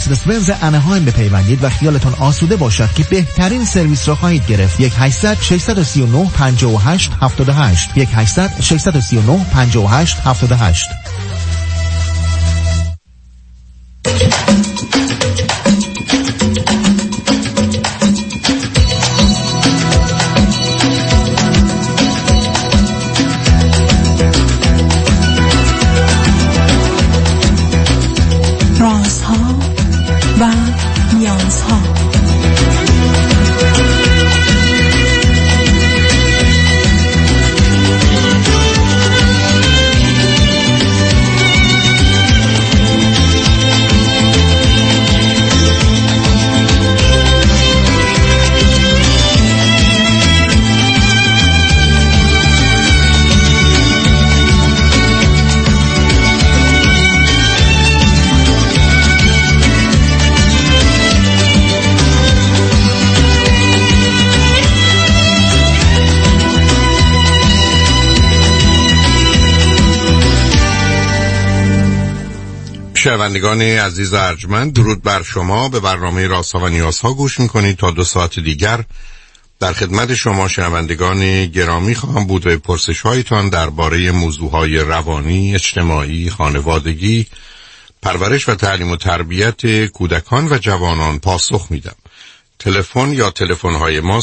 مرسدس بنز انهایم بپیوندید و خیالتان آسوده باشد که بهترین سرویس را خواهید گرفت. 1-800-639-58-78 1-800-639-58-78. رازها و نیازها. شنوندگان عزیز و ارجمند، درود بر شما. به برنامه رازها و نیازها گوش میکنید. تا 2 ساعت دیگر در خدمت شما شنوندگان گرامی خواهم بود و پرسش هایتان درباره موضوعهای روانی، اجتماعی، خانوادگی، پرورش و تعلیم و تربیت کودکان و جوانان پاسخ میدم. تلفن یا تلفن های ما 310-441-0555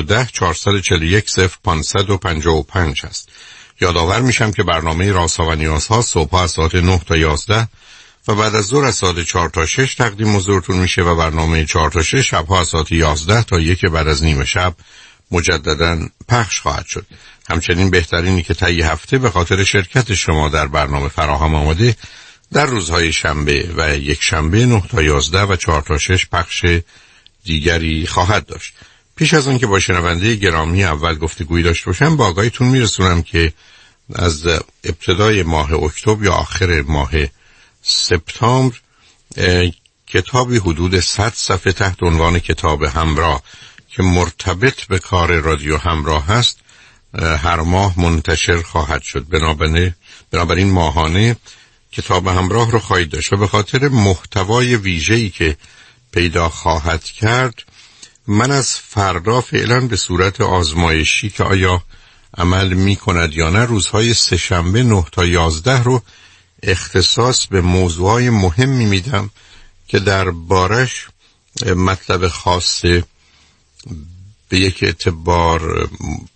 است. یادآور میشم که برنامه رازها و نیازها صبح از ساعت 9 تا 11 و بعد از ظهر از ساعت 4 تا 6 تقدیم حضورتون میشه و برنامه 4 تا 6 شبها از ساعت 11 تا 1 بعد از نیم شب مجددا پخش خواهد شد. همچنین بهترینی که طی هفته به خاطر شرکت شما در برنامه فراهم آمده در روزهای شنبه و یک شنبه 9 تا 11 و 4 تا 6 پخش دیگری خواهد داشت. پیش از آن که با شنونده گرامی اول گفتگویی داشته باشم، با آگاهیتون میرسونم که از ابتدای ماه اکتبر یا آخر ماه سپتامبر کتابی حدود 100 صفحه تحت عنوان کتاب همراه که مرتبط به کار رادیو همراه هست هر ماه منتشر خواهد شد. بنابراین ماهانه کتاب همراه رو خواهید داشت و به خاطر محتوای ویژه‌ای که پیدا خواهد کرد، من از فردا فعلا به صورت آزمایشی که آیا عمل می کند یا نه، روزهای سه‌شنبه 9 تا 11 رو اختصاص به موضوعهای مهمی میدم که در بارش مطلب خاص به یک اعتبار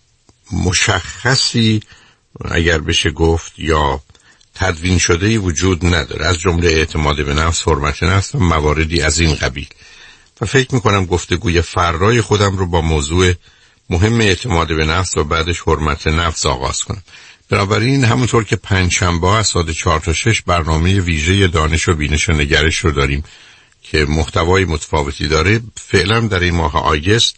مشخصی اگر بشه گفت یا تدوین شده‌ای وجود نداره، از جمله اعتماد به نفس، حرمت نفس و مواردی از این قبیل. و فکر میکنم گفتگوی فردای خودم رو با موضوع مهم اعتماد به نفس و بعدش حرمت نفس آغاز کنم. بنابراین همونطور که پنجشنبه از ساعت 4 تا 6 برنامه ویژه دانش و بینش و نگرش رو داریم که محتوای متفاوتی داره، فعلا در این ماه آگست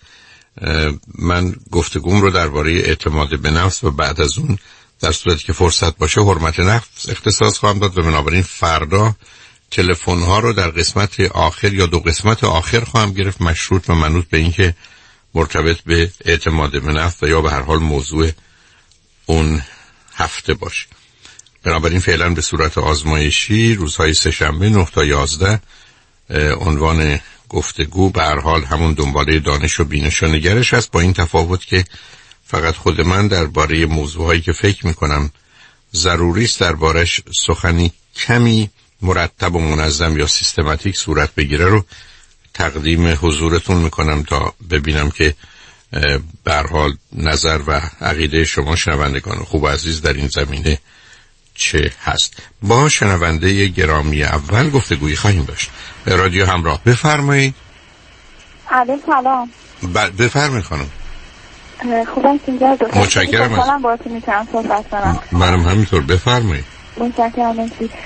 من گفتگوم رو درباره اعتماد به نفس و بعد از اون در صورتی که فرصت باشه حرمت نفس اختصاص خواهم داد و بنابراین فردا تلفن ها رو در قسمت آخر یا 2 قسمت آخر خواهم گرفت، مشروط و منوط به اینکه مرتبط به اعتماد به نفس و یا به هر حال موضوع اون هفته باشه. بنابراین فعلا به صورت آزمایشی روزهای سه‌شنبه 9 تا 11 عنوان گفتگو به هر حال همون دنباله دانش و بینش و نگرش است، با این تفاوت که فقط خود من درباره موضوعهایی که فکر میکنم ضروری است دربارش سخنی کمی مرتب و منظم یا سیستماتیک صورت بگیره رو تقدیم حضورتون میکنم تا ببینم که به هر حال نظر و عقیده شما شنوندگان خوب عزیز در این زمینه چه هست. با شنونده گرامی اول گفتگویی خواهیم داشت. رادیو همراه، بفرمایید. علیه سلام. بفرمایید خانم. خوب اینجا دوست. متشکرم. من باهاتون میتونم صحبت کنم. منم همینطور، بفرمایید. متشکرم.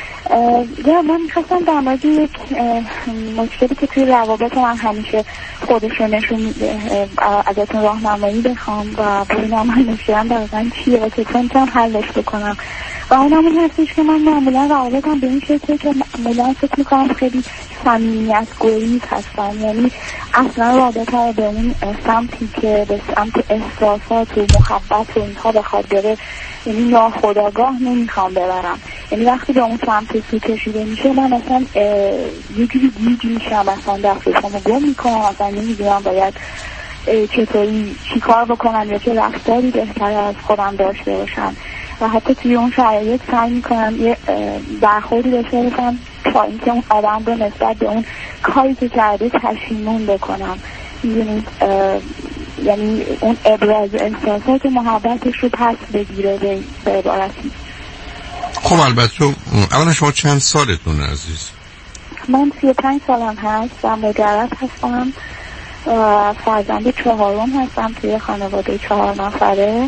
یا من میخواستم در مورد یک مشکلی که توی روابط من همیشه خودشون نشون ازتون راهنمایی بخوام و ببینم من مشکلم دقیقا چیه و چطور میتونم حلش بکنم. و اونمون هستش که من معمولا روابطم به این شکله که معمولا فکر میکنم خیلی صمیمیت گریز هستن، یعنی اصلا رابطه رو به اون سمتی که به سمت احساسات و محبت و اینها بخواد بره، یعنی ناخودآگاه نمیخوام ببرم. یعنی وقتی به اون سمت سو کشیده میشه من اصلا یه جوری گیج میشم، اصلا دستشمو گم میکنم، اصلا نمیدونم باید چطوری چی کار بکنم یا چه رفتاری بهتر از خودم داشته باشم و حتی توی اون شرایط سعی میکنم یه برخوردی داشته باشم تا اینکه اون آدم رو نسبت به اون کاری که کرده پشیمون بکنم. میدونید یعنی اون ابراز احساسات و محبتش رو پس بگیره به عبارتی. خب البته اولا شما چند سالتون عزیز؟ من 35 سالم هست و مجرد هستم، فرزند 4 هستم توی خانواده 4 نفره.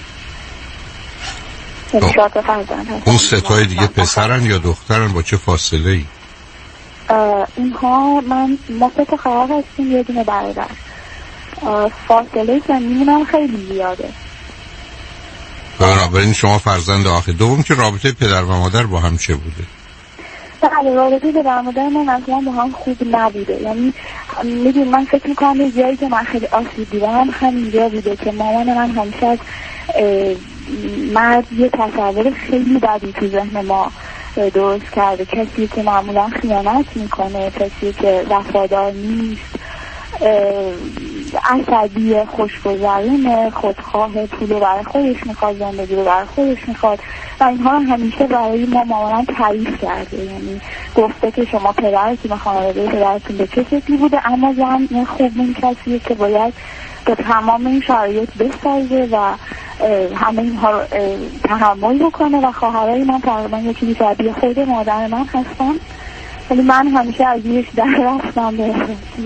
اون 3 دیگه پسرن یا دخترن؟ با چه فاصله ای؟ اینها ما 3 خواهر هستیم، یه دونه برادر. فاصله زمینم خیلی زیاده. بنابراین شما فرزند آخر. دوم که رابطه پدر و مادر با هم چه بوده؟ بله، رابطه پدر و مادر من اصلا با هم خوب نبوده. یعنی میدونی من فکر میکنم یه جایی که من خیلی آسیب دیدم همینجا بوده که مامان من همیشه از مرد یه تصور خیلی بدی تو ذهن ما درست کرده، کسی که معمولا خیانت میکنه، کسی که وفادار نیست، عصبی، خوشگذرونه، خودخواه، پول رو برای خودش میخواد، زندگی رو برای خودش میخواد و اینها رو همیشه برای ما مامانم تعریف کرده. یعنی گفته که شما پدرتون، خانواده پدرتون به چه شکلی بوده، اما زن خوب این کسیه که باید به تمام این شرایط بسازه و همه اینها رو تحمل بکنه و خواهرای من تقریبا یه چیزی شبیه خود مادر من هستن، ولی من همیشه از یهش در رفتم به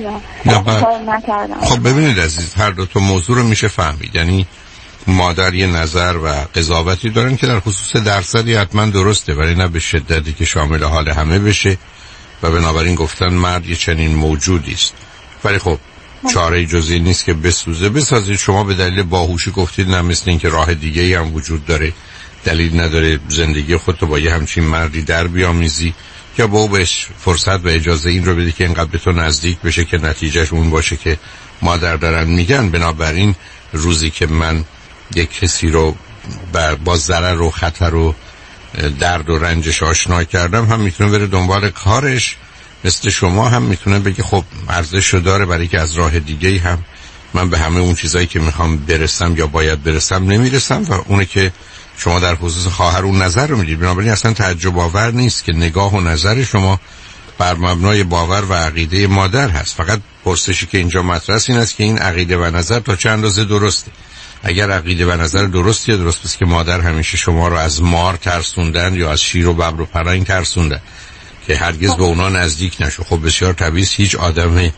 نکردم. خب ببینید عزیز، هر دو تا موضوع رو میشه فهمید. یعنی مادر یه نظر و قضاوتی دارن که در خصوص درصدی حتما درسته، ولی نه به شدتی که شامل حال همه بشه و بنابراین گفتن مرد یه چنین موجودی است. ولی خب چاره جزئی نیست که بسازید. شما به دلیل باهوشی گفتید نه، مثل این که راه دیگه‌ای هم وجود داره، دلیل نداره زندگی خودتو با یه همچین مردی در بیامیزی یا با او بهش فرصت و اجازه این رو بدی که اینقدر به تو نزدیک بشه که نتیجهش اون باشه که مادر دارن میگن. بنابراین روزی که من یک کسی رو با ضرر و خطر و درد و رنجش آشنا کردم، هم میتونه بره دنبال کارش، مثل شما هم میتونه بگه خب ارزشو داره، برای که از راه دیگه‌ای هم من به همه اون چیزایی که میخوام برسم یا باید برسم نمیرسم و اونه که شما در خصوص خواهر اون نظر رو میدید. بنابراین اصلا تعجب آور نیست که نگاه و نظر شما بر مبنای باور و عقیده مادر هست. فقط پرسشی که اینجا مطرح است این است که این عقیده و نظر تا چند اندازه درسته. اگر عقیده و نظر درستیه، درست است که مادر همیشه شما رو از مار ترسوندن یا از شیر و ببر و پلنگ ترسوندن که هرگز به اونا نزدیک نشو. خب بسیار طبیعی است، هیچ آدم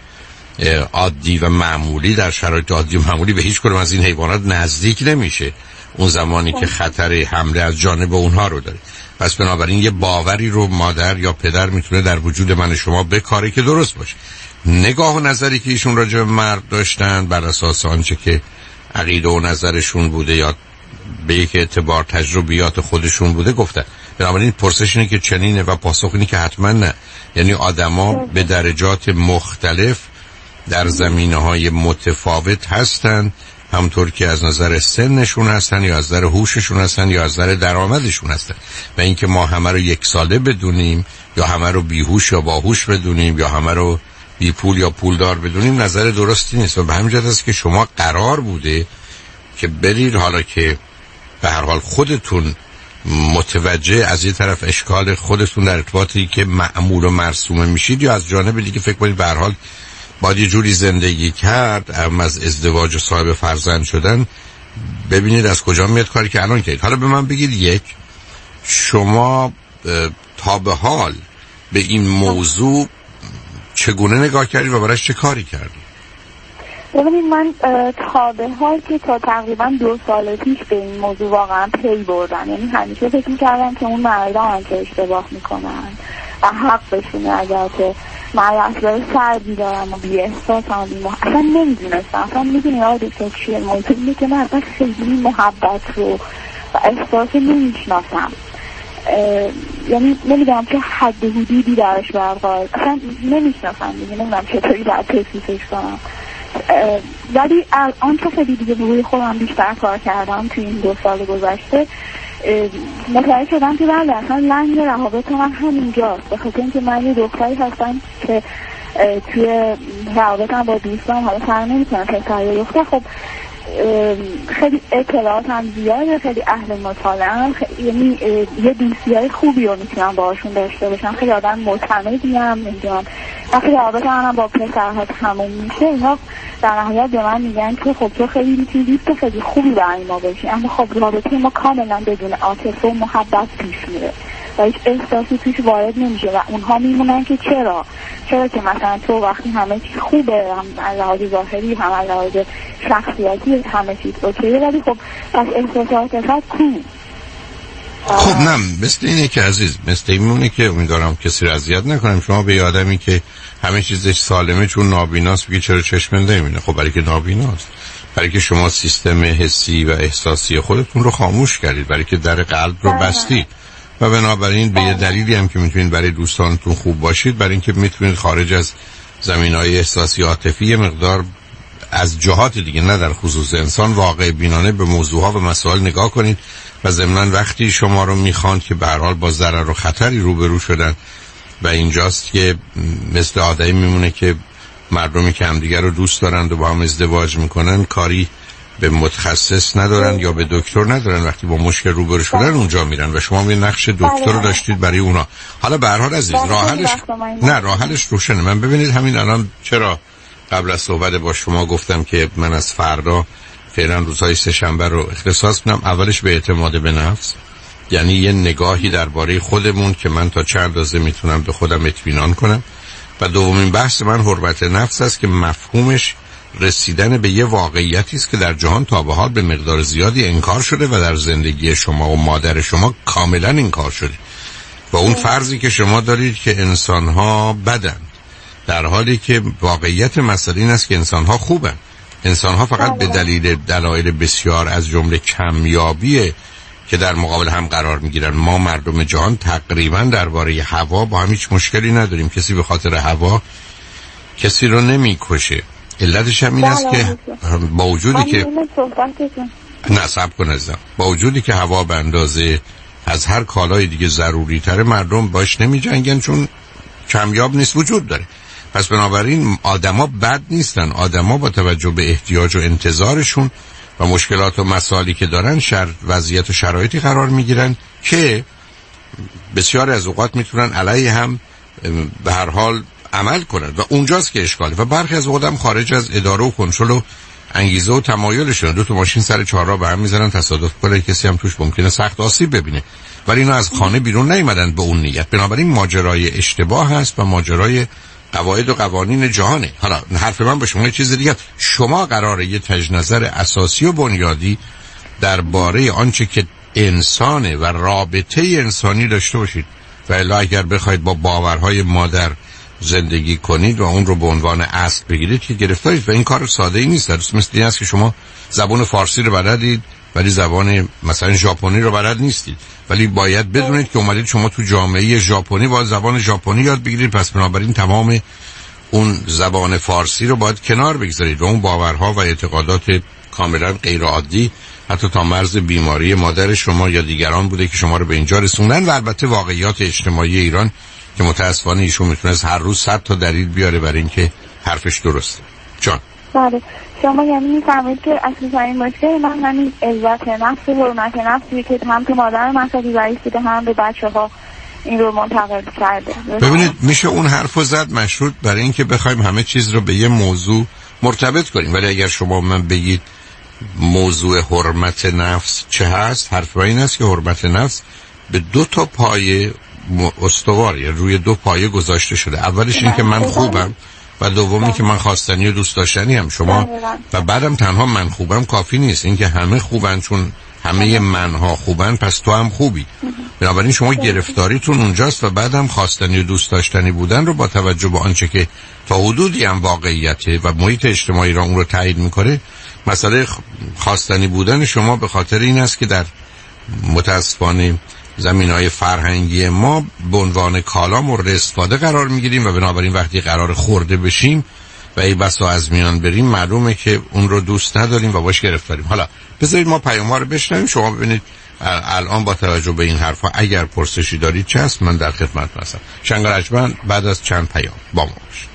عادی و معمولی در شرایط عادی و معمولی به هیچ کدوم از این حیوانات نزدیک نمیشه اون زمانی که خطر حمله از جانب اونها رو داره. پس بنابراین یه باوری رو مادر یا پدر میتونه در وجود من شما بکاره که درست باشه. نگاه و نظری که ایشون راجع به مرد داشتن بر اساس آنچه که عقیده و نظرشون بوده یا به یک اعتبار تجربیات خودشون بوده گفتن. بنابراین پرسش اینه که چنینه و پاسخ اینه که حتما نه. یعنی آدما به درجات مختلف در زمینه‌های متفاوت هستن، همطور که از نظر سنشون هستن یا از نظر هوششون هستن یا از نظر درآمدشون هستن. و اینکه ما همه رو یک ساله بدونیم یا همه رو بیهوش یا باهوش بدونیم یا همه رو بی پول یا پولدار بدونیم نظر درستی نیست. و به همین جهت است که شما قرار بوده که برید، حالا که به هر حال خودتون متوجه از یه طرف اشکال خودتون در ارتباطی که معمول و مرسومه میشید یا از جانب دیگه فکر کنید به هر حال باید یه جوری زندگی کرد، اما از ازدواج و صاحب فرزند شدن ببینید از کجا میاد کاری که الان کردید. حالا به من بگید یک، شما تا به حال به این موضوع چگونه نگاه کردید و براش چه کاری کردید؟ ببینید من تا به حال که تا تقریبا 2 سال پیش به این موضوع واقعا پی بردم. یعنی همیشه فکر می‌کردم که اون مردان که اشتباه میکنن و حق بشونه، اگر که من اصلا سردی دارم و بی احساسم و اصلا نمیدونستم. اصلا میدونی آده که چیه موضوع اینه که من اصلا خیلی محبت رو و احساس نمیشناسم یعنی نمیدونم که حد حدودی درش برقرار، اصلا نمیشناسم دیگه، نمیدونم چطوری باید توصیفش کنم. ولی الان که خیلی دیگه روی خودم بیشتر کار کردم توی این 2 سال گذشته، متوجه شدم که بله اصلا لنگ روابط من همینجاست. به خاطر اینکه من یه دختری هستم که توی روابطم با دوستان، حالا فرق نمی‌کنه پسر یا دختر، خب خیلی اطلاعاتم زیاده، خیلی اهل مطالعه‌ام، یعنی یه دوستیای خوبی رو میتونم باهاشون داشته باشم، خیلی آدم معتمدیم، نمیدونم وقتی رابطه منم با پسرها تموم میشه اینا در نهایت به من میگن که خب تو خیلی میتونی دوست خیلی خوبی برای ما باشی، اما خب رابطه ما کاملا بدون عاطفه و محبت پیش میره و هیچ احساسی توش وارد نمیشه و اونها میمونن که چرا که مثلا تو وقتی همه چیز خوبه، هم لحاظ ظاهری هم لحاظ شخصیتی همه چیز اوکیه، ولی خب پس احساسات کو؟ خب نه، مثل اینه که عزیز، مثل این میمونه که امیدوارم کسی رو اذیت نکنم، شما به آدمی که همه چیزش سالمه چون نابیناست بگی چرا چشمت نمیبینه؟ خب برای که نابیناست، برای که شما سیستم حسی و احساسی خودتون رو خاموش کردید، برای که در قلب رو بستید و بنابراین به یه دلیلی هم که میتونید برای دوستانتون خوب باشید، برای اینکه میتونید خارج از زمینهای احساسی عاطفی یه مقدار از جهات دیگه، نه در خصوص انسان، واقع بینانه به موضوعها و مسائل نگاه کنید و ضمناً وقتی شما رو میخوان که به هر حال با ضرر و خطری روبرو شدن و اینجاست که مثل آدمی میمونه که مردمی که همدیگر رو دوست دارند و با هم ازدواج میکنن کاری به متخصص ندارن یا به دکتر ندارن، وقتی با مشکل روبرو شدن اونجا میرن و شما یه نقش دکتر رو داشتید برای اونا. حالا به هر حال عزیز راه حلش روشنه. من ببینید همین الان چرا قبل از صحبت با شما گفتم که من از فردا فعلا روزهای سه‌شنبه رو اختصاص میدم، اولش به اعتماد به نفس، یعنی یه نگاهی درباره خودمون که من تا چه اندازه میتونم به خودم اطمینان کنم، و دومین بحث من حرمت نفس است که مفهومش رسیدن به یه واقعیتی است که در جهان تا به حال به مقدار زیادی انکار شده و در زندگی شما و مادر شما کاملا انکار شده و اون فرضی که شما دارید که انسان‌ها بدن، در حالی که واقعیت مسئله این است که انسان‌ها خوبن. انسان‌ها فقط به دلایل بسیار از جمله کمیابیه که در مقابل هم قرار میگیرن. ما مردم جهان تقریبا درباره هوا با هم هیچ مشکلی نداریم، کسی به خاطر هوا کسی رو نمیکشه. علتش هم این است که با وجودی که نصب کن ازم، با وجودی که هوا به اندازه از هر کالای دیگه ضروری تره، مردم باش نمی جنگن چون کمیاب نیست، وجود داره. پس بنابراین آدما بد نیستن، آدما با توجه به احتیاج و انتظارشون و مشکلات و مسائلی که دارن وضعیت و شرایطی قرار میگیرن که بسیار از اوقات میتونن علیه هم به هر حال عمل کنند و اونجاست که اشکاله. و برخی از اوقات هم خارج از اداره و کنترل و انگیزه و تمایلشون، دو تا ماشین سر چهارراه به هم میزنن، تصادف کنه، کسی هم توش ممکنه سخت آسیب ببینه، ولی اینا از خانه بیرون نیومدن به اون نیت. بنابراین ماجرای اشتباه هست و ماجرای قواعد و قوانین جهانه. حالا حرف من با شما یه چیز دیگه، شما قراره یه تجنظر اساسی و بنیادی درباره آنچه که انسانه و رابطه انسانی داشته باشید و الا اگر بخواید با باورهای مادر زندگی کنید و اون رو به عنوان اصل بگیرید که گرفتارید و این کار ساده ای نیست. درست مثل این است که شما زبان فارسی رو بلدید ولی زبان مثلا ژاپنی رو بلد نیستید، ولی باید بدونید که اومدید شما تو جامعه ژاپنی باید زبان ژاپنی یاد بگیرید، پس بنابراین تمام اون زبان فارسی رو باید کنار بگذارید و اون باورها و اعتقادات کاملا غیر عادی حتی تا مرز بیماری مادر شما یا دیگران بوده که شما رو به اینجا رسوندن. و البته واقعیات اجتماعی ایران که متاسفانه ایشون میتونست هر روز 100 تا دلیل بیاره برای اینکه حرفش درسته. جان بله، شما یعنی میفهمید که اصلا این مشکل من همین عزت نفس و حرمت نفسی که هم تو مادر من خیلی ضعیف بوده، هم به بچه‌ها این رو منتقل کرده. ببینید میشه اون حرفو زد مشروط برای اینکه بخوایم همه چیز رو به یه موضوع مرتبط کنیم، ولی اگر شما من بگید موضوع حرمت نفس چه هست، حرف این است که حرمت نفس به 2 تا پایه استواری روی 2 پایه گذاشته شده. اولش این که من خوبم و دومی که من خواستنی و دوست داشتنی هم شما و بعدم تنها من خوبم کافی نیست، این که همه خوبن، چون همه منها خوبن پس تو هم خوبی. بنابراین شما گرفتاریتون اونجاست و بعدم خواستنی و دوست داشتنی بودن رو با توجه به آنچه که تا حدودی هم واقعیته و محیط اجتماعی را اون رو تایید میکنه. مسئله خواستنی بودن شما به خاطر این است که در متاسفانه زمینهای فرهنگی ما به عنوان کالا مورد استفاده قرار میگیریم و بنابراین وقتی قرار خورده بشیم و ای بسا از میان بریم معلومه که اون رو دوست نداریم و باش گرفتاریم. حالا بذارید ما پیام‌ها رو بشنویم، شما ببینید الان با توجه به این حرفا اگر پرسشی دارید چه هست، من در خدمت هستم. شنگار اجمن بعد از چند پیام با ما باشید.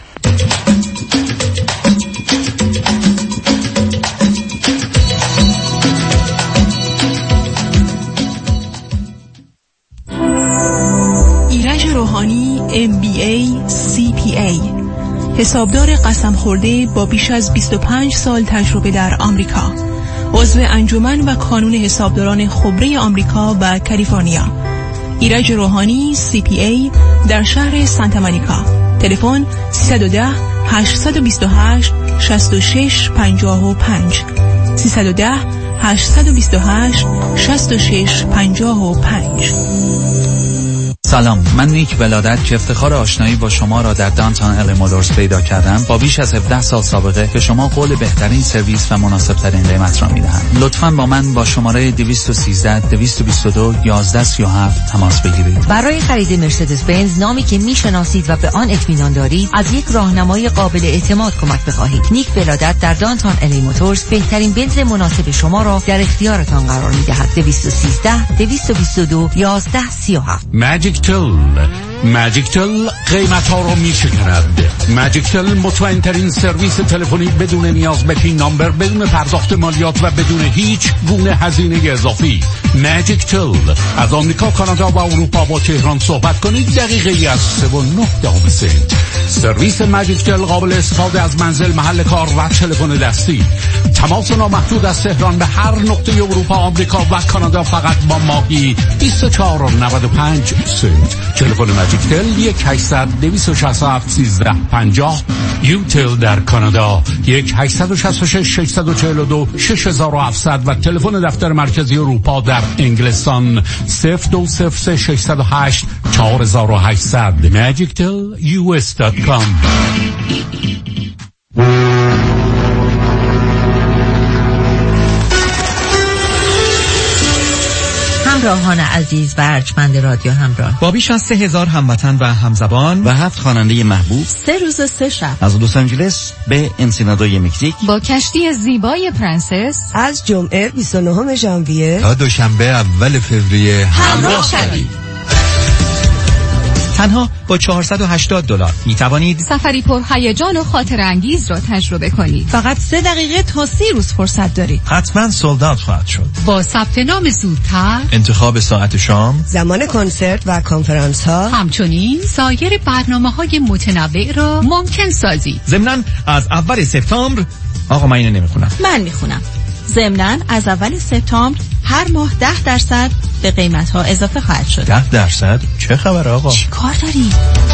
ایرج روحانی MBA CPA، حسابدار قسم خورده با بیش از 25 سال تجربه در آمریکا، عضو انجمن و کانون حسابداران خبره آمریکا و کالیفرنیا. ایرج روحانی CPA در شهر سانتا مونیکا. تلفن 310 828 6655 310 828 6655. سلام، من نیک ولادت که افتخار آشنایی با شما را در دانتون ال مولورز پیدا کردم، با بیش از 17 سال سابقه به شما قول بهترین سرویس و مناسب ترین قیمت را میدهم. لطفاً با من با شماره 213 222 1137 تماس بگیرید. برای خرید مرسدس بنز، نامی که میشناسید و به آن اطمینان دارید، از یک راهنمای قابل اعتماد کمک بخواهید. نیک ولادت در دانتون ال مولورز بهترین بنز مناسب شما را در اختیارتان قرار میدهد. 213 222 1137. ماجیک تل قیمت ها رو می شکند. ماجیک تل مطمئن ترین سرویس تلفنی بدون نیاز به پین نامبر، بدون پرداخت مالیات و بدون هیچ گونه هزینه اضافی. ماجیک تل از آمریکا، کانادا و اروپا با تهران صحبت کنید، دقیقه از 3.9 سنت. سرویس ماجیک تل قابل استفاده از منزل، محل کار و تلفن دستی. تماس نامحدود از تهران به هر نقطه اروپا، آمریکا و کانادا فقط با ماهی 24.95 سنت. تلفن ماجیک تل 1-800-267-1350. یوتل در کانادا 1-866-642-6700 و تلفن دفتر مرکزی اروپا در انگلستان 02-608-4800. magictelus.com. همراهان عزیز و ارجمند رادیو همراه، با بیش از 3000 هموطن و همزبان و 7 خواننده محبوب، 3 روز 3 شب از لس آنجلس به انسینادوی مکزیک، با کشتی زیبای پرنسس از جمعه 29 ژانویه تا دوشنبه اول فوریه همراه شوید. تنها با $480 می توانید سفری پر هیجان و خاطر انگیز را تجربه کنید. فقط 3 دقیقه تا 30 روز فرصت دارید. حتما سولد اوت خواهد شد. با ثبت نام زودتر، انتخاب ساعت شام، زمان کنسرت و کنفرانس ها، همچنین سایر برنامه‌های متنوع را ممکن سازید. ضمناً از اول سپتامبر، آقا من اینو نمیخونم، من میخونم. ضمناً از اول سپتامبر هر ماه 10% به قیمت‌ها اضافه خواهد شد. 10%؟ چه خبر آقا؟ چی کار داری؟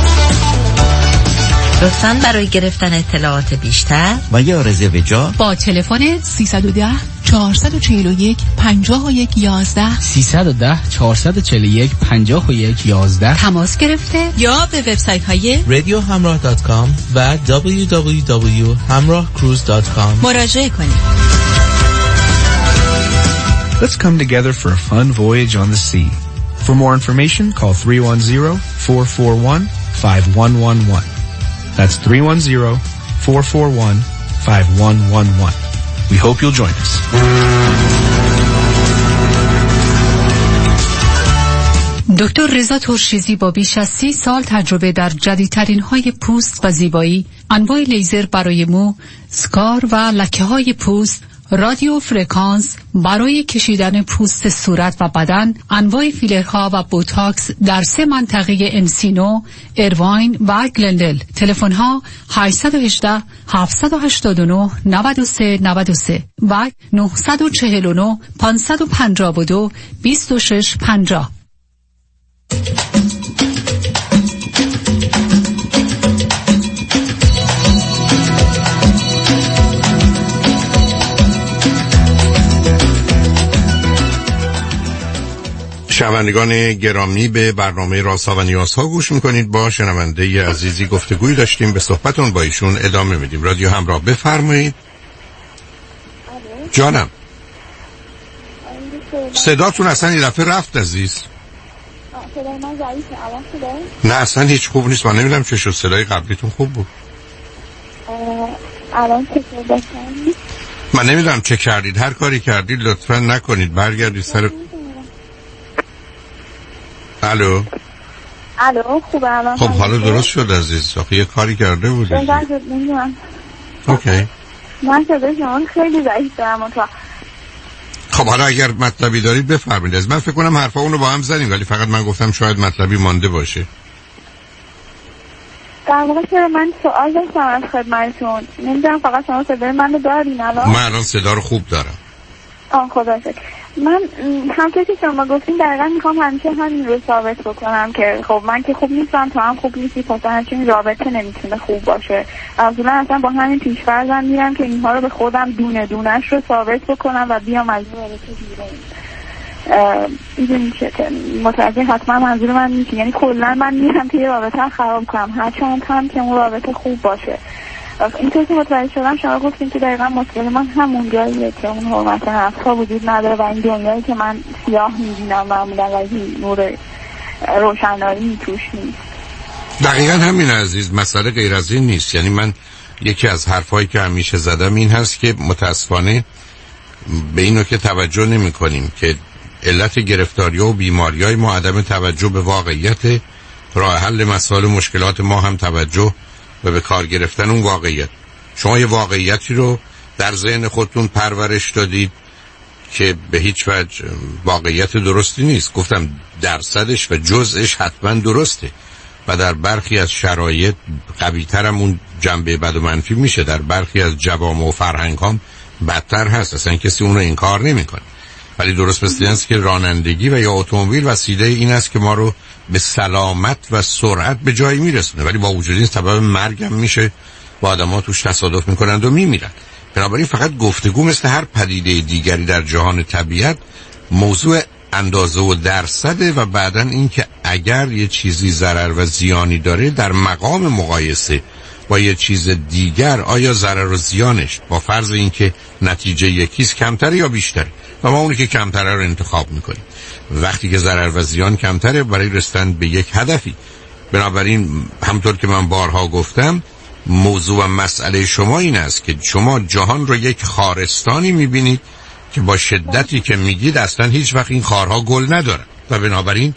لطفاً برای گرفتن اطلاعات بیشتر و یا رزرو جا با تلفن 310 441 51 11 310 441 51 11 تماس گرفته یا به وبسایت‌های radiohamrah.com و www.hamrahcruise.com مراجعه کنید. Let's come together for a fun voyage on the sea. For more information, call 310-441-5111. That's 310-441-5111. We hope you'll join us. دکتر رضا ترشیزی با بیش از 30 سال تجربه در جدیدترین های پوست و زیبایی، انواع لیزر برای مو، اسکار و لکه های پوست، رادیو فرکانس برای کشیدن پوست صورت و بدن، انواع فیلرها و بوتاکس در 3 منطقه انسینو، ایرواین و گلندل. تلفن ها 818 789 93 93 و 949 552 26 50. شنوندگان گرامی، به برنامه رازها و نیازها گوش میکنید. با شنونده عزیزی گفتگوی داشتیم، به صحبتون با ایشون ادامه میدیم. رادیو همراه، بفرمایید. جانم، صداتون اصلا این دفعه رفت عزیز. صدای من ضعیفه الان صدای؟ نه اصلا هیچ خوب نیست. من نمیدونم چه شد. صدای قبلیتون خوب بود. الان چطور باشم؟ من نمیدونم چه کردید. هر کاری کردید لطفا نکنید. برگردید سر. الو خوبه الان؟ خب حالا درست شد عزیز. آخه یه کاری کرده بودید. نمیدونم. اوکی. من صدای شما خیلی ضعیف دارم تا. خب حالا اگر مطلبی دارید بفرمایید. از من فکر کنم حرفا اونو با هم زدیم ولی فقط من گفتم شاید مطلبی مانده باشه. در واقع چرا من سوال داشتم از خدمتتون. نمیدونم فقط شما صدای منو دارین الان؟ من الان صدا رو خوب دارم. خدا شکر. من همونطور که شما گفتین دقیقا میخوام همیشه همین رو ثابت بکنم که خب من که خوب نیستم تو هم خوب نیستی پس همچین رابطه نمیتونه خوب باشه. اصولا اصلا با همین پیش‌فرضم میرم که اینها رو به خودم دونه دونش رو ثابت بکنم و بیام از این رابطه بیرون. میدونی که متوجه حتما منظور من نیست. یعنی کلا من میرم که یه رابطه خراب کنم هرچند هم که اون رابطه خوب باشه. اینطور که متوجه شدم شما گفتین که دقیقا مشکل من همون جاییه که اون حرمت نفس‌ها وجود نداره و این دنیایی که من سیاه می‌بینم معمولا و نور روشنایی توش نیست. دقیقا همین عزیز. مسئله غیر از این نیست. یعنی من یکی از حرفایی که همیشه زدم این هست که متاسفانه به اینو که توجه نمی کنیم که علت گرفتاری و بیماری‌های ما عدم توجه به واقعیت. راه حل مسائل مشکلات ما هم توجه و به کار گرفتن اون واقعیت. شما یه واقعیتی رو در ذهن خودتون پرورش دادید که به هیچ وجه واقعیت درستی نیست. گفتم درصدش و جزءش حتما درسته و در برخی از شرایط قوی‌تر هم اون جنبه بد و منفی میشه. در برخی از جوامع و فرهنگ هم بدتر هست. اصلا کسی اون رو انکار نمیکنه. ولی درست مثل این است که رانندگی و یا اتومبیل وسیله این است که ما رو به سلامت و سرعت به جایی میرسونه ولی با وجود این سبب مرگ هم میشه و آدم‌ها توش تصادف میکنند و میمیرن. بنابراین فقط گفتگو مثل هر پدیده دیگری در جهان طبیعت موضوع اندازه و درصده و بعدن این که اگر یه چیزی ضرر و زیانی داره در مقام مقایسه با یه چیز دیگر آیا ضرر و زیانش با فرض این که نتیجه یکیست کمتره یا بیشتره و ما اونی که کمتره رو انتخاب میکنیم. وقتی که ضرر و زیان کمتره برای رسیدن به یک هدفی. بنابراین همطور که من بارها گفتم موضوع و مسئله شما این است که شما جهان رو یک خارستانی میبینید که با شدتی که میگید اصلا هیچ وقت این خارها گل ندارن و بنابراین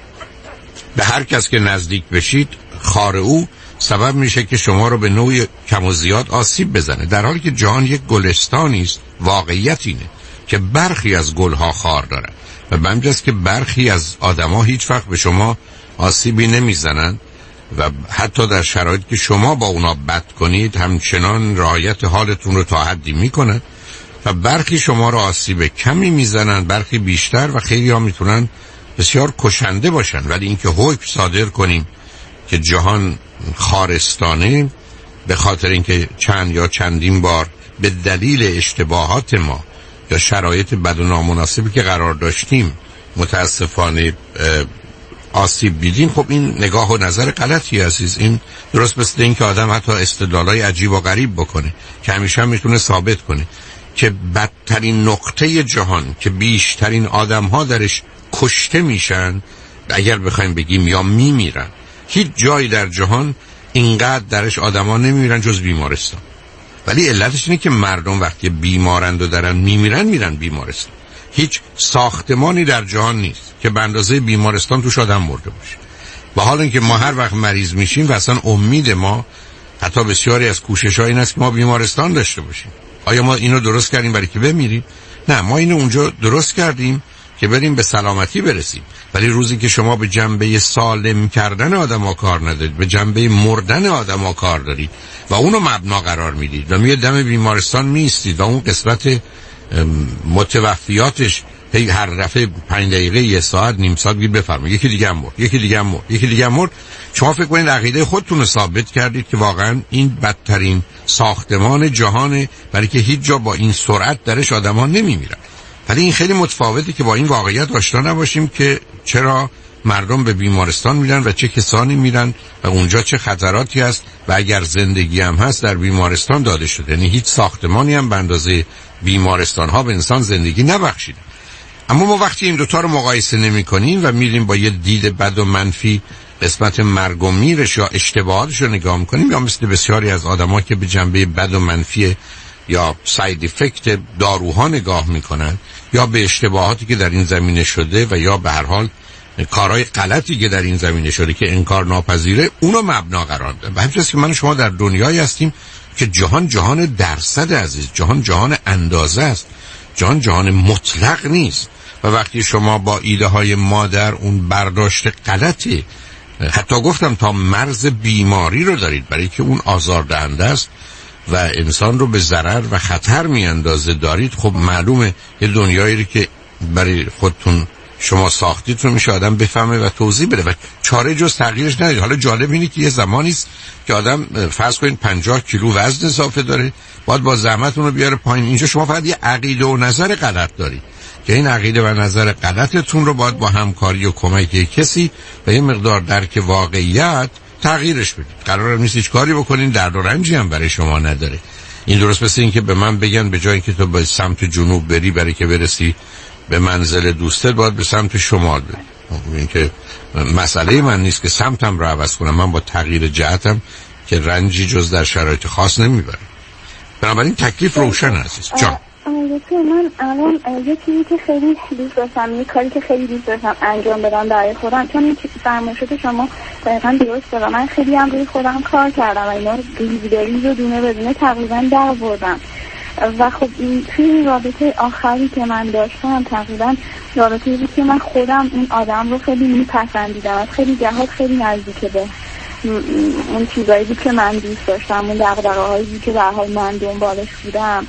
به هر کس که نزدیک بشید خار او سبب میشه که شما رو به نوعی کم و زیاد آسیب بزنه، در حالی که جهان یک گلستانی است. واقعیت اینه که برخی از گلها خار دارن و به همین جاست که برخی از آدما هیچ وقت به شما آسیبی نمیزنن و حتی در شرایطی که شما با اونا بد کنید همچنان رعایت حالتون رو تا حدی میکنن و برخی شما رو آسیب کمی میزنن، برخی بیشتر و خیلی ها میتونن بسیار کشنده باشن. ولی اینکه حکم صادر کنیم که جهان خارستانه به خاطر اینکه چند یا چندین بار به دلیل اشتباهات ما یا شرایط بد و نامناسبی که قرار داشتیم متاسفانه آسیب دیدیم، خب این نگاه و نظر غلطی عزیز. این درست مثل این که آدم حتی استدلالای عجیب و غریب بکنه که همیشه هم میتونه ثابت کنه که بدترین نقطه جهان که بیشترین آدم‌ها درش کشته میشن اگر بخوایم بگیم یا میمیرن، هیچ جایی در جهان اینقدر درش آدم‌ها نمیمیرن جز بیمارستان. ولی علتش اینه که مردم وقتی بیمارند و دارن میمیرن میرن بیمارستان. هیچ ساختمانی در جهان نیست که به اندازه بیمارستان توش آدم مرده باشه. و حالا اینکه ما هر وقت مریض میشیم و اصلا امید ما حتی بسیاری از کوشش‌ها این است که ما بیمارستان داشته باشیم. آیا ما اینو درست کردیم برای که بمیریم؟ نه، ما اینو اونجا درست کردیم که بریم به سلامتی برسیم. ولی روزی که شما به جنبه سالم کردن آدم‌ها کار ندارید، به جنبه مردن آدم‌ها کار دارید و اونو مبنا قرار میدید و میاد دم بیمارستان میستید و اون قسمت متوفیاتش هر دفعه 5 دقیقه، 1 ساعت، نیم ساعت گیر بفرمایید یکی دیگه هم مرد، یکی دیگه هم مرد، یکی دیگه هم مرد. شما فکر کنید عقیده خودتون رو ثابت کردید که واقعا این بدترین ساختمان جهانه برای که هیچ جا با این سرعت درش آدم‌ها نمیمیرن. ولی این خیلی متفاوته که با این واقعیت آشنا نباشیم که چرا مردم به بیمارستان میرن و چه کسانی میرن و اونجا چه خطراتی هست و اگر زندگی هم هست در بیمارستان داده شده. یعنی هیچ ساختمانی هم به اندازه بیمارستان ها به انسان زندگی نبخشیده. اما ما وقتی این دوتا رو مقایسه نمی کنیم و میریم با یه دید بد و منفی قسمت مرگ و میرش یا اشتباهاتش رو نگاه میکنیم، یا مثل بسیاری از آدم‌ها که به جنبه بد و منفی یا ساید افکت داروها نگاه میکنن، یا به اشتباهاتی که در این زمینه شده و یا به هر حال کارهای غلطی که در این زمینه شده که انکار ناپذیره، اونو مبنا قرار دادن. و همچنین که من و شما در دنیایی هستیم که جهان درصد عزیز، جهان اندازه است، جهان مطلق نیست. و وقتی شما با ایده های مادر اون برداشت غلطی، حتی گفتم تا مرز بیماری رو دارید، برای که اون آزاردهنده است و انسان رو به ضرر و خطر میاندازه دارید، خب معلومه یه دنیایی رو که برای خودتون شما ساختید رو میشه آدم بفهمه و توضیح بده و چاره جز تغییرش ندید. حالا جالب اینه که یه زمانی است که آدم فرض کنید 50 کیلو وزن اضافه داره، باید با زحمت اون رو بیاره پایین. اینجا شما فقط یه عقیده و نظر غلط دارید که این عقیده و نظر غلطتون رو باید با همکاری و کمک کسی و یه مقدار درک واقعیت تغییرش بدید. قرار نیست هیچ کاری بکنین، درد و رنجی هم برای شما نداره. این درست مثل این که به من بگن به جای اینکه تو به سمت جنوب بری برای که برسی به منزل دوستت، باید به سمت شمال بری. این که مسئله من نیست که سمتم رو عوض کنم، من با تغییر جهتم که رنجی جز در شرایط خاص نمیبرم. بنابراین تکلیف روشن عزیز جان. من الان یه چیزی که خیلی دوست داشتم، یه کاری که خیلی دوست داشتم انجام بدم برای خودم، چون این فرمایشات شما دقیقا درسته و من خیلی هم روی خودم کار کردم و اینا ریز و دونه به دونه تقریبا در بردم. و خب توی رابطه آخری که من داشتم تقریبا رابطه بود که من خودم این آدم رو خیلی میپسندیدم، از خیلی جهات خیلی نزدیک به اون چیزایی بود که من دوست داشتم، اون دغدغه‌هایی بود که به هر حال من دنبالش بودم.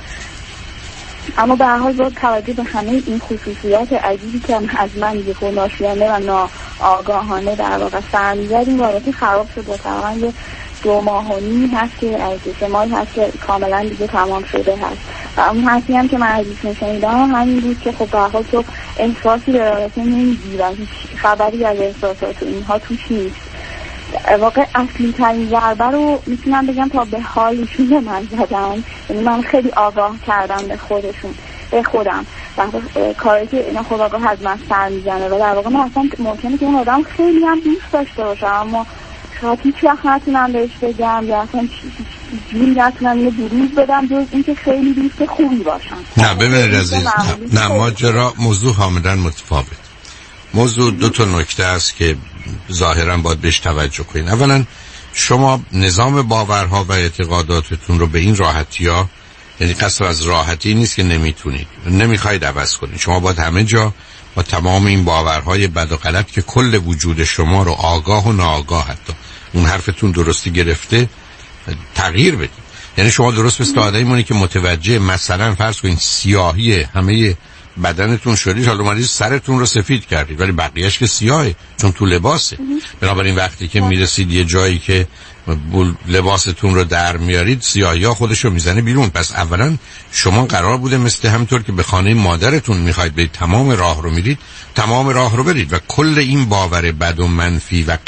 اما به هر حال با توجه به همه این خصوصیات عجیبی که از من یهو ناشیانه و ناآگاهانه در واقع سر می‌زد، این رابطه خراب شد. تقریبا یه 2 ماه و نیم هست که از 3 ماهی هست که کاملا دیگه تمام شده هست. و اون حرفی هم که من از ایشون شنیدم همین بود که خب به هر حال تو احساسی به رابطه نمی‌گیری و هیچ خبری از احساسات اینها توش نیست. واقع اصلی ترین ضربه رو میتونم بگم تا به حالشون به من زدن. یعنی من خیلی آگاه کردم به خودم و کاری که اینا خودآگاه از من سر میزنه و در واقع من اصلا ممکنه که اون آدم خیلی هم دوست داشته باشم اما شاید هیچ وقت نتونم بهش بگم یا اصلا جوری نتونم اینو بروز بدم جز اینکه خیلی دوست خوبی باشم. نه ببینید عزیز، نه ماجرا موضوع کاملا متفاوت. موضوع 2 نکته است که ظاهرا باید بهش توجه کنین. اولا شما نظام باورها و اعتقاداتتون رو به این راحتی‌ها، یعنی قصد از راحتی نیست که نمیخواید عوض کنید. شما باید همه جا با تمام این باورهای بد و غلط که کل وجود شما رو آگاه و ناآگاه حتی اون حرفتون درستی گرفته تغییر بدید. یعنی شما درست مثل آدمی مونی که متوجه مثلا فرض کنید سیاهی همه بدنتون شدید، حالا اومدید سرتون رو سفید کردید ولی بقیه‌اش که سیاهه چون تو لباسه. بنابراین وقتی که میرسید یه جایی که لباستون رو در میارید سیاهی‌ها خودش رو میزنه بیرون. پس اولا شما قرار بوده مثل همطور که به خانه مادرتون میخواید برید تمام راه رو میرید، تمام راه رو برید و کل این باور بد و منفی و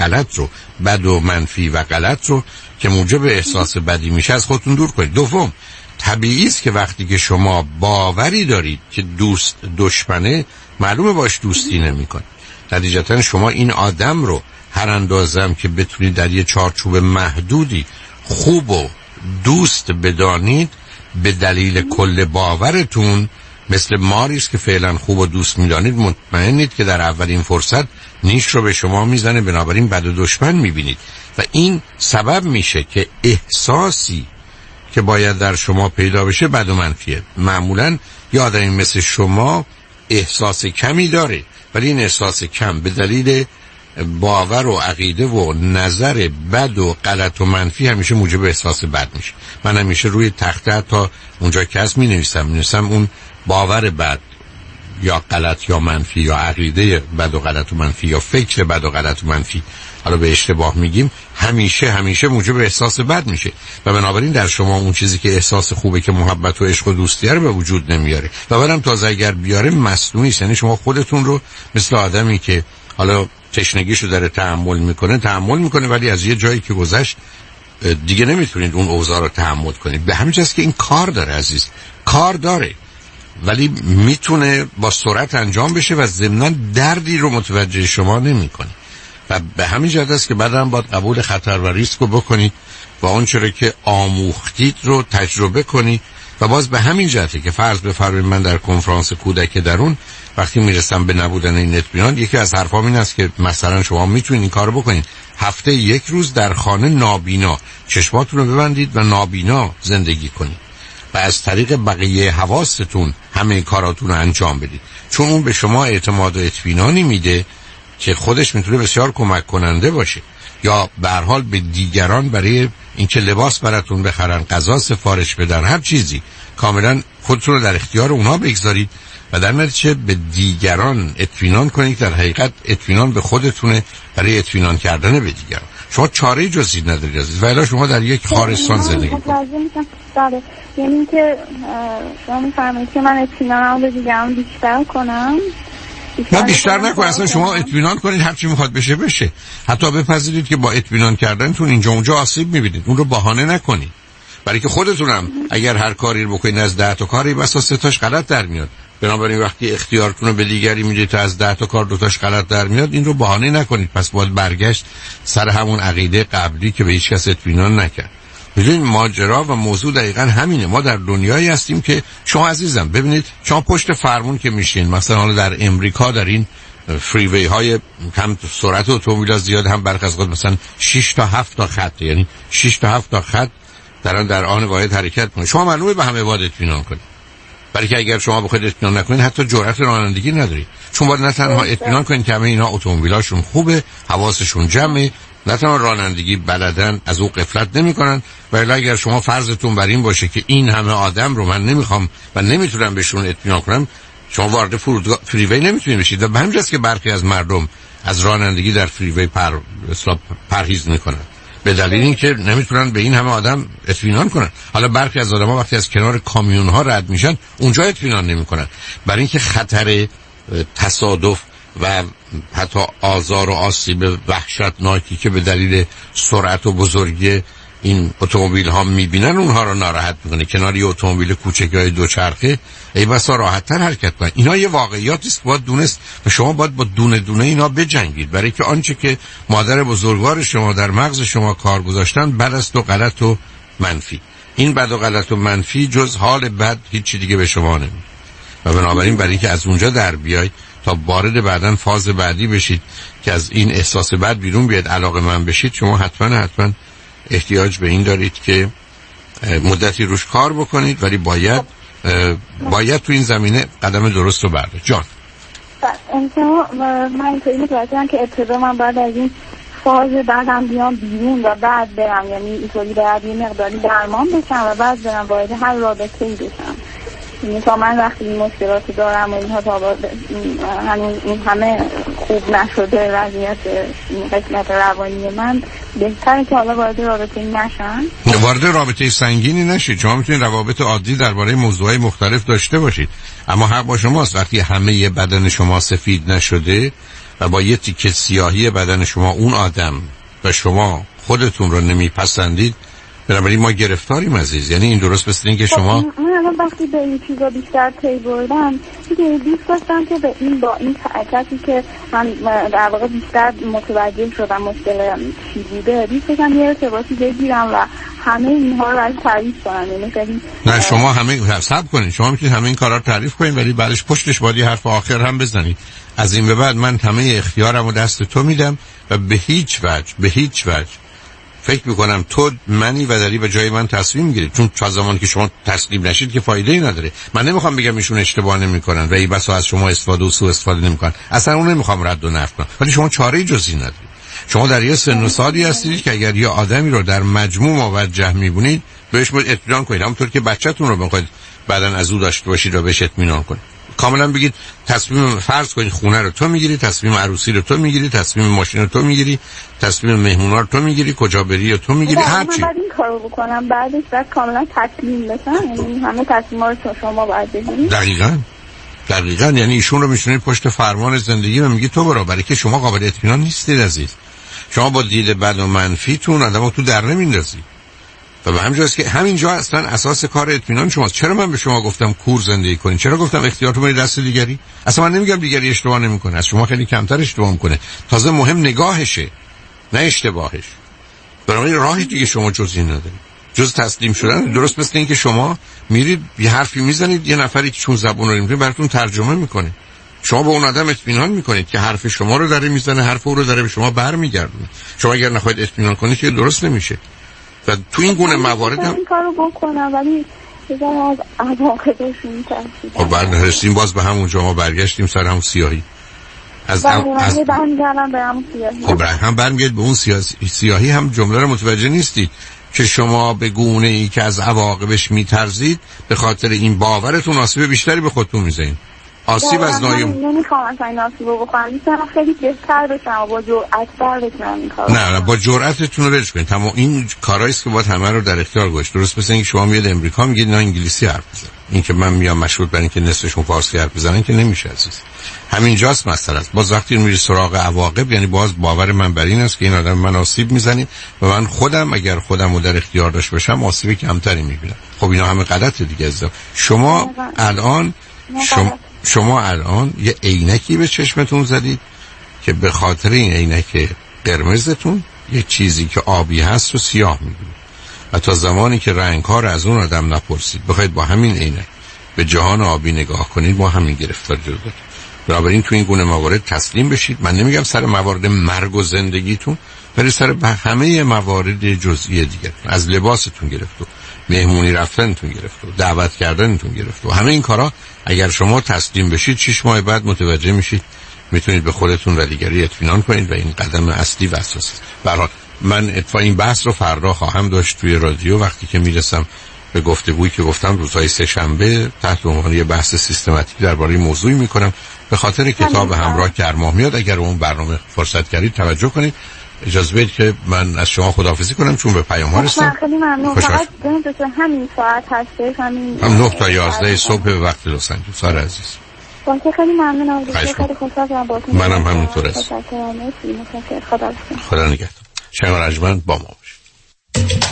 غلط رو که موجب احساس بدی میشه از خودتون دور کنید. دوم، طبیعی است که وقتی که شما باوری دارید که دوست دشمنه معلومه باش دوستی نمی‌کنید. نتیجتاً شما این آدم رو هر اندازم که بتونید در یه چارچوب محدودی خوب و دوست بدانید به دلیل کل باورتون مثل ماریست که فعلا خوب و دوست می‌دانید مطمئنید که در اولین فرصت نیش رو به شما میزنه، بنابراین بد و دشمن می‌بینید و این سبب میشه که احساسی که باید در شما پیدا بشه بد و منفیه. معمولاً یه آدمی مثل شما احساس کمی داره ولی این احساس کم به دلیل باور و عقیده و نظر بد و غلط و منفی همیشه موجب احساس بد میشه. من همیشه روی تخته تا اونجا که هست می‌نویسم اون باور بد یا غلط یا منفی یا عقیده بد و غلط و منفی یا فکر بد و غلط و منفی، حالا به اشتباه میگیم، همیشه موجب احساس بد میشه و بنابراین در شما اون چیزی که احساس خوبه که محبت و عشق و دوستیه رو به وجود نمیاره و بعدم تازه اگر بیاره مصنوعی است. یعنی شما خودتون رو مثل آدمی که حالا تشنگیشو داره تحمل میکنه ولی از یه جایی که گذشت دیگه نمیتونید اون اوضاع رو تحمل کنید. به همین جاست که این کار داره عزیز، کار داره. ولی میتونه با سرعت انجام بشه و ضمناً دردی رو متوجه شما نمیکنه و به همین جهت است که بعداً باید قبول خطر و ریسک رو بکنید و اون چرا که آموختید رو تجربه کنید. و باز به همین جهته که فرض بفرمایید من در کنفرانس کودک درون وقتی میرسم به نبودن این اطمینان، یکی از حرفام این است که مثلا شما میتونید این کارو بکنید، هفته یک روز در خانه نابینا چشماتون رو ببندید و نابینا زندگی کنید و از طریق بقیه حواستون همه کاراتون رو انجام بدید، چون اون به شما اعتماد و اطمینانی میده که خودش میتونه بسیار کمک کننده باشه. یا به هر حال به دیگران برای اینکه لباس براتون بخرن، غذا سفارش بدن، هر چیزی کاملا خودتون رو در اختیار اونا بگذارید و در نتیجه به دیگران اطمینان کنید. در حقیقت اطمینان به خودتونه برای اطمینان کردن به دیگران. شما چاره جزی ندارید عزیز، ولی شما در یک خارستان زندگی می‌کنید. یعنی که شما می‌فرمایید که من اطمینانم به دیگران بیشتر کنم. نه بیشتر نکن، اصلا شما اطمینان کنید هر چی میخواد بشه. حتی بپذیرید که با اطمینان کردنتون اینجا اونجا آسیب میبینید، اون رو بهانه نکنید، برای که خودتونم اگر هر کاری رو بکنید از 10 تا کاری بسا 3 تاش غلط در میاد. بنابراین وقتی اختیارتون رو به دیگری میدید تا از 10 تا کار 2 تاش غلط در میاد، این رو بهانه نکنید. پس باید برگشت سر همون عقیده قبلی که به هیچ کس اطمینان نکرد. ببینید ماجرا و موضوع دقیقاً همینه. ما در دنیایی هستیم که شما عزیزم ببینید، شما پشت فرمون که میشین، مثلا در امریکا در این فریوی های کم سرعت اتومبیل‌ها زیاد، هم برخی از مثلا 6 تا 7 تا خط، یعنی 6 تا 7 تا خط در آن واحد حرکت کنید. شما معلومه به همه باید اطمینان کنید، برای که اگر شما بخواید اطمینان نکنید حتی جرأت رانندگی ندارید. چون باید نه تنها اطمینان کنید که همه اینا اتومبیلاشون خوبه، حواسشون جمعه، نه تنها رانندگی بلدن، از او غفلت نمی‌کنن. ولی اگر شما فرضتون بر این باشه که این همه آدم رو من نمیخوام و نمیتونم بهشون اطمینان کنم، شما وارد فریوی نمیتونید بشید. و به همین جاست که برخی از مردم از رانندگی در فریوی پرهیز میکنن، به دلیل اینکه نمیتونن به این همه آدم اطمینان کنن. حالا برخی از آدم‌ها وقتی از کنار کامیون‌ها رد میشن اونجا اطمینان نمیکنن، برای اینکه خطر تصادف و حتی آزار و آسیب وحشتناکی که به دلیل سرعت و بزرگی این اتومبیل ها میبینن اونها رو ناراحت میکنه. کنار یه اتومبیل کوچکای دوچرخه ای بسا راحت تر حرکت کنن. اینا یه واقعیاتی است باید دونست و شما باید با دونه دونه اینا بجنگید، برای که آنچه که مادر بزرگوار شما در مغز شما کار گذاشتن بد است و غلط و منفی. این بد و غلط و منفی جز حال بد هیچ دیگه به شما نمیده و بنابراین برای که از اونجا در بیاید تا وارد بعداً فاز بعدی بشید که از این احساس بد بیرون بیاد، علاقه من بشید، شما حتما احتیاج به این دارید که مدتی روش کار بکنید، ولی باید تو این زمینه قدم درست رو بردارید. جان من اینطوری متوجهم که ابتدا من بعد از این فاز بعدم بیام بیرون و بعد برم، یعنی اینطوری باید یه مقداری درمان بشم و بعد برم وارد هر رابطه‌ای بشم. تا من وقتی این مشکلاتی دارم و اینها تا این همه خوب نشده وضعیت قسمت روانی من، بهتره که حالا وارد رابطه نشن. وارد رابطه سنگینی نشید. شما میتونید روابط عادی درباره موضوعات مختلف داشته باشید، اما حق با شماست وقتی همه بدن شما سفید نشده و با یه تیکه سیاهی بدن شما اون آدم و شما خودتون رو نمیپسندید، بنابراین ما گرفتاریم عزیز. یعنی این درست مثل این که شما من الان وقتی به این چیزا بیشتر پی بردم دیگه دوست داشتم که با این کسی که من در واقع بیشتر متوجه شدم مشکل چی بوده، دوست داشتم یه ارتباطی بگیرم و همه اینها رو از تعریف کنم. نه شما همه صبر کنید، شما میتونید همه این کارا رو تعریف کنید ولی بعدش پشتش باید یه حرف آخر هم بزنید. از این به بعد من همه اختیارم رو دست تو میدم و به هیچ وجه فکر میکنم تو منی و داری به جای من تصمیم میگیرید، چون تا زمانی که شما تسلیم نشید که فایده ای نداره. من نمیخوام بگم ایشون اشتباه نمیکنن و ای بسا از شما استفاده و سوء استفاده نمیکنن، اصلا اون نمیخوام رد و نفی کنم، ولی شما چاره جزی ندارید. شما در یه سن و سالی هستید که اگر یه آدمی رو در مجموع موجه میبینید بهش اطمینان کنید، همونطور که بچه‌تون رو بخواید بعدن از او داشته باشید و بهش اطمینان کنید. کاملا بگید تصمیم فرض کنید خونه رو تو میگیری، تصمیم عروسی رو تو میگیری، تصمیم ماشین رو تو میگیری، تصمیم مهمونا رو تو میگیری، کجا بری رو تو میگیری، هر چی. من بعد این کارو بکنم بعدش بعد کاملا تسلیم بشم، یعنی همه تصمیم‌ها رو شما باید بگیرید. دقیقاً یعنی ایشون رو میشونید پشت فرمان زندگی و میگی تو برو، برای که شما قابل اطمینان نیستید عزیز. شما با دید بد و منفیتون آدمو تو در نمیندازید. و به همینجاست که همینجا اصلا اساس کار اطمینان شماست. چرا من به شما گفتم کور زندگی کنین؟ چرا گفتم اختیارتون رو دست دیگری؟ اصلا من نمیگم دیگری اشتباه نمیکنه، از شما خیلی کمتر اشتباه میکنه، تازه مهم نگاهشه نه اشتباهش. برای راهی دیگه شما جز این ندارید، جز تسلیم شدن. درست مثل این که شما میرید یه حرفی میزنید، یه نفری که چون زبون رو نمی‌فهمه براتون ترجمه میکنه، شما به اون آدم اطمینان میکنید که حرف شما رو داره میزنه، حرف او رو داره به شما برمیگردونه. شما اگر نخواهید اطمینان کنید که درست نمیشه. و تو این گونه موارد هم این کارو بکنم ولی دیگه از عواقبش میترسیدم. خب بعد رسیدیم باز به همونجا، ما برگشتیم سر همون سیاهی. از برمیگردم به همون سیاهی. خب هم برمیگرد به اون سیاهی. هم جمله رو متوجه نیستید که شما به گونه ای که از عواقبش میترسید به خاطر این باورتون آسیب بیشتری به خودتون میزنید. آسیب از نایم نمیخوام اصلا این آسیب رو بخورم، میتونم خیلی بهتر بشم و با جرأت‌تر بتونم این کارو. نه با جرأتتون رو ولش کنید. تمام این کارهایی است که باید همه رو در اختیار گذاشت. درست مثل اینکه شما میاد امریکا میگید نه انگلیسی حرف بزن، این که من میام مشروط بر اینکه نصفشون فارسی حرف بزنن که نمیشه عزیز. همینجاست مسئله است. باز وقتی میری سراغ عواقب، یعنی باز باور من بر این است که این آدم من آسیب میزنه و من خودم اگر خودم رو در اختیار داشت باشم آسیب کمتری میبینم. خب اینا همه غلطه دیگه عزیز. شما الان یه عینکی به چشمتون زدید که به خاطر این عینک قرمزتون یه چیزی که آبی هست رو سیاه می‌بینید و تا زمانی که رنگ‌ها رو از اون آدم نپرسید بخواید با همین عینک به جهان آبی نگاه کنید با همین گرفتار جلو دارید. بنابراین تو این گونه موارد تسلیم بشید. من نمیگم سر موارد مرگ و زندگیتون، ولی سر همه موارد جزئی دیگه، از لباستون گرفت و مهمونی رفتنتون گرفت و دعوت کردنتون گرفت و همه این کارا اگر شما تسلیم بشید 6 ماه بعد متوجه میشید میتونید به خودتون و دیگری اطمینان کنید و این قدم اصلی و اساسی است. برای من این بحث رو فردا خواهم داشت توی رادیو وقتی که میرسم به گفتگویی که گفتم روزهای سه شنبه تحت عنوان یه بحث سیستماتیک درباره موضوعی میکنم به خاطر کتاب همراه که ارماه میاد. اگر اون برنامه فرصت کردید توجه کنید. اجازه بدید که من از شما خداحافظی کنم چون به پیام ها رسیدم. خیلی ممنون. فقط همین ساعت هستش، همین 9 تا 11 صبح به وقت لس آنجلس. سار عزیز باشه خیلی ممنونم. خیلی خوشحالم باهاتون. منم همینطور است. خدا نگهدار. شما رجمند با ما باشید.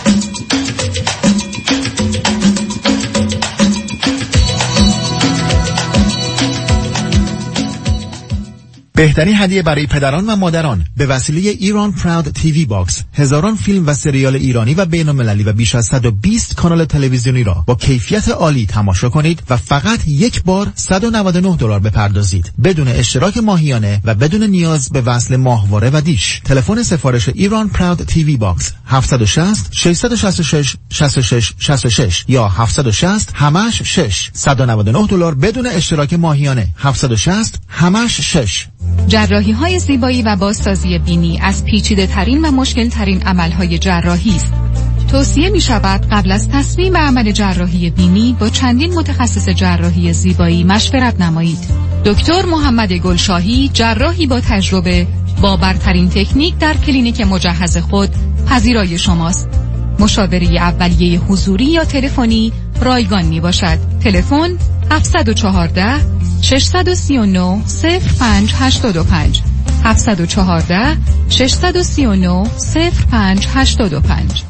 بهترین هدیه برای پدران و مادران به وسیله ایران پراود تیوی باکس، هزاران فیلم و سریال ایرانی و بین‌المللی و بیش از 120 کانال تلویزیونی را با کیفیت عالی تماشا کنید و فقط یک بار $199 بپردازید بدون اشتراک ماهیانه و بدون نیاز به وصل ماهواره و دیش. تلفن سفارش ایران پراود تیوی باکس 760 666 66 66 یا 760 همش 6 $199 بدون اشتراک ماهیانه 760 همش 6. جراحی‌های زیبایی و بازسازی بینی از پیچیده‌ترین و مشکل‌ترین عمل‌های جراحی است. توصیه می‌شود قبل از تصمیم به عمل جراحی بینی با چندین متخصص جراحی زیبایی مشورت نمایید. دکتر محمد گلشاهی، جراحی با تجربه با برترین تکنیک در کلینیک مجهز خود پذیرای شماست. مشاوره اولیه حضوری یا تلفنی رایگان میباشد. تلفن 714 639 0585 714 639 0585.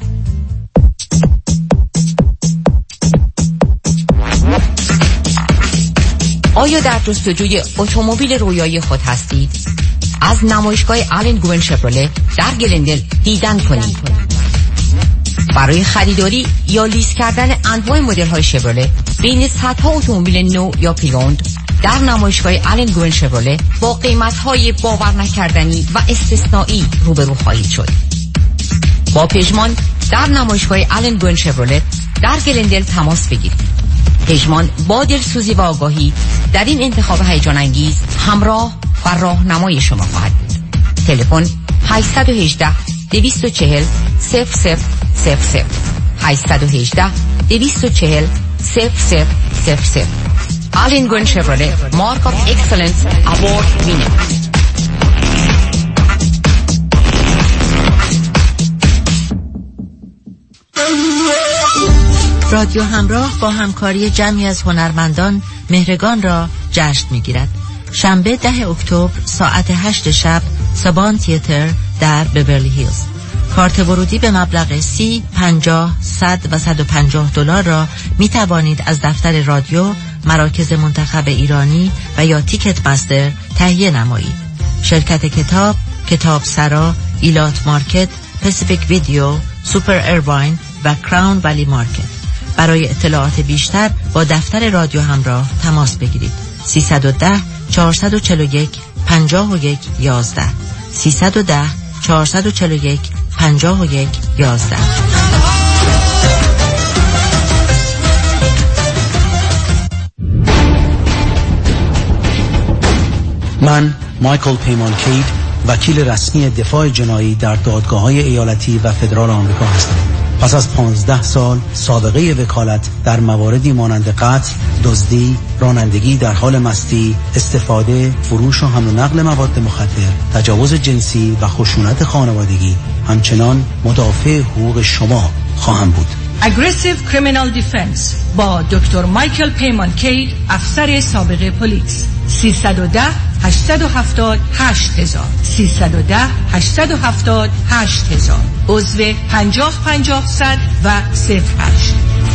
آیا در جستجوی اتومبیل رویایی خود هستید؟ از نمایشگاه آلن گوین شفرله در گلندل دیدن کنید. برای خریداری یا لیز کردن انواع مدل‌های شفرله بین صدها اتومبیل نو یا پریوند در نمایشگاه آلن گوین شفرله با قیمت‌های باور نکردنی و استثنایی روبرو خواهید شد. با پژمان در نمایشگاه آلن گوین شفرله در گلندل تماس بگیرید. پژمان با دلسوزی و آگاهی در این انتخاب هیجان انگیز همراه و راهنمای شما خواهد بود. تلفن 818 240 0000 818 240 0000. آلن گوین شفرله مارک آف اکسلنس اوارد وینر. رادیو همراه با همکاری جمعی از هنرمندان مهرگان را جشن می‌گیرد. شنبه 10 اکتبر ساعت 8 شب سابان تئاتر در بیورلی هیلز. کارت ورودی به مبلغ 30 50 100 و $150 را می توانید از دفتر رادیو، مراکز منتخب ایرانی و یا تیکت مستر تهیه نمایید. شرکت کتاب، کتاب سرا، ایلات مارکت، پسیفیک ویدیو، سوپر ایرواین و کراون ولی مارکت. برای اطلاعات بیشتر با دفتر رادیو همراه تماس بگیرید. 310 441 51 11 310 441 51 11. من مایکل پیمان کید، وکیل رسمی دفاع جنایی در دادگاه‌های ایالتی و فدرال آمریکا هستم. پس از 15 سال سابقه وکالت در مواردی مانند قتل، دزدی، رانندگی در حال مستی، استفاده، فروش و حمل و نقل مواد مخدر، تجاوز جنسی و خشونت خانوادگی، همچنان مدافع حقوق شما خواهم بود. Aggressive Criminal Defense با دکتر مایکل پیمان کید، افسر سابق پلیس. 310 870 8000 310 870 8000 عضو 50 50 100 و 08.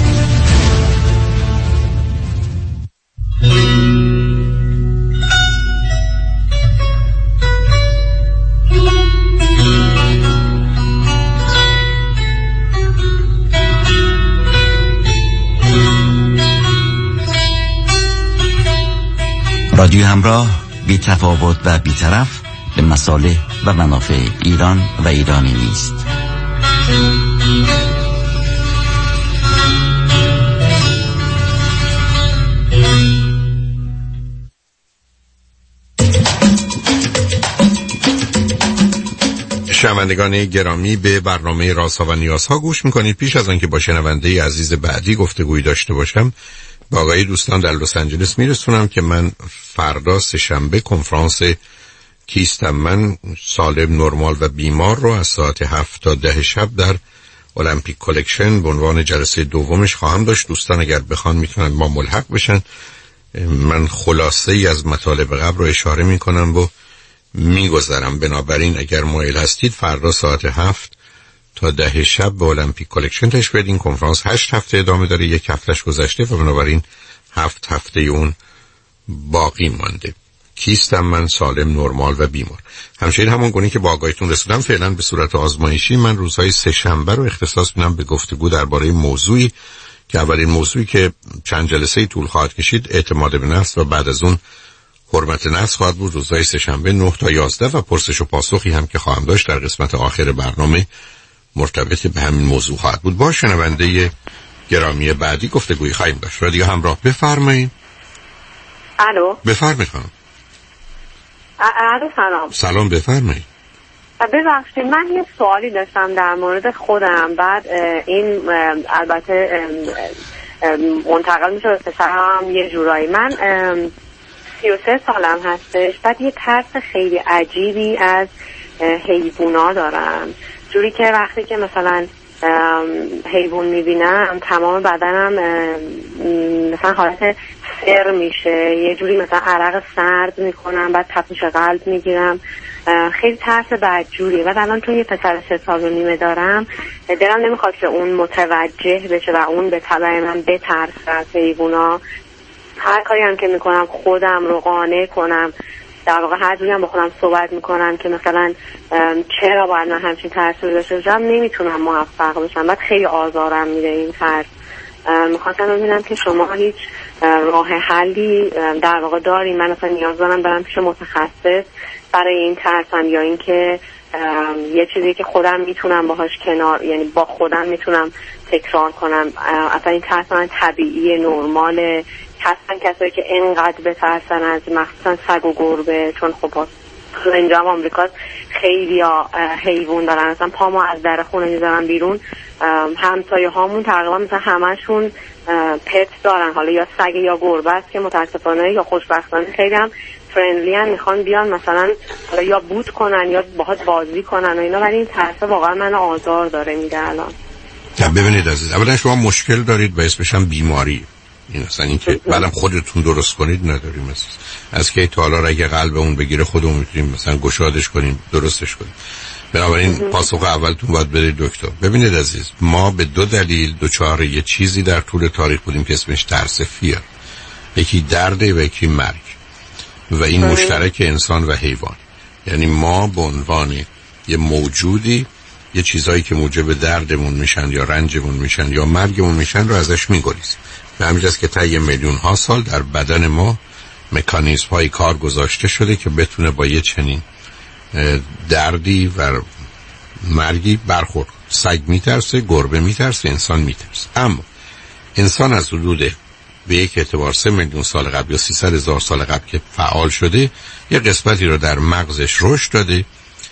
رادیو همراه، بی تفاوت و بی طرف به مصالح و منافع ایران و ایرانی نیست. شنوندگان گرامی، به برنامه رازها و نیازها گوش میکنید. پیش از آنکه با شنونده عزیز بعدی گفتگویی داشته باشم، با آقای دوستان در لس آنجلس میرسونم که من فردا سه‌شنبه کنفرانس کیستم من سالم، نرمال و بیمار رو از ساعت 7 تا 10 شب در المپیک کلکشن به عنوان جلسه دومش خواهم داشت. دوستان اگر بخوان میتونن ما ملحق بشن. من خلاصه ای از مطالب قبل رو اشاره میکنم و میگذرم. بنابراین اگر مایل هستید فردا ساعت 7 تا 10 شب به المپیک کلکشن تشریف بیارید. کنفرانس 8 هفته ادامه داره، یک هفتهش گذشته و بنابراین 7 هفته اون باقی مانده. کیستم من سالم، نرمال و بیمار. همچنین همون گونه که با آگاهیتون رسیدم، فعلا به صورت آزمایشی من روزهای سه‌شنبه رو اختصاص میدم به گفتگو درباره موضوعی که اولین موضوعی که چند جلسه طول خواهد کشید اعتماد به نفس و بعد از اون حرمت نفس خواهد بود. روزهای سه‌شنبه 9 تا 11 و پرسش و پاسخی هم که خواهم داشت در قسمت آخر برنامه مرتبط به همین موضوع خواهد بود. با شنونده گرامی بعدی گفتگویی خواهیم داشت. رادیو همراه، بفرمایید. الو، بفرمایید خانم. الو، سلام. سلام، بفرمایید. ببخشید، من یه سوالی داشتم در مورد خودم. بعد این البته منتقل میشه به پسرم یه جورایی. من 33 سالم هستش. بعد یه ترس خیلی عجیبی از حیوونا دارم، جوری که وقتی که مثلا حیوان میبینم تمام بدنم مثلا حالت سر میشه، یه جوری مثلا عرق سرد میکنم، بعد تپش قلب میگیرم. خیلی ترس بدجوریه. بعد الان تو یه پسر 3 سال و نیمه دارم، دلم نمیخواد که اون متوجه بشه و اون به تبع من بترسه از حیوونا. هر کاری هم که میکنم خودم رو قانع کنم، در واقع هر جوری هم با خودم صحبت میکنم که مثلا چرا باید من همچین ترسی داشته باشم، نمیتونم موفق بشم. بعد خیلی آزارم میده این ترس. میخواستم ببینم که شما هیچ راه حلی در واقع دارین. من اصلا نیاز دارم برم پیش متخصص برای این ترسم، یا اینکه یه چیزی که خودم میتونم باهاش کنار، یعنی با خودم میتونم تکرار کنم. اصلا این ترس من طبیعی، نرماله. هستن کسایی که اینقدر بترسن از مخصوصا سگ و گربه، چون خب اینجا هم آمریکا خیلی حیوان دارن. اصلا پامو از در خونه میذارن بیرون، همسایه هامون تقریبا مثلا همشون پت دارن، حالا یا سگ یا گربه است که متاسفانه یا خوشبختانه خیلی هم فرندلی هم میخوان بیان مثلا حالا یا بوت کنن یا باهات بازی کنن و اینا. ولی این ترس واقعا من آزار داره میده الان. ببینید عزیز، اولا شما مشکل دارید و اسمش هم بیماری. این اصلا این که بعدم خودتون درست کنید نداریم. از که تا حالا اگه قلب اون بگیره خودمون میتونیم مثلا گشادش کنیم، درستش کنیم. بنابراین پاسخ اولتون باید برید دکتر. ببینید عزیز، ما به دو دلیل دچار یه چیزی در طول تاریخ بودیم که اسمش ترس فیر. یکی درده و یکی مرگ و این مشترک انسان و حیوان. یعنی ما به عنوان یه موجودی یه چیزایی که موجب دردمون میشن یا رنجمون میشن یا مرگمون میشن رو ازش میگریزیم. به همین جاست که تا یه میلیون ها سال در بدن ما مکانیزم های کار گذاشته شده که بتونه با یه چنین دردی و مرگی برخورد. سگ میترسه، گربه میترسه، انسان میترسه. اما انسان از حدود به یک اعتبار 3 میلیون سال قبل یا 300,000 سال قبل که فعال شده، یه قسمتی رو در مغزش رشد داده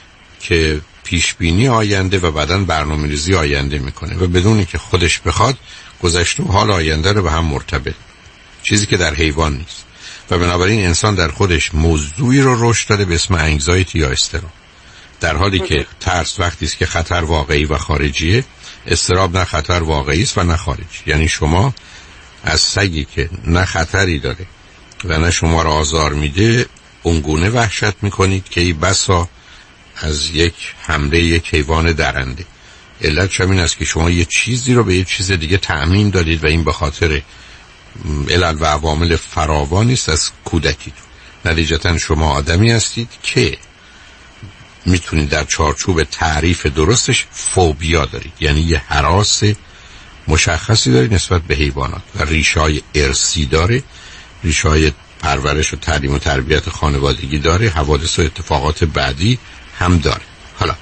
که پیشبینی آینده و بعداً برنامه‌ریزی آینده میکنه و بدون اینکه خودش بخواد گذشته و حال آینده رو به هم مرتبط، چیزی که در حیوان نیست. و بنابراین انسان در خودش موضوعی رو رشد داده به اسم انگزایتی یا اضطراب، در حالی که ترس وقتی است که خطر واقعی و خارجیه، اضطراب نه خطر واقعی است و نه خارجی. یعنی شما از سگی که نه خطری داره و نه شما را آزار میده اونگونه وحشت میکنید که ای بسا از یک حمله یک حیوان درنده. علت همین است که شما یه چیزی رو به یه چیز دیگه تعمیم دادید و این به خاطر علل و عوامل فراوانی است از کودکیتون. نتیجتا شما آدمی هستید که میتونید در چارچوب تعریف درستش فوبیا دارید، یعنی یه هراس مشخصی دارید نسبت به حیوانات و ریشه‌های ارثی داره، ریشه‌های پرورش و تعلیم و تربیت خانوادگی داره، حوادث و اتفاقات بعدی هم داره. حالا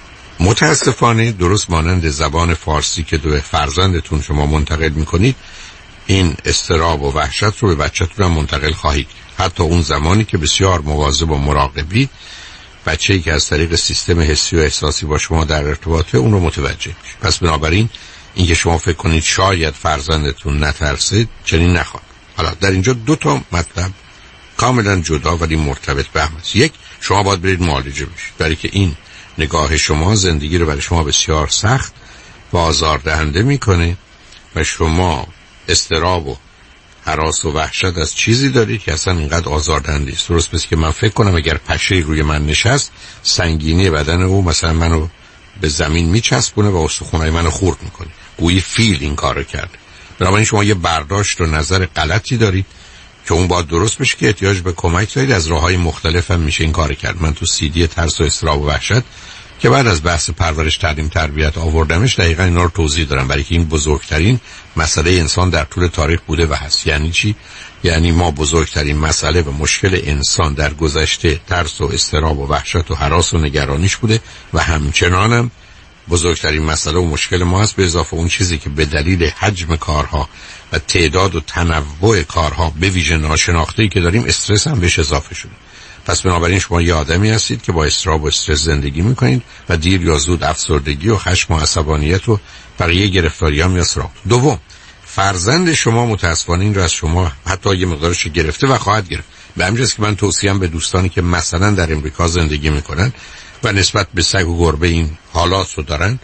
متاسفانه درست مانند زبان فارسی که به فرزندتون شما منتقل میکنید، این اضطراب و وحشت رو به بچه‌تون هم منتقل خواهید، حتی اون زمانی که بسیار مواظب و مراقبی بچه‌ای که از طریق سیستم حسی و احساسی با شما در ارتباطه اون رو متوجه میشه. پس بنابراین اینکه شما فکر کنید شاید فرزندتون نترسه، چنین نخواد. حالا در اینجا 2 تا مطلب کاملا جدا ولی مرتبط به هم است. یک، شما باید برید معالجه بشید، برای که این نگاه شما زندگی رو برای شما بسیار سخت و آزاردهنده میکنه و شما اضطراب و هراس و وحشت از چیزی دارید که اصلا اینقدر آزاردهنده است. درست پس که من فکر کنم اگر پشه روی من نشست، سنگینی بدن او مثلا منو به زمین میچسبونه و استخونای منو خورد میکنه، گویی فیل این کارو کرده. بنابراین شما یه برداشت و نظر غلطی دارید که اون باید درست بشه که احتیاج به کمک دارید. از راههای مختلف هم میشه این کار کرد. من تو CD ترس و اضطراب و وحشت که بعد از بحث پرورش تعلیم تربیت آوردمش دقیقاً اینا رو توضیح دارم، برای که این بزرگترین مسئله انسان در طول تاریخ بوده و هست. یعنی چی؟ یعنی ما بزرگترین مسئله و مشکل انسان در گذشته ترس و اضطراب و وحشت و هراس و نگرانیش بوده و همچنانم بزرگترین مسئله و مشکل ما هست، به اضافه اون چیزی که به دلیل حجم کارها و تعداد و تنوع کارها به ویژه ناشناخته‌ای که داریم استرس هم بهش اضافه شده. پس بنابراین شما یه آدمی هستید که با اضطراب و استرس زندگی میکنید و دیر یا زود افسردگی و خشم و عصبانیت و بقیه گرفتاری‌ها میاد سراغ. دوم، فرزند شما متأسفانه این رو از شما حتی یه مقدارش گرفته و خواهد گرفت. به همین جاست که من توصیه‌ام به دوستانی که مثلا در امریکا زندگی میکنن و نسبت به سگ و گربه این حالات رو دارن،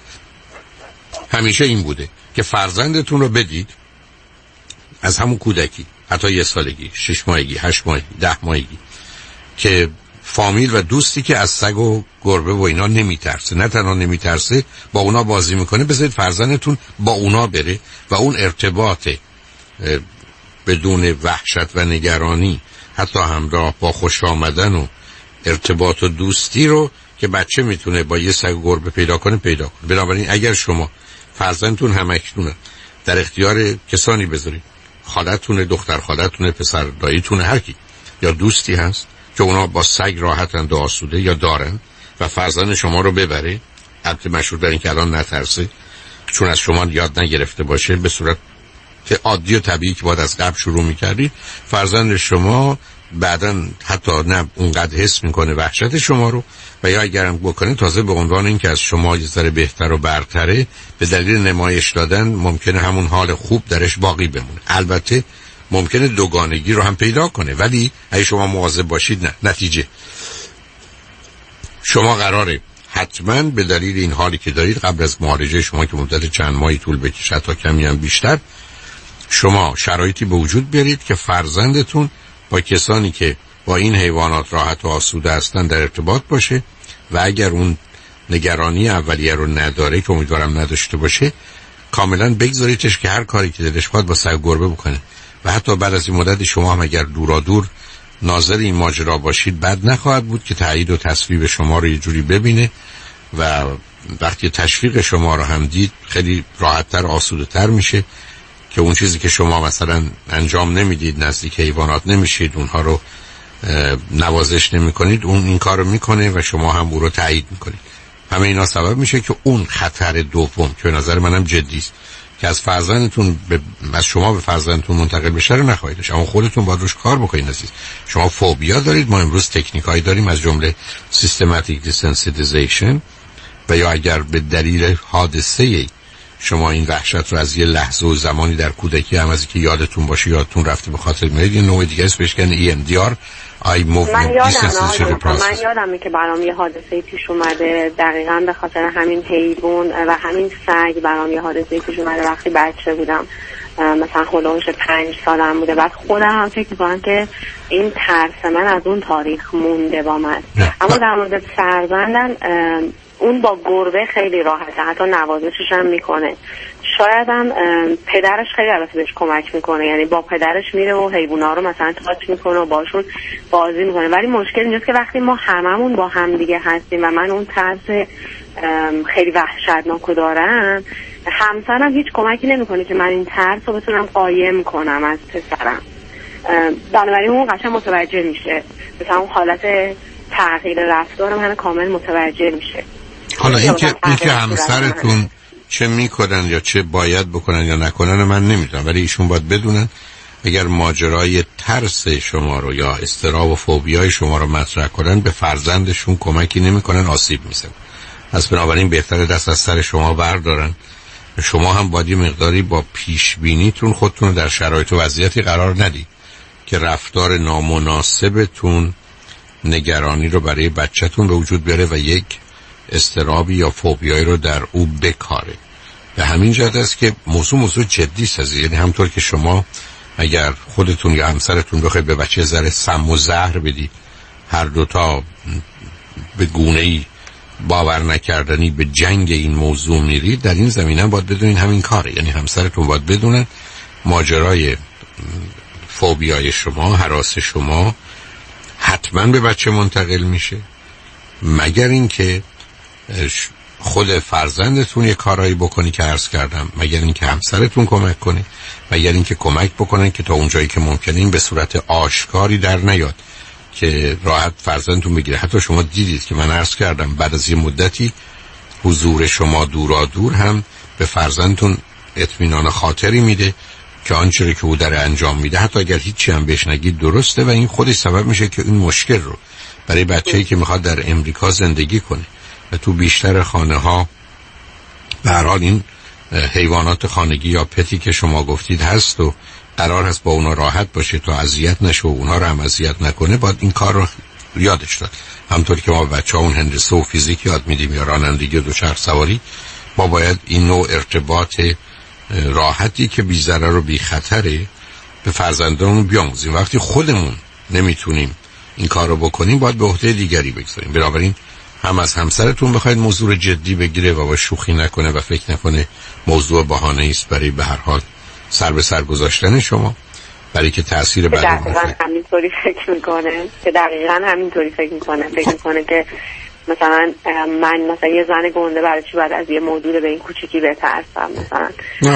همیشه این بوده که فرزندتون رو بدید از همون کودکی، حتی 1 سالگی، 6 ماهگی، 8 ماهگی، 10 ماهگی، که فامیل و دوستی که از سگ و گربه و اینا نمیترسه، نه تنها نمیترسه، با اونا بازی میکنه، بذارید فرزندتون با اونا بره و اون ارتباط بدون وحشت و نگرانی، حتی همراه با خوش آمدن و ارتباط و دوستی رو که بچه میتونه با یه سگ و گربه پیدا کنه. بنابراین اگر شما فرزندتون همکنون در اختیار کسانی بذارید، خالتونه، دختر خالتونه، پسر داییتونه، هر کی، یا دوستی هست که اونا با سگ راحتن و آسوده یا دارن و فرزند شما رو ببره، البته مشروط بر این که الان نترسه چون از شما یاد نگرفته باشه، به صورت که عادی و طبیعی که باید از قبل شروع میکردید، فرزند شما بعداً حتی نه اونقدر حس میکنه وحشت شما رو و یا اگرم بکنه تازه به عنوان این که از شما یه ذره بهتر و برتره به دلیل نمایش دادن ممکنه همون حال خوب درش باقی بمونه. البته ممکنه دوگانگی رو هم پیدا کنه، ولی اگه شما مواظب باشید نه. نتیجه شما قراره حتما به دلیل این حالی که دارید قبل از معالجه شما که مدت چند ماهی طول بکشه تا کمی هم بیشتر، شما شرایطی به وجود بیارید که فرزندتون با کسانی که با این حیوانات راحت و آسوده هستن در ارتباط باشه و اگر اون نگرانی اولیه رو نداره که امیدوارم نداشته باشه، کاملا بگذاریدش که هر کاری که دلش بخواد با سگ گربه بکنه و حتی بعد از این مدت شما هم اگر دورادور ناظر این ماجرا باشید بد نخواهد بود که تایید و تصویب شما رو یه جوری ببینه و وقتی تشویق شما رو هم دید خیلی راحت‌تر آسوده‌تر میشه که اون چیزی که شما مثلا انجام نمیدید، نزدیک حیوانات نمیشید، اونها رو نوازش نمی‌کنید، اون این کارو میکنه و شما هم او رو تایید میکنید. همه اینا سبب میشه که اون خطر دوم که به نظر منم جدی است که از فرزندتون از شما به فرزندتون منتقل بشه رو نخواهیدش، اما خودتون باید روش کار بکنید عزیز. شما فوبیا دارید، ما امروز تکنیکایی داریم از جمله سیستماتیک دیسنسیتیزیشن و یا اگر به دلیل حادثه شما این وحشت رو از یه لحظه و زمانی در کودکی هم از که یادتون باشه یادتون رفته به خاطر میاد، یه نوع دیگه اسمش بهش میگن EMDR ای موومنت دیسنسیتیزیشن پروسس. من یادمه که برام یه حادثه پیش اومده دقیقاً به خاطر همین حیوان و همین سگ. برام یه حادثه پیش اومده وقتی بچه بودم، مثلا هولوش 5 سالم بوده. بعد خودم هم فکر می‌کنم که این ترس من از اون تاریخ مونده با من. اما در مورد فرزندم اون با گربه خیلی راحته، حتی نوازشش هم میکنه. شاید هم پدرش خیلی البته بهش کمک میکنه، یعنی با پدرش میره و حیونا رو مثلا تاچ میکنه و باشون بازی میکنه. ولی مشکل اینجاست که وقتی ما هممون با هم دیگه هستیم و من اون ترس خیلی وحشتناکو دارم، همسرم هیچ کمکی نمیکنه که من این ترس رو بتونم قایم کنم از پسرم. بنابراین اون قشنگ متوجه میشه، مثلا اون حالت تغییر رفتارم همه کامل متوجه میشه. حالا اینکه همسرتون چه میکنن یا چه باید بکنن یا نکنن من نمیدونم، ولی ایشون باید بدونن اگر ماجرای ترس شما رو یا اضطراب و فوبیای شما رو مطرح کنن به فرزندشون کمکی نمیکنن، آسیب میزنن. پس بنابراین بهتره دست از سر شما بردارن. شما هم باید یه مقداری با پیش بینیتون خودتون رو در شرایط و وضعیتی قرار ندید که رفتار نامناسبتون نگرانی رو برای بچه‌تون به وجود بیاره و یک اضطرابی یا فوبیایی رو در او بکاره. به همین جهت است که موضوع جدی است. یعنی همطور که شما اگر خودتون یا همسرتون بخواید به بچه ذره سم و زهر بدید، هر دوتا به گونه‌ای باور نکردنی به جنگ این موضوع میرید، در این زمینه باید بدونین همین کاره. یعنی همسرتون باید بدونن ماجرای فوبیای شما، هراس شما حتما به بچه منتقل میشه، مگر اینکه خود فرزندتون یه کارایی بکنی که عرض کردم، مگر اینکه همسرتون کمک کنه، مگر اینکه کمک بکنن که تا اونجایی که ممکنه این به صورت آشکاری در نیاد که راحت فرزندتون بگیره. حتی شما دیدید که من عرض کردم بعد از یه مدتی حضور شما دورا دور هم به فرزندتون اطمینان خاطری میده که آنچه که او داره انجام میده حتی اگر هیچی هم بهش نگید درسته و این خودش سبب میشه که این مشکل رو برای بچه‌ای که میخواد در امریکا زندگی کنه و تو بیشتر خانه ها به هر حال این حیوانات خانگی یا پتی که شما گفتید هست و قرار هست با اونا راحت باشه تا اذیت نشه و اونا رو هم اذیت نکنه، باید این کار رو یادش داد. همطور که ما بچه‌ها اون هندسه و فیزیک یاد میدیم یا رانندگی و دوچرخ سواری، ما باید این نوع ارتباط راحتی که بی ضرر و بی خطره به فرزندانمون بیاموزیم. وقتی خودمون نمیتونیم این کار رو بکنیم باید به عهده دیگری بگذاریم. بنابراین هم از همسرتون بخواید موضوع جدی بگیره و با شوخی نکنه و فکر نکنه موضوع بهانه است برای به هر حال سر به سر گذاشتن شما، برای که تأثیر بعد دقیقاً همینطوری فکر میکنه فکر میکنه که مثلا من یه زن گنده برای چی باید از یه موضوع به این کوچیکی بترسم مثلا.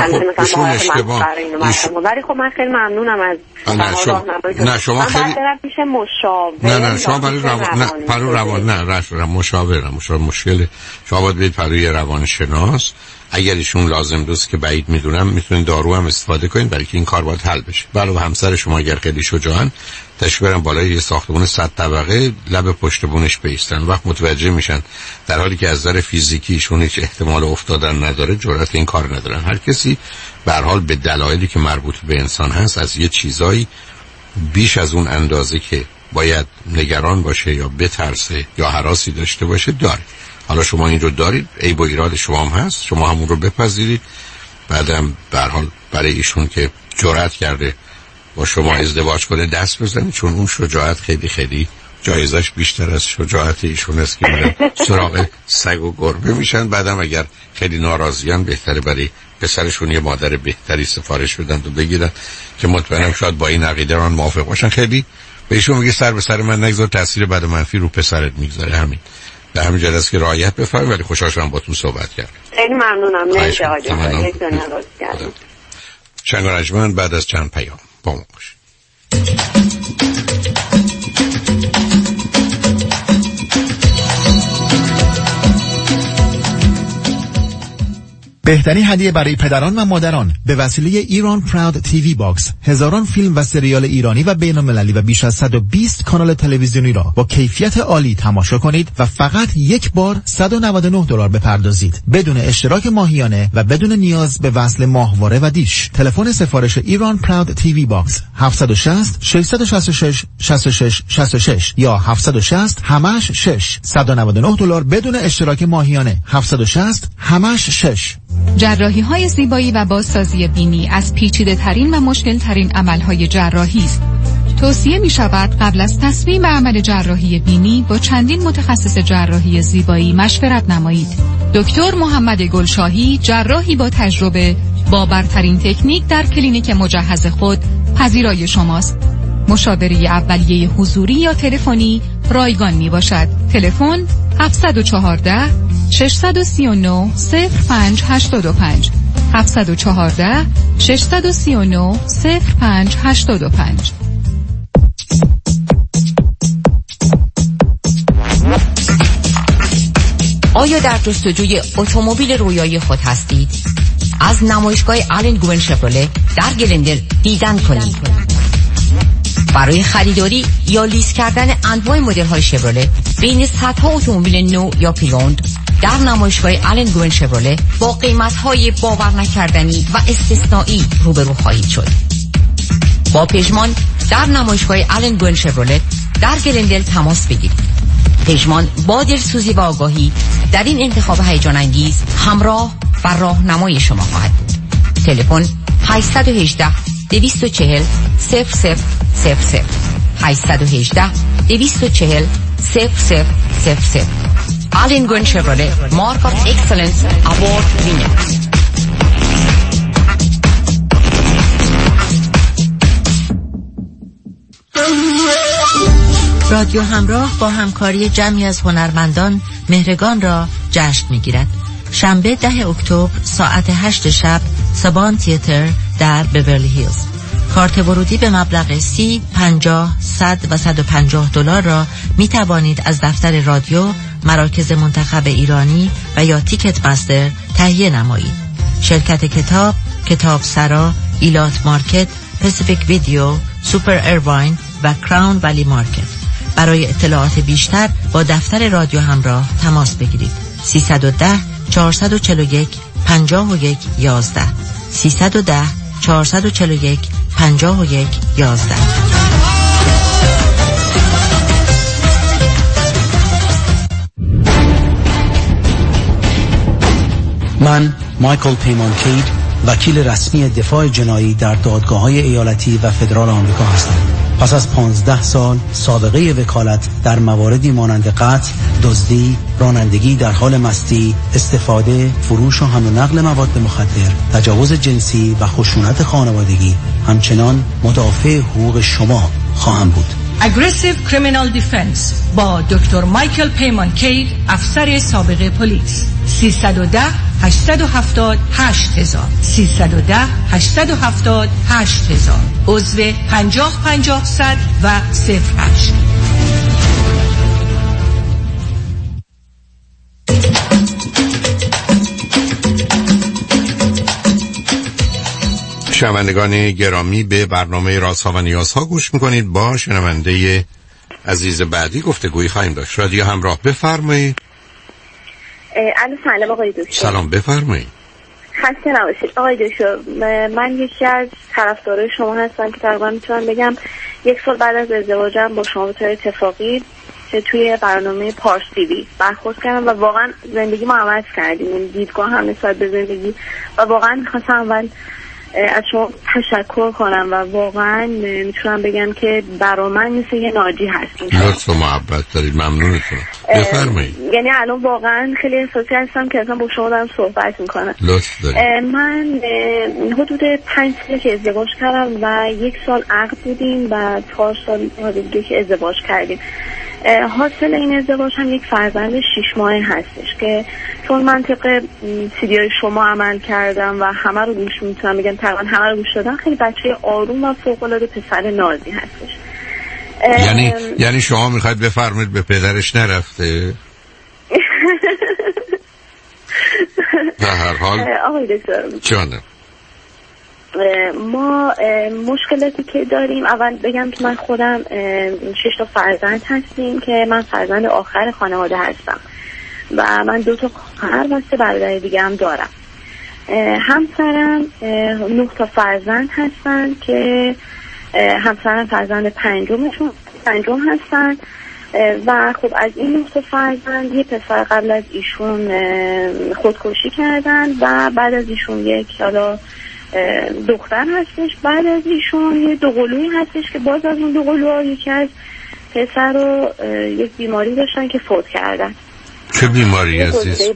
ولی خب من خیلی ممنونم از شما خیلی پیش مشاور. شما برای مشاور مشکل شما باید برید برای روانشناس. اگر ایشون لازم دوست که بعید میدونم میتونین دارو هم استفاده کنین برای که این کار باید حل بشه. علاوه همسر شما اگر خیلی شجاعن تشریف برن بالای یه ساختمان 100 طبقه لب پشت بونش بیستن، وقت متوجه میشن در حالی که از نظر فیزیکی ایشون هیچ احتمال افتادن نداره، جرأت این کار ندارن. هر کسی به هر حال به دلایلی که مربوط به انسان هست از یه چیزایی بیش از اون اندازه که باید نگران باشه یا بترسه یا هراسی داشته باشه داره. حالا شما این رو دارید، عیب و ایراد شما هم هست، شما همون رو بپذیرید. بعدم به هر حال برای ایشون که جرأت کرده با شما ازدواج کنه دست بزنید، چون اون شجاعت خیلی خیلی جایزش بیشتر از شجاعت ایشون است که میرن سراغ سگ و گربه میشن. بعدم اگر خیلی ناراضیان بهتره برای پسرشون یه مادر بهتری سفارش بدن و بگیرن که مطمئنم شاید با این عقیده ران موافق باشن. خیلی بهشون میگه سر به سر من نگذار، تاثیر بد و منفی رو پسرت میگذاره. همین به همین جهت است که رعایت بفرمایید. ولی خوشحال شدم باهاتون صحبت کردم. خیلی ممنونم. مرسی آقای دکتر. شنگارجمن بعد از چند پیام با ما باشید. بهترین هدیه برای پدران و مادران به وسیله ایران پراود تیوی باکس، هزاران فیلم و سریال ایرانی و بین‌المللی و بیش از 120 کانال تلویزیونی را با کیفیت عالی تماشا کنید و فقط یک بار $199 بپردازید بدون اشتراک ماهیانه و بدون نیاز به وصل ماهواره و دیش. تلفن سفارش ایران پراود تیوی باکس 760 666 66 66 یا 760 همش 6 $199 بدون اشتراک ماهیانه 760 همش 6. جراحی‌های زیبایی و بازسازی بینی از پیچیده‌ترین و مشکل‌ترین عمل‌های جراحی است. توصیه می‌شود قبل از تصمیم به عمل جراحی بینی با چندین متخصص جراحی زیبایی مشورت نمایید. دکتر محمد گلشاهی، جراحی با تجربه، با برترین تکنیک در کلینیک مجهز خود پذیرای شماست. مشاوره اولیه حضوری یا تلفنی رایگان میباشد. تلفن 714 639 0585 714 639 0585. آیا در جستجوی اتومبیل رویایی خود هستید؟ از نمایشگاه آلن گوون شفرله در گلندل دیدن کنید. برای خریداری یا لیز کردن انواع مدل‌های شفرله بین صدها اتومبیل نو یا پری‌اوند در نمایشگاه آلن گوون شفرله با قیمت‌های باور نکردنی و استثنایی روبرو خواهید شد. با پژمان در نمایشگاه آلن گوون شفرله در گلندل تماس بگیرید. پژمان با دلسوزی و آگاهی در این انتخاب هیجان انگیز همراه و راهنمای شما خواهد بود. تلفن 818 240 0000 818 240 0000. آلن گوون شفرله مارک آف اکسلنس اوارد وینر. رادیو همراه با همکاری جمعی از هنرمندان مهرگان را جشن می‌گیرد. شنبه 10 اکتبر ساعت 8 شب سابان تئاتر در بیورلی هیلز. کارت ورودی به مبلغ 30، 50، 100 و $150 را می توانید از دفتر رادیو، مراکز منتخب ایرانی و یا تیکت مستر تهیه نمایید. شرکت کتاب، کتاب سرا، ایلات مارکت، پسیفیک ویدیو، سوپر ایرواین و کراون ولی مارکت. برای اطلاعات بیشتر با دفتر رادیو همراه تماس بگیرید. 310 441 51 11 310 441 51 11. من مایکل پیمان کید، وکیل رسمی دفاع جنایی در دادگاه‌های ایالتی و فدرال آمریکا هستم. پس از 15 سال سابقه وکالت در مواردی مانند قتل، دزدی، رانندگی در حال مستی، استفاده، فروش و حمل و نقل مواد مخدر، تجاوز جنسی و خشونت خانوادگی، همچنان مدافع حقوق شما خواهم بود. Aggressive Criminal Defense با دکتر مایکل پیمان کید، افسر سابق پلیس. 310 870 8000 310 870 8000 عضو 50 50 100 و 08. شنوندگان گرامی، به برنامه رازها و نیازها گوش میکنید. با شنونده عزیز بعدی گفتگویی خواهیم داشت. رادیو همراه، بفرمایید. سلام آقای دکتر. سلام، بفرمایید. خسته نباشید آقای دکتر. من یکی از طرفدارای شما هستم که تقریبا میتونم بگم 1 سال بعد از ازدواجم با شما به طور اتفاقی توی برنامه پارس تیوی برخورد کردم و واقعا زندگی ما عوض کردیم، دیدگاه هم نسبت به زندگی، و واقعا می‌خواستم اول از شما تشکر کنم و واقعا میتونم بگم که برای من مثل یه ناجی هستیم. لطف و محبت دارید، ممنونتون. بفرمایید. یعنی الان واقعا خیلی احساسی هستم که اصلا با شما دارم صحبت میکنم. لطف دارید. من حدود 5 سال که ازدواج کردم و 1 سال عقد بودیم و 4 سال دیگه که ازدواج کردیم. حاصل این ازدواج هم 1 فرزند 6 ماهه هستش که چون من طبق سیدیای شما عمل کردم و همه رو گوش میتونم بگم تقریبا همه رو گوش دادم، خیلی بچه آروم و فوق‌العاده پسر نازی هستش. یعنی شما میخواید بفرمایید به پدرش نرفته؟ به هر حال آقای دکتر جانم، ما مشکلاتی که داریم، اول بگم که من خودم 6 تا فرزند هستیم که من فرزند آخر خانواده هستم و من 2 تا خواهر و 3 برادر دیگه هم دارم. همسرم 9 تا فرزند هستن که همسرم فرزند پنجم هستن و خب از این 9 تا فرزند یه پسر قبل از ایشون خودکشی کردن و بعد از ایشون یک حالا دختر هستش. بعد از ایشون یه دوقلویی هستش که باز از اون دوقلوها یکی از پسر رو یک بیماری داشتن که فوت کردن. چه بیماری عزیز؟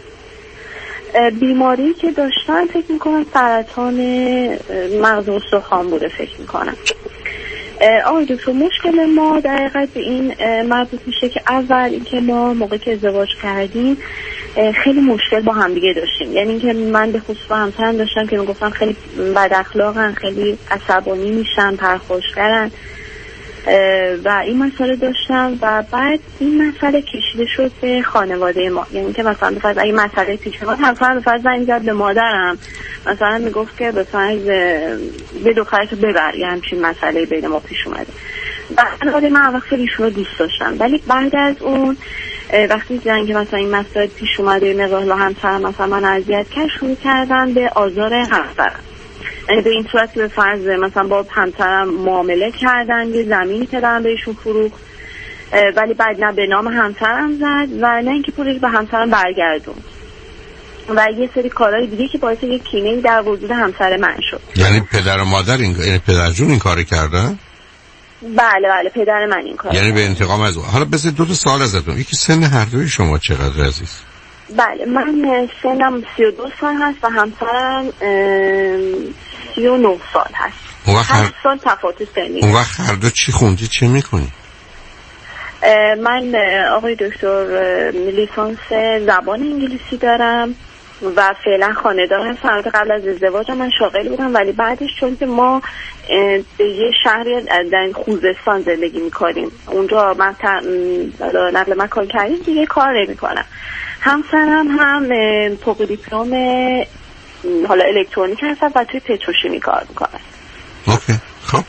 بیماری که داشتن فکر میکنم سرطان مغز و استخوان بوده فکر میکنم. آقای دکتر مشکل ما در حقیقت به این مربوط میشه که اول اینکه ما موقع که ازدواج کردیم خیلی مشکل با همدیگه داشتیم. یعنی اینکه من به خصوص با همسرم داشتم که میگفتم خیلی بد اخلاقن، خیلی عصبانی میشن، پرخاشگرن و این مسئله داشتم و بعد این مسئله کشیده شد به خانواده ما. یعنی که مثلا بفرض اگه مسئله پیش اومد همسرم بفرض زنگ زد به مادرم مثلا میگفت که مثلا به دخترتو ببر، یه همچین مسئله بین ما پیش اومده و خانواده من اول خیلی ایشون رو دوست داشتم، ولی بعد از اون وقتی دیدن که مثلا این مسئله پیش اومده مقدار همسرم مثلا من اذیت کرد، شروع کردن به آزار همسرم. یعنی به این صورت که به فرض مثلا با همسرم معامله کردن، یه زمینی کردن بهشون فروخت ولی بعد نه به نام همسرم زد و نه اینکه پولش به همسرم برگردون و یه سری کارهای دیگه که باعث یک کینه‌ای در وجود همسر من شد. یعنی پدر و مادر یعنی پدرجون این کارو کردن؟ بله پدر من این کارو. یعنی به انتقام از حالا بذارید 2 تا سوال ازتون. یکی سن هر دوی شما چقدر عزیز؟ بله من سنم 32 سال هست و همسرم 39 سال هست. 8 سال تفاوت سنی. اون وقت هر دو چی خوندی چه میکنی؟ من آقای دکتر لیسانس زبان انگلیسی دارم و فعلا خانه‌دار هستم. قبل از ازدواجم من شاغل بودم ولی بعدش چون که ما به یه شهری در خوزستان زندگی میکنیم اونجا من نقل مکان کردیم دیگه کار نمیکنم. همسرم هم فوق دیپلم حالا الکترونیک هستن و توی پتروشیمی کار میکنن. اوکی خب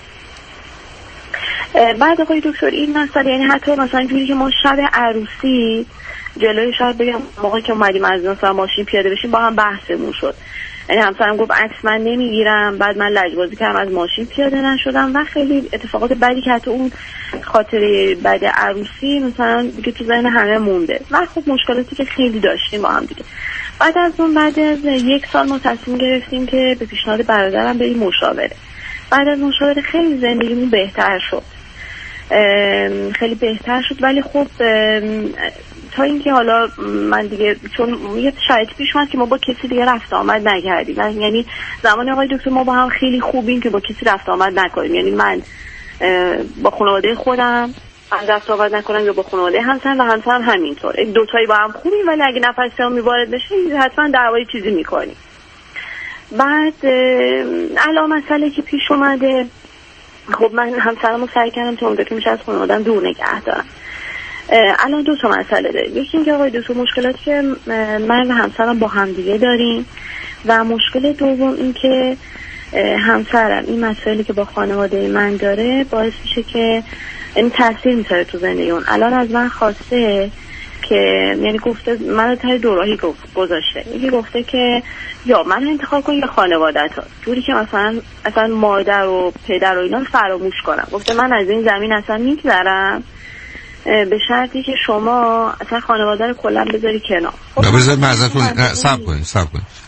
بعد آقای دکتر این مسئله یعنی حتی مثلا جوری که ما شب عروسی جلوی شاید بگم موقعی که اومدیم از مثلا ماشین پیاده بشیم با هم بحثمون شد. یعنی همسرم گفت عکس من نمیگیرم، بعد من لجبازی کردم از ماشین پیاده نشدم و خیلی اتفاقات بدی که حتی اون خاطره بد عروسی مثلا دیگه تو ذهن همه مونده و خب مشکلاتی که خیلی داشتیم با هم دیگه. بعد از 1 سال ما تصمیم گرفتیم که به پیشنهاد برادرم بریم مشاوره. بعد از مشاوره خیلی زندگیمون بهتر شد، خیلی بهتر شد ولی خب تا اینکه حالا من دیگه چون یه شرایطی پیش اومد که ما با کسی دیگه رفت آمد نکردیم. یعنی زمان آقای دکتر ما با هم خیلی خوبیم که با کسی رفت آمد نکنیم. یعنی من با خانواده خودم رفت آمد نکنم یا با خانواده همسرم و همسرم همینطور. دوتایی با هم خوبیم ولی اگه نفر سومی وارد بشه حتما دعوای چیزی میکنیم. بعد الان مسئله که پیش اومده خب من همسرمو سعی کردم تا اونجا که میشه از خانواده‌ام دور نگه دارم. الان 2 تا مسئله داریم. یکی اینکه آقای دکتر مشکلاتی که من و همسرم با همدیگه داریم و مشکل دوم این که همسرم این مسائلی که با خانواده من داره باعث میشه که این تاثیر میذاره تو زندگی اون. الان از من خواسته که یعنی گفته منو تای دوراهی گذاشته. یکی گفته که یا من انتخاب کن یا خانواده‌ت ها، جوری که مثلا مادر و پدر و اینا فراموش کنم. گفته من از این زمین اصلا میگذرم به شرطی که شما اصلا خانواده رو کلا بذاری کنار. بذار من ازتون صبر کنید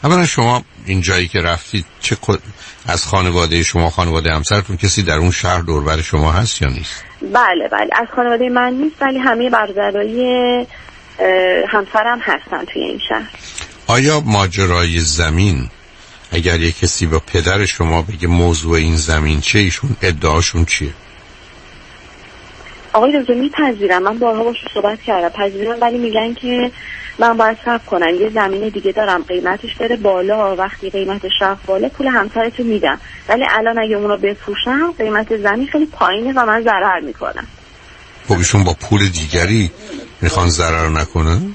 اولا شما این جایی که رفتید از خانواده شما، خانواده همسرتون کسی در اون شهر دور بر شما هست یا نیست؟ بله از خانواده من نیست، ولی همه برادرای همسرم هستن توی این شهر. آیا ماجرای زمین اگر یک کسی با پدر شما بگه موضوع این زمین چه، ایشون ادعاشون چیه؟ آقای دکتر میپذیرم، من بارها باشون صحبت کردم، پذیرم، ولی میگن که من باید صبر کنم، یه زمین دیگه دارم قیمتش بره بالا، وقتی قیمتش رفت بالا پول همسرتو میدم، ولی الان اگه اونو بفروشم قیمت زمین خیلی پایینه و من ضرر میکنم. خب ایشون با پول دیگری میخوان ضرر نکنن؟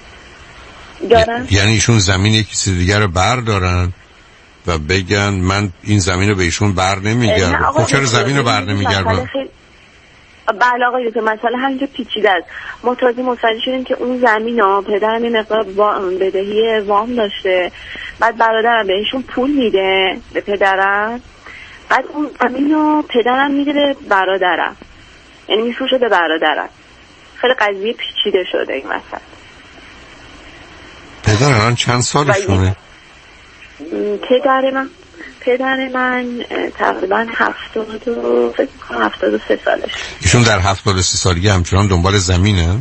یعنی ایشون زمین یک کسی دیگر رو بردارن و بگن من این زمین رو به ایشون بر نمیگردم. خب چرا زمین رو بر نمیگردم؟ بله آقای دکتر، مسئله همینجا پیچیده است. ما تازه متوجه شدیم که اون زمین ها پدرم یه مقدار بدهی وام داشته، بعد برادرم بهشون پول میده به پدرم، بعد اون زمین ها پدرم میده به برادرم، یعنی میفروشه به برادرم. خیلی قضیه پیچیده شده این وسط. پدر الان چند سالشونه؟ پدر من تقریبا 73 سالش. ایشون در 73 سالگی همچنان دنبال زمینه؟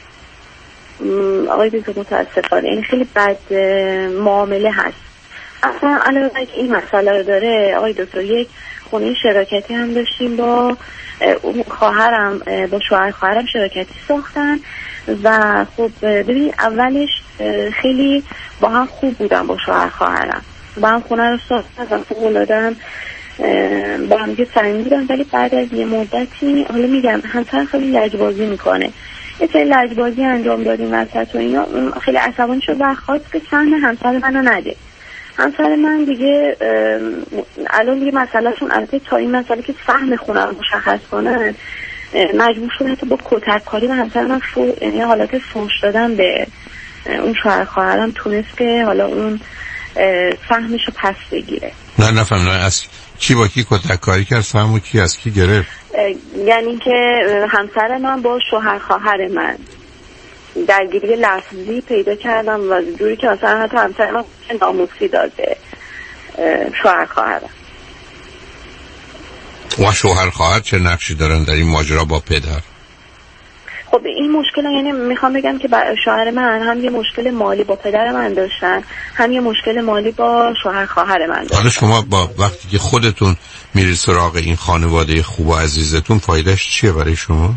آقای دکتر متاسفانه این خیلی بد معامله هست. اصلا علاوه بر این مسئله رو داره آقای دکتر، یک خونه شراکتی هم داشتیم با خواهرم، با شوهر خواهرم شراکتی ساختن و خب ببینید اولش خیلی با هم خوب بودم با شوهر خواهرم، با هم خونه رو ساختن و خب اولادم با هم دیگه صمیمی بودن، ولی بعد از یه مدتی حالا میگم همسر خیلی لجبازی میکنه، یه سری لجبازی انجام دادیم وسط و اینا، خیلی عصبانی شد و خواست که سهم همسر منو نده. همسر من دیگه الان دیگه مسئلهشون البته تا این مسئله که سهم خونه رو مشخص کنن مجبور شد حتی با کتک کاری و همسر من یعنی حالت فحش دادن به اون شوهر خواهرم تونست که حالا اون سهمشو پس بگیره. نه نفهمیدم از کی با کی کتک کاری کرد، سهمو کی از کی گرفت؟ یعنی که همسر من با شوهر خواهر من درگیری لفظی پیدا کردم و جوری که مثلا حتی همسر من ناموسی داده شوهر خواهرم. و شوهر خواهر چه نقشی دارن در این ماجرا با پدر؟ خب این مشکل، یعنی میخوام بگم که شوهر من هم یه مشکل مالی با پدر من داشتن، هم یه مشکل مالی با شوهر خواهر من داشتن. حالا شما با وقتی که خودتون میرید سراغ این خانواده خوب و عزیزتون فایدهش چیه برای شما؟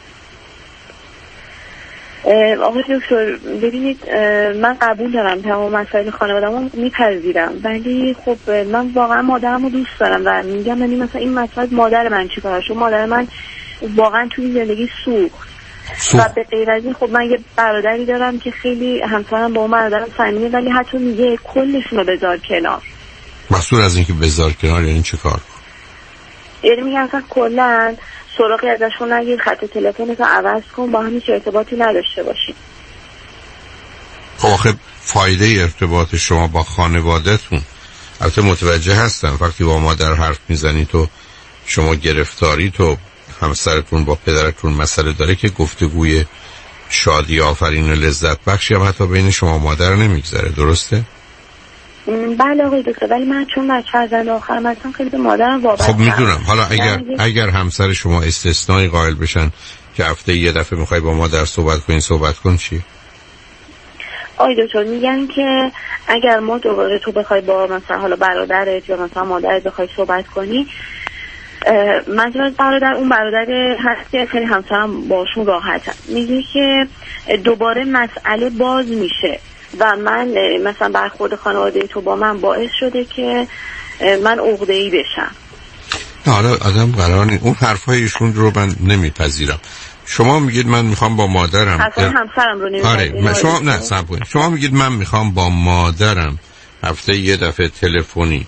آقای دکتر ببینید من قبول دارم تمام مسائل خانواده‌مو میپذیرم، ولی خب من واقعا مادرمو دوست دارم و میگم یعنی مثلا این مسئله مادر من چیکار، چون مادر من واقعا توی زندگی سوخت و به غیر از این خب من یه برادری دارم که خیلی همسرم با اون برادرم صمیمیه، ولی حتی میگه کلشون رو بذار کنار. مسئول از اینکه بذار کنار یعنی چه کار؟ یعنی میگه اصلا کلا سراغی ازشون نگیر، خط تلفنتو عوض کن، با هم هیچ ارتباطی نداشته باشی. خب آخه فایده ارتباط شما با خانواده‌تون، البته متوجه هستم وقتی با مادر حرف میزنی تو شما گرفتاری تو همسرتون با پدرتون مسئله داره که گفتگوی شادی آفرین و لذت بخشی هم حتی بین شما مادر نمیگذره، درسته؟ بله آقای دکتر، ولی من چون فرزند آخرم هستم خیلی به مادرم وابستم. خب میدونم، حالا اگر همسر شما استثنایی قائل بشن که هفته یه دفعه میخوای با مادر صحبت کن چی؟ آقای دکتر میگن که اگر ما دوباره تو بخوای با مثلا حالا برادرت یا مثلا مادرت بخوای صحبت کنی، منظور برادر اون برادر هست که خیلی همسرم باشون راحتم، میگه که دوباره مسئله باز میشه و من مثلا برخورد خانواده تو با من باعث شده که من عقده‌ای بشم. حالا آدم قرار نیست اون حرفای ایشون رو من نمیپذیرم. شما میگید من میخوام با مادرم همسرم رو نمیپذیرم. آره شما نه صبر کنید. شما میگید من میخوام با مادرم هفته یه دفعه تلفنی، چون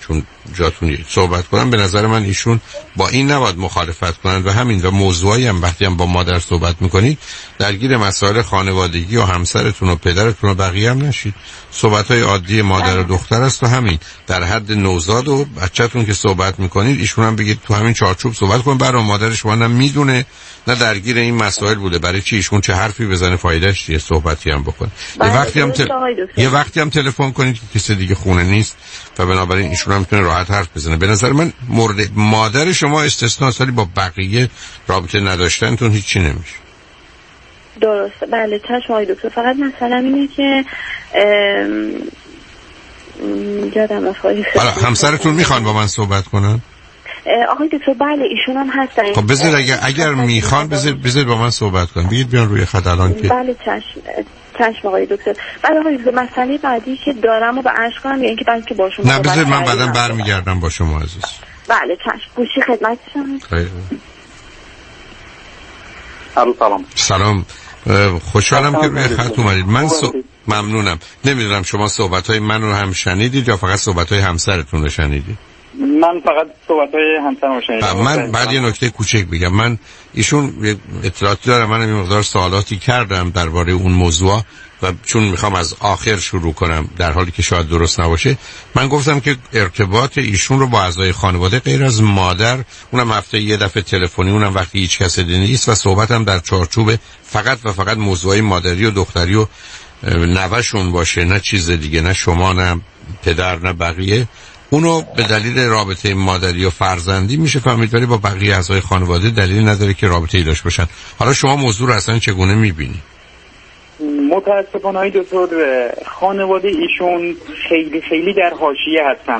جاتون صحبت کنم، به نظر من ایشون با این نباید مخالفت کنند و همین و موضوعی هم وقتی هم با مادر صحبت میکنید درگیر مسائل خانوادگی و همسرتون و پدرتون و بقیه هم نشید. صحبت‌های عادی مادر و دختر است و همین در حد نوزاد و بچه‌تون که صحبت میکنید ایشون هم بگید تو همین چارچوب صحبت کن. برای مادر شما نه میدونه نه درگیر این مسائل بوده، برای چی ایشون چه حرفی بزنه فایدهش چیه؟ صحبتی هم بکنه. یه وقتی هم تلفن کنید که کسی دیگه خونه نیست و بنابراین ایشون هم میتونه راحت حرف بزنه. به نظر من مورد مادر شما استثناء، ولی با بقیه رابطه نداشتنتون هیچی نمیشه. درسته، بله چشم آقای دکتر. فقط مثلا اینه که یادم رفت. حالا همسرتون میخوان با من صحبت کنن؟ آقای دکتر بله ایشون هم هستن. خب بذار اگر میخوان بذار با من صحبت کنن. بگید بیان روی خط الان که بله چشم آقای دکتر. بعد آقای دکتر مسئله بعدی که دارم و به عرض کنم یا اینکه بعد که با شما نه بذار من بعداً برمیگردم با شما عزیز. بله چشم، گوشی خدمتتون. سلام، خوشحالم که روی خط اومدید. من ممنونم. نمیدونم شما صحبت‌های من رو هم شنیدید یا فقط صحبت‌های همسرتون رو شنیدید؟ من فقط صحبت‌های همسرم رو شنیدم. من بعد یه نکته کوچک بگم. من ایشون اطلاعاتی دارم، من یه مقدار سوالاتی کردم درباره اون موضوع و چون میخوام از آخر شروع کنم در حالی که شاید درست نباشه، من گفتم که ارتباط ایشون رو با اعضای خانواده غیر از مادر، اونم هفته یه دفعه تلفنی، اونم وقتی هیچ کس دیگه نیست و صحبتم در چارچوب فقط و فقط موضوعی مادری و دختری و نوه‌شون باشه، نه چیز دیگه، نه شما نه پدر نه بقیه. اونو به دلیل رابطه مادری و فرزندی میشه فهمید، ولی با بقیه اعضای خانواده دلیل نداره که رابطه‌ای داشته باشن. حالا شما موضوع رو اصلا چگونه میبینی؟ متاسفانه های دکتر خانواده ایشون خیلی خیلی در حاشیه هستن،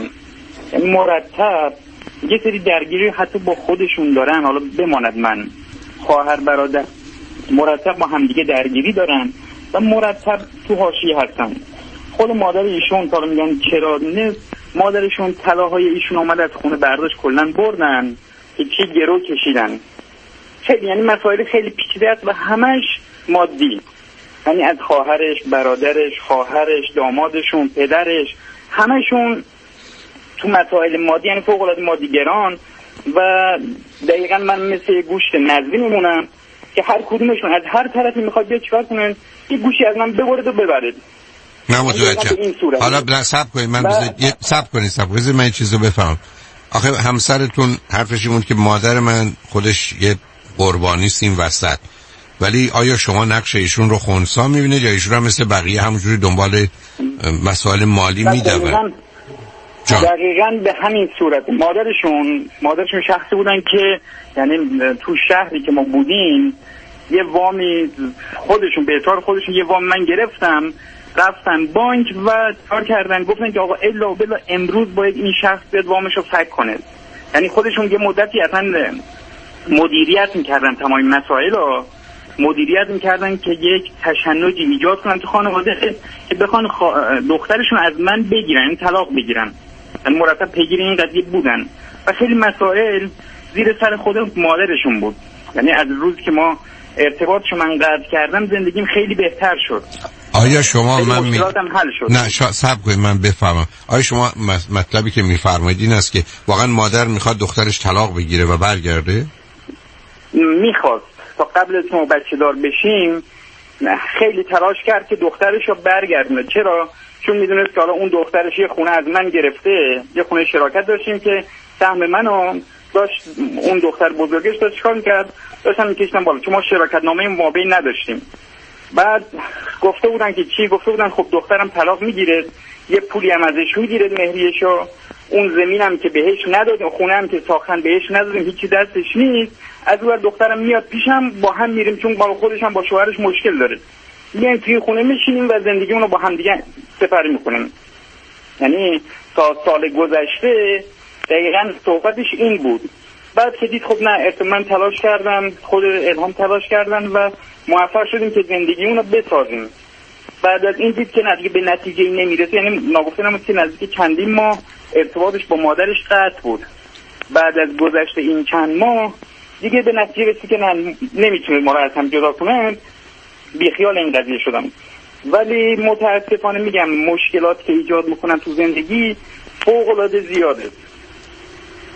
مرتب یه سری درگیری حتی با خودشون دارن، حالا بماند من خواهر برادر مرتب با همدیگه درگیری دارن و مرتب تو حاشیه هستن. خود مادر ایشون تا میگن چرا نه، مادرشون طلاهای ایشون اومد از خونه برداشت کلن بردن که چی گرو کشیدن. خیلی یعنی مسائل خیلی پیچیده است و همش مادی، یعنی از خواهرش، برادرش، خواهرش، دامادشون، پدرش، همشون تو مسائل مادی، یعنی فوق العاده مادیگران و دقیقاً من مثل گوشت نزدی میمونم که هر کدومشون از هر طرفی میخواد بیاد چیکار کنن، یه گوشی از من ببرد و ببرد. نه متوجهم. حالا صبر کنید، من صبر کنید من یه چیزو بفهمم. آخه همسرتون حرفش این بود که مادر من خودش یه قربانی است این وسط، ولی آیا شما نقش ایشون رو خنثی میبینید یا ایشون هم مثل بقیه همونجوری دنبال مسائل مالی میدون؟ دقیقاً به همین صورت. مادرشون شخصی بودن که یعنی تو شهری که ما بودیم یه وامی خودشون به اطار خودشون یه وام من گرفتم، رفتن بانک و کار کردن، گفتن که آقا الا و بلا امروز باید این شخص بیاد وامشو فک کنه. یعنی خودشون یه مدتی اصلا مدیریت میکردن، تمام مسائل رو مدیریت میکردن که یک تشنجی ایجاد کنن تو خانواده که بخوان دخترشون از من بگیرن، طلاق بگیرن. یعنی مرتب پیگیر این قضیه بودن و خیلی مسائل زیر سر خود مادرشون بود. یعنی از روزی که ما ارتباطشو من قطع کردم زندگیم خیلی بهتر شد. آیا شما مشکلاتم حل شد؟ نه صبر کنید من بفهمم. آیا شما مطلبی که میفرمایید این است که واقعا مادر میخواد دخترش طلاق بگیره و برگرده؟ میخواست تا قبل از ما بچه دار بشیم خیلی تلاش کرد که دخترش رو برگردونه. چرا؟ چون میدونست که حالا اون دخترش یه خونه از من گرفته، یه خونه شراکت داشتیم که سهم منو داشت، اون دختر بزرگش داشت چیکار میکرد؟ داشتم میکشتم بالا، چون ما شراکت نامه مابین نداشتیم. بعد گفته بودن که چی؟ گفته بودن خب دخترم طلاق میگیره، یه پولی هم ازش میگیره مهریشو، اون زمینم که بهش ندادیم، خونه هم که ساختن بهش ندادیم، هیچی دستش نیست. از اون دخترم میاد پیشم، با هم میریم چون با خودش هم با شوهرش مشکل داره، میایم توی خونه میشینیم و زندگیمون رو با هم دیگه سپری میکنیم. یعنی سال گذشته دقیقاً صحبتش این بود. بعد که دید خب نه من تلاش کردم، خود الهام تلاش کردن و موفق شدیم که زندگیمون رو بسازیم. بعد از این دید که دیگه به نتیجه نمیرسه، یعنی ناگفتنم که نزدیک چندین ماه ارتباطش با مادرش قطع بود. بعد از گذشته این چند ماه دیگه به نتیجه رسید که نمیتونه ما رو از هم جدا کنه، بیخیال این قضیه شدم. ولی متاسفانه میگم مشکلات که ایجاد میکنن تو زندگی فوق العاده زیاده.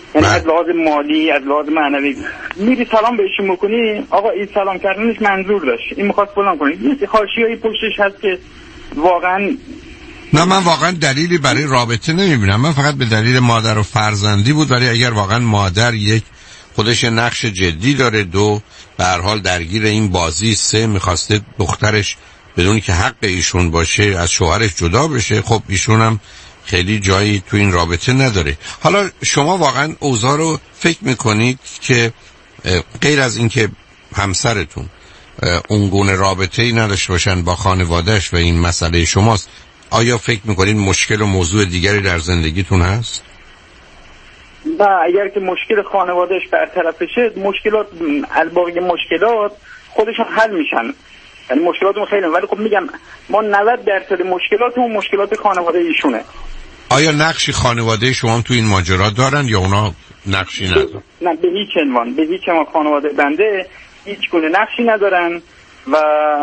یعنی از لحاظ مالی، از لحاظ معنوی میری سلام بهشون میکنی، آقا این سلام کردنش منظور داشت، این میخواست فلان کنه، یه حاشیه‌ای پشتش هست که واقعا نه. من واقعا دلیلی برای رابطه نمیبینم، من فقط به دلیل مادر و فرزندی بود. ولی اگر واقعا مادر یک خودش نقش جدی داره، دو به هر حال درگیر این بازی، سه میخواسته دخترش بدون که حق ایشون باشه از شوهرش جدا بشه، خب ایشون هم خیلی جایی تو این رابطه نداره. حالا شما واقعا اوضاع رو فکر میکنید که غیر از اینکه همسرتون اون گونه رابطه‌ای نداشته باشن با خانواده‌اش و این مسئله شماست، آیا فکر میکنید مشکل و موضوع دیگری در زندگیتون هست؟ و اگر که مشکل خانوادهش برطرف بشه، مشکلات الباقی مشکلات خودشون حل میشن، یعنی مشکلاتمون خیلی، ولی خب میگم ما 90% مشکلاتمون مشکلات خانواده ایشونه. آیا نقشی خانواده شما تو این ماجرا دارن یا اونا نقشی ندارن؟ نه، به هیچ عنوان خانواده بنده هیچ گونه نقشی ندارن و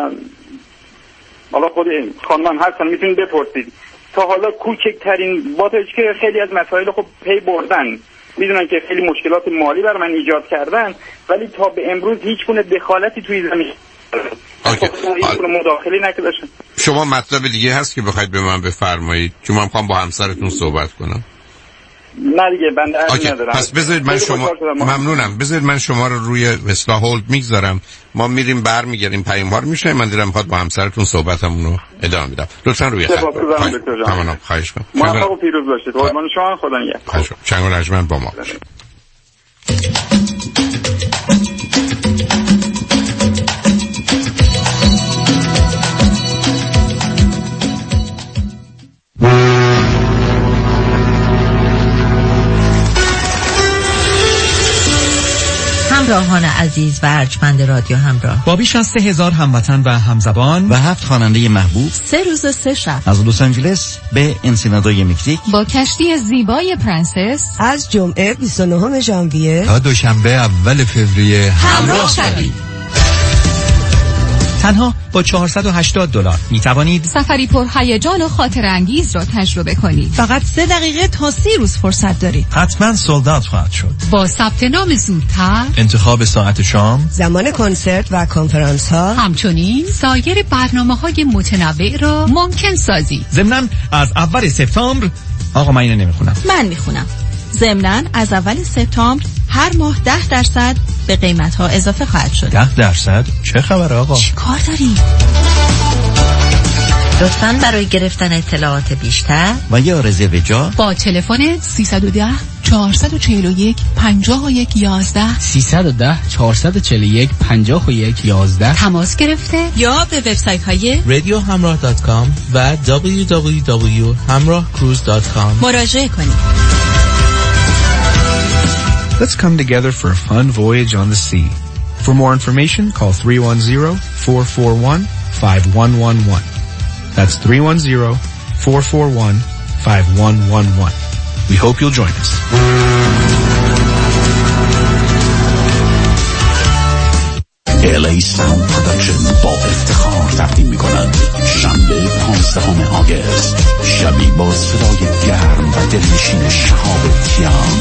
حالا خود خانمان هستن میتونید بپرسید، تا حالا کوچکترین باتش که خیلی از مسائل خب پی بردن، میدونن که خیلی مشکلات مالی بر من ایجاد کردن، ولی تا به امروز هیچ گونه دخالتی توی زمین مداخلی نکردن. شما مطلب دیگه هست که بخواید به من بفرمایید؟ چون من میخوام با همسرتون صحبت کنم. نه دیگه بنده عرض ندارم. پس بذارید من شما ممنونم، بذارید من شما رو روی اصلاح هولد میگذارم، ما میریم برمیگردیم پیاموار میشه، من دیدم میخواد با همسرتون صحبتمون رو ادامه میدم. لطفا روی خط تمام خواهش می‌کنم. موفق و پیروز باشید. قربان شما، خدا نگهدار. چنگ و رجمن با ما باشید. همراهان عزیز و ارجمند رادیو همراه، با بیش از 3000 هموطن و همزبان و 7 خواننده محبوب، 3 روز و 3 شب از لس آنجلس به انسینادوی مکزیک، با کشتی زیبای پرنسس از جمعه 29 ژانویه تا دوشنبه اول فوریه همراه شوید. تنها با $480 می توانید سفری پر هیجان و خاطر انگیز را تجربه کنید. فقط 3 دقیقه تا 30 روز فرصت دارید. حتما سولد اوت خواهد شد. با ثبت نام زودتر، انتخاب ساعت شام، زمان کنسرت و کنفرانس ها، همچنین سایر برنامه‌های متنوع را ممکن سازید. ضمناً از اول سپتامبر، آقا من اینو نمیخونم، من میخونم. ضمناً از اول سپتامبر هر ماه 10% به قیمت‌ها اضافه خواهد شد. 10%؟ چه خبره آقا؟ چی کار داری؟ لطفاً برای گرفتن اطلاعات بیشتر و یا رزرو جا با تلفن 310 441 51 11 310 441 51 11 تماس گرفته یا به وبسایت‌های radiohamrah.com و www.hamrahcruise.com مراجعه کنید. Let's come together for a fun voyage on the sea. For more information, call 310-441-5111. That's 310-441-5111. We hope you'll join us. LA Sound Production با افتخار تقدیم می‌کنند شنبه 15 آگوست شبی با صدای گرم و دلنشین شهاب تیام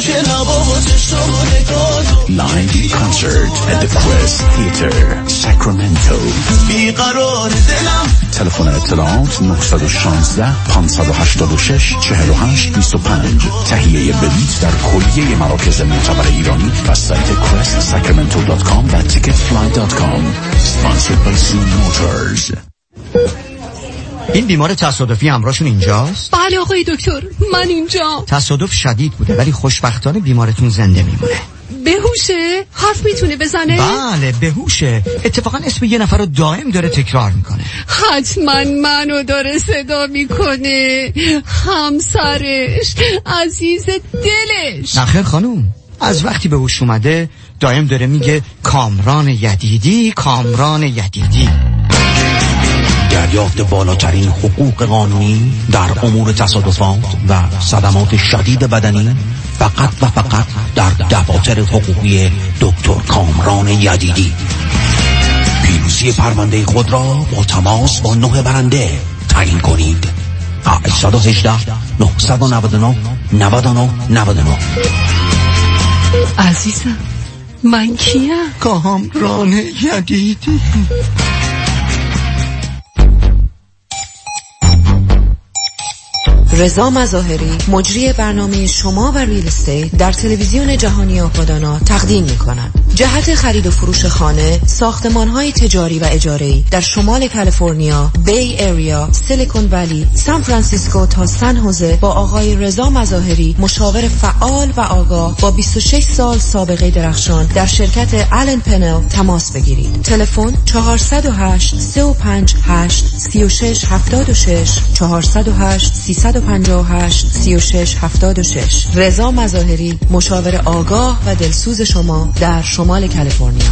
Live concert at the Quest Theater Sacramento. تلفن اطلاعات 916-586-4825. تهیه بلیط در کلیه مراکز معتبر ایرانی و سایت questsacramento.com و ticketfly.com. Sponsored by Zoom Motors. این بیمار تصادفی همراهشون اینجاست؟ بله آقای دکتر، من اینجا. تصادف شدید بوده ولی خوشبختانه بیمارتون زنده میمونه. بهوشه؟ حرف میتونه بزنه؟ بله بهوشه. اتفاقا اسم یه نفر رو دائم داره تکرار میکنه. حتما منو داره صدا میکنه، همسرش، عزیز دلش. نخیر خانوم، از وقتی به هوش اومده دائم داره میگه کامران یدیدی، کامران یدیدی. دریافت بالاترین حقوق قانونی در امور تصادفات و صدمات شدید بدنی فقط و فقط در دفاتر حقوقی دکتر کامران یدیدی. پیروزی پرونده خود را با تماس با 9 برنده تعیین کنید. 818 999 99 99 عزیزم من کیم؟ کامران یدیدی. رضا مظاهری مجری برنامه شما و ریل استیت در تلویزیون جهانی آپادانا تقدیم می‌کند. جهت خرید و فروش خانه، ساختمان‌های تجاری و اجاره‌ای در شمال کالیفرنیا، بی ایریا، سیلیکون ولی، سان فرانسیسکو تا سن هوزه با آقای رضا مظاهری، مشاور فعال و آگاه با 26 سال سابقه درخشان در شرکت آلن پنل تماس بگیرید. تلفن 408 358 3676 408 358 3676. رضا مظاهری، مشاور آگاه و دلسوز شما در شمال کالیفرنیا.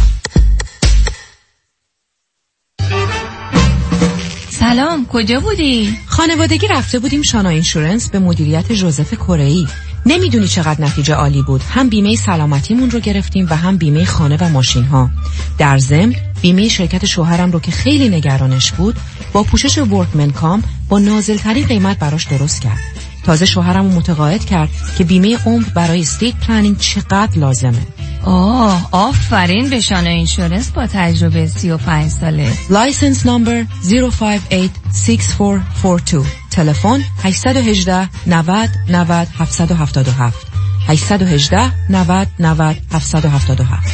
سلام، کجا بودی؟ خانوادگی رفته بودیم شانا اینشورنس به مدیریت جوزف کره‌ای. نمیدونی چقدر نتیجه عالی بود. هم بیمه سلامتیمون رو گرفتیم و هم بیمه خانه و ماشین ها. در ضمن بیمه شرکت شوهرم رو که خیلی نگرانش بود با پوشش ورکمن کام با نازل‌ترین قیمت براش درست کرد. تازه شوهرم رو متقاعد کرد که بیمه عمر برای استیت پلنینگ چقدر لازمه. آفرین به شانا اینشورنس با تجربه 35 ساله. لایسنس نمبر 0586442. تلفن 818 90 90 777 818 90 90 777.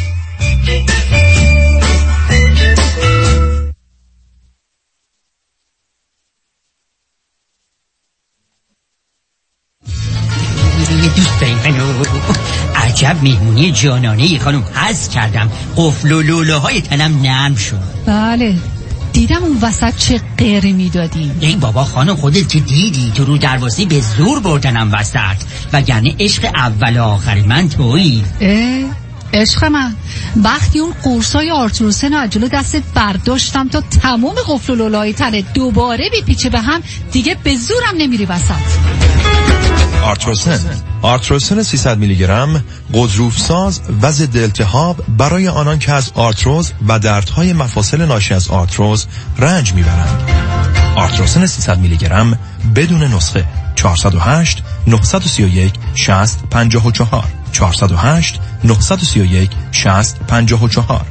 دوست داریم عجب مهمونی جانانه خانم حس کردم. قفل و لولاهای تنم نرم شد. بله دیدم اون وسط چه قیری میدادی. ای بابا خانم خودت که دیدی تو رو درواسی به زور بردنم وسط. وگرنه عشق اول و آخر من تویی. عشق من وقتی اون قرصای آرتروسن از جلو دستت برداشتم تا تمام قفل و لولای تنت دوباره بپیچه به هم، دیگه به زورم نمیری وسط. آرتروسن 300 میلی گرم غضروفساز و ضد التهاب برای آنان که از آرتروز و دردهای مفاصل ناشی از آرتروز رنج میبرند. آرتروسن 300 میلی گرم بدون نسخه. 408 931 60 54 408 931 60 54.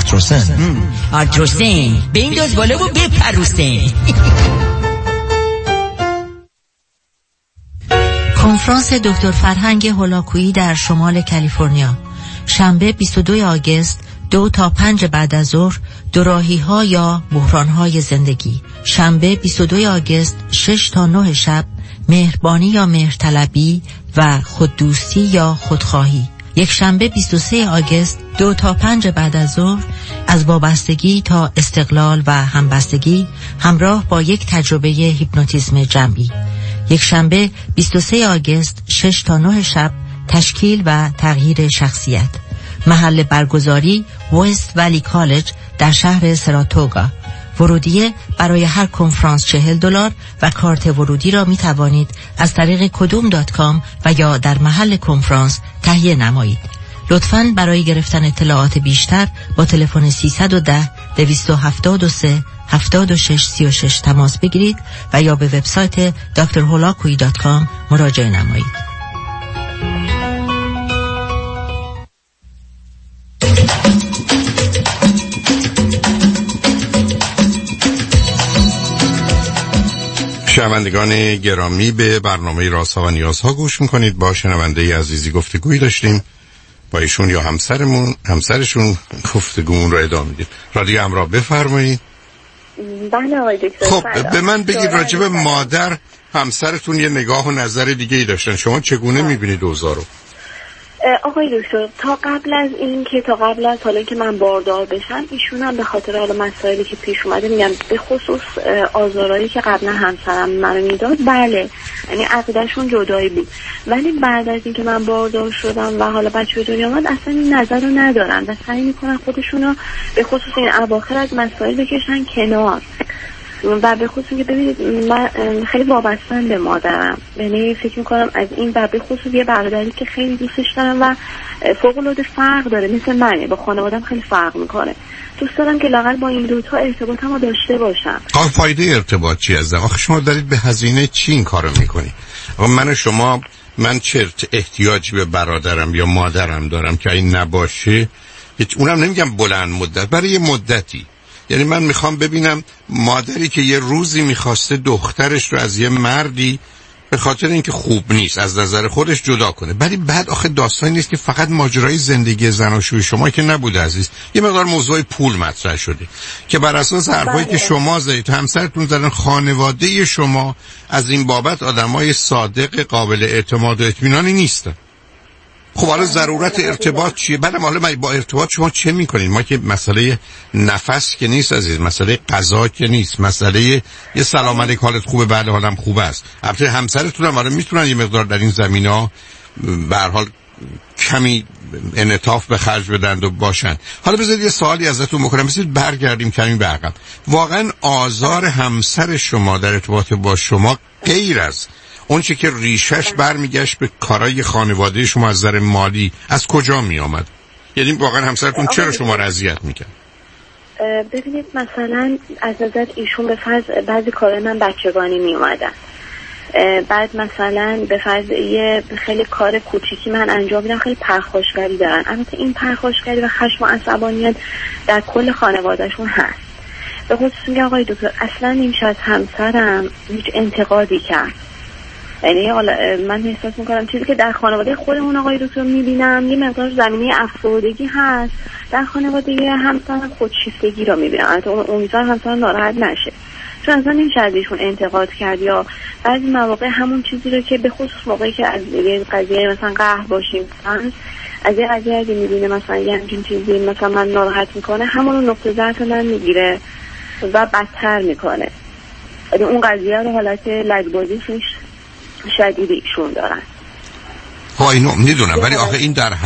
آرتروسن بنداز بالا و بپروسن. کنفرانس دکتر فرهنگ هولاکویی در شمال کالیفرنیا، شنبه 22 آگوست 2 تا 5 بعد از ظهر، دوراهی‌ها یا بحران‌های زندگی. شنبه 22 آگوست 6 تا 9 شب، مهربانی یا مهرطلبی و خوددوستی یا خودخواهی. یک شنبه 23 آگوست 2 تا 5 بعد از ظهر، از وابستگی تا استقلال و همبستگی همراه با یک تجربه هیپنوتیزم جمعی. یک شنبه 23 آگوست 6 تا 9 شب، تشکیل و تغییر شخصیت. محل برگزاری وست ولی کالج در شهر سراتوگا. ورودیه برای هر کنفرانس $40 و کارت ورودی را می توانید از طریق کدوم.com و یا در محل کنفرانس تهیه نمایید. لطفاً برای گرفتن اطلاعات بیشتر با تلفن 310 273 7636 تماس بگیرید و یا به وبسایت drholakui.com مراجعه نمایید. شنوندگان گرامی، به برنامه رازها و نیازها گوش میکنید. با شنونده عزیزی گفتگویی داشتیم با ایشون یا همسرشون گفتگومون رو ادامه میدیم. رادیو همراه، بفرمایید. بله آقای دکتر. خب به من بگید راجب مادر همسرتون یه نگاه و نظر دیگه ای داشتن، شما چگونه میبینید اوضاع رو؟ آقای دکتر تا قبل از حالا که من باردار بشم، ایشون هم به خاطر حالا مسائلی که پیش اومده، میگم به خصوص آزارایی که قبلا همسرم منو میداد، بله یعنی عقیدهشون جدایی بود، ولی بعد از اینکه من باردار شدم و حالا بچه به دنیا اومد اصلا این نظر رو ندارن و سعی میکنن خودشون رو به خصوص این اواخر از مسائل بکشن کنار. و به خصوص که ببینید من خیلی وابسته‌ام به مادرم، یعنی فکر میکنم از این و به خصوص یه برادری که خیلی دوستش دارم و فوق‌العاده فرق داره، مثل منه، با خانواده‌ام خیلی فرق میکنه. دوست دارم که لااقل با این دوتا ارتباطم رو داشته باشم. فایده ارتباط چی هست؟ آخه شما دارید به هزینه چی این کارو میکنید؟ من و شما من چه احتیاجی به برادرم یا مادرم دارم که این نباشه. اونم نمیگم بلند مدت، برای یه مدتی. یعنی من میخوام ببینم مادری که یه روزی میخواسته دخترش رو از یه مردی به خاطر اینکه خوب نیست از نظر خودش جدا کنه، ولی بعد آخه داستانی نیست که فقط ماجرای زندگی زناشویی شما که نبوده عزیز. یه مقدار موضوع پول مطرح شده که بر اساس حرفایی که شما زدید همسرتون زدن، خانواده شما از این بابت آدمای صادق قابل اعتماد و اطمینانی نیستن. خب حالا ضرورت ارتباط چیه؟ بعدم حالا با ارتباط شما چه میکنین؟ ما که مسئله نفس که نیست عزیز، مسئله غذا که نیست، مسئله یه سلام علیک حالت خوبه بله حالم خوبه است. البته همسرتون هم حالا میتونن یه مقدار در این زمینا به هر حال کمی انعطاف به خرج بدن و باشن. حالا بذارید یه سوالی ازتون بکنم، بذارید برگردیم کمی به عقب. واقعا آزار همسر شما در ارتباط با شما غیر از اون چه که ریشش برمیگشت به کارای خانواده شما از نظر مالی از کجا می آمد؟ یعنی واقعا همسرتون چرا شما را اذیت میکرد؟ ببینید مثلا از نظر ایشون به فرض بعضی کارهای من بچگانی می اومدن، بعد مثلا به فرض یه خیلی کار کوچیکی من انجام میدم خیلی پرخاشگری دارن. البته این پرخاشگری و خشم و عصبانیت در کل خانوادهشون هست. به خصوص میگه آقای دکتر اصلا نمیشه از همسرم هیچ انتقادی کرد. یعنی من احساس میکنم چیزی که در خانواده خودمون آقای دکتر میبینم یه مقدار زمینه افسردگی هست، در خانواده همسرم خودشیفتگی رو میبینم. البته امیدوارم همسرم ناراحت نشه، چون اصلا نمیشه ازشون انتقاد کرد. یا بعضی مواقع همون چیزی رو که به خصوص موقعی که از یه قضیه مثلا قهر باشیم از یه قضیه اگه میبینه مثلا یه همچین چیزی مثلا من ناراحت میکنه، همون نقطه ضعف من میگیره و بدتر میکنه. اون قضیه رو حالت لجبازیش شدید ایشون دارن. ها اینو میدونم، ولی آخه این در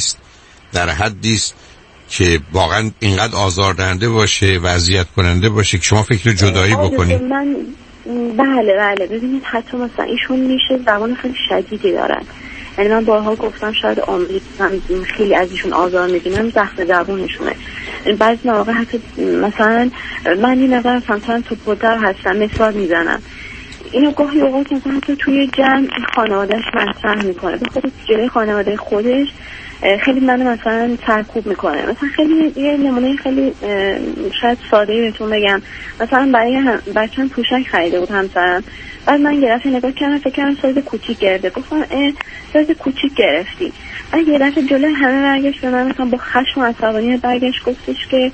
حدی است که واقعا اینقدر آزاردهنده باشه و اذیت کننده باشه که شما فکر جدایی بکنید. من بله ببینید حتی مثلا ایشون میشه زبان خیلی شدیدی دارن. یعنی من بارها گفتم شاید خیلی از ایشون آزار میبینم زخم زبونشونه. بعضی مواقع حتی مثلا من این نظر مثلا تو پدر هستم مثال میزنم، اینو گاهی اوقات مثلا حتی توی جمع خانوادهش مطرح میکنه، به خود جلوی خانواده خودش خیلی منو مثلا سرکوب میکنه. مثلا خیلی یه نمونه خیلی شاید ساده بهتون بگم، مثلا برای بچه‌م پوشک خریده بود همسرم، بعد من یه دفعه نگاه کردم فکر کردم سایز کوچیک گرفته، گفتم سایز کوچیک گرفتی. بعد یه دفعه جلوی همه برگشت به من مثلا با خشم و عصبانیت برگشت گفتش که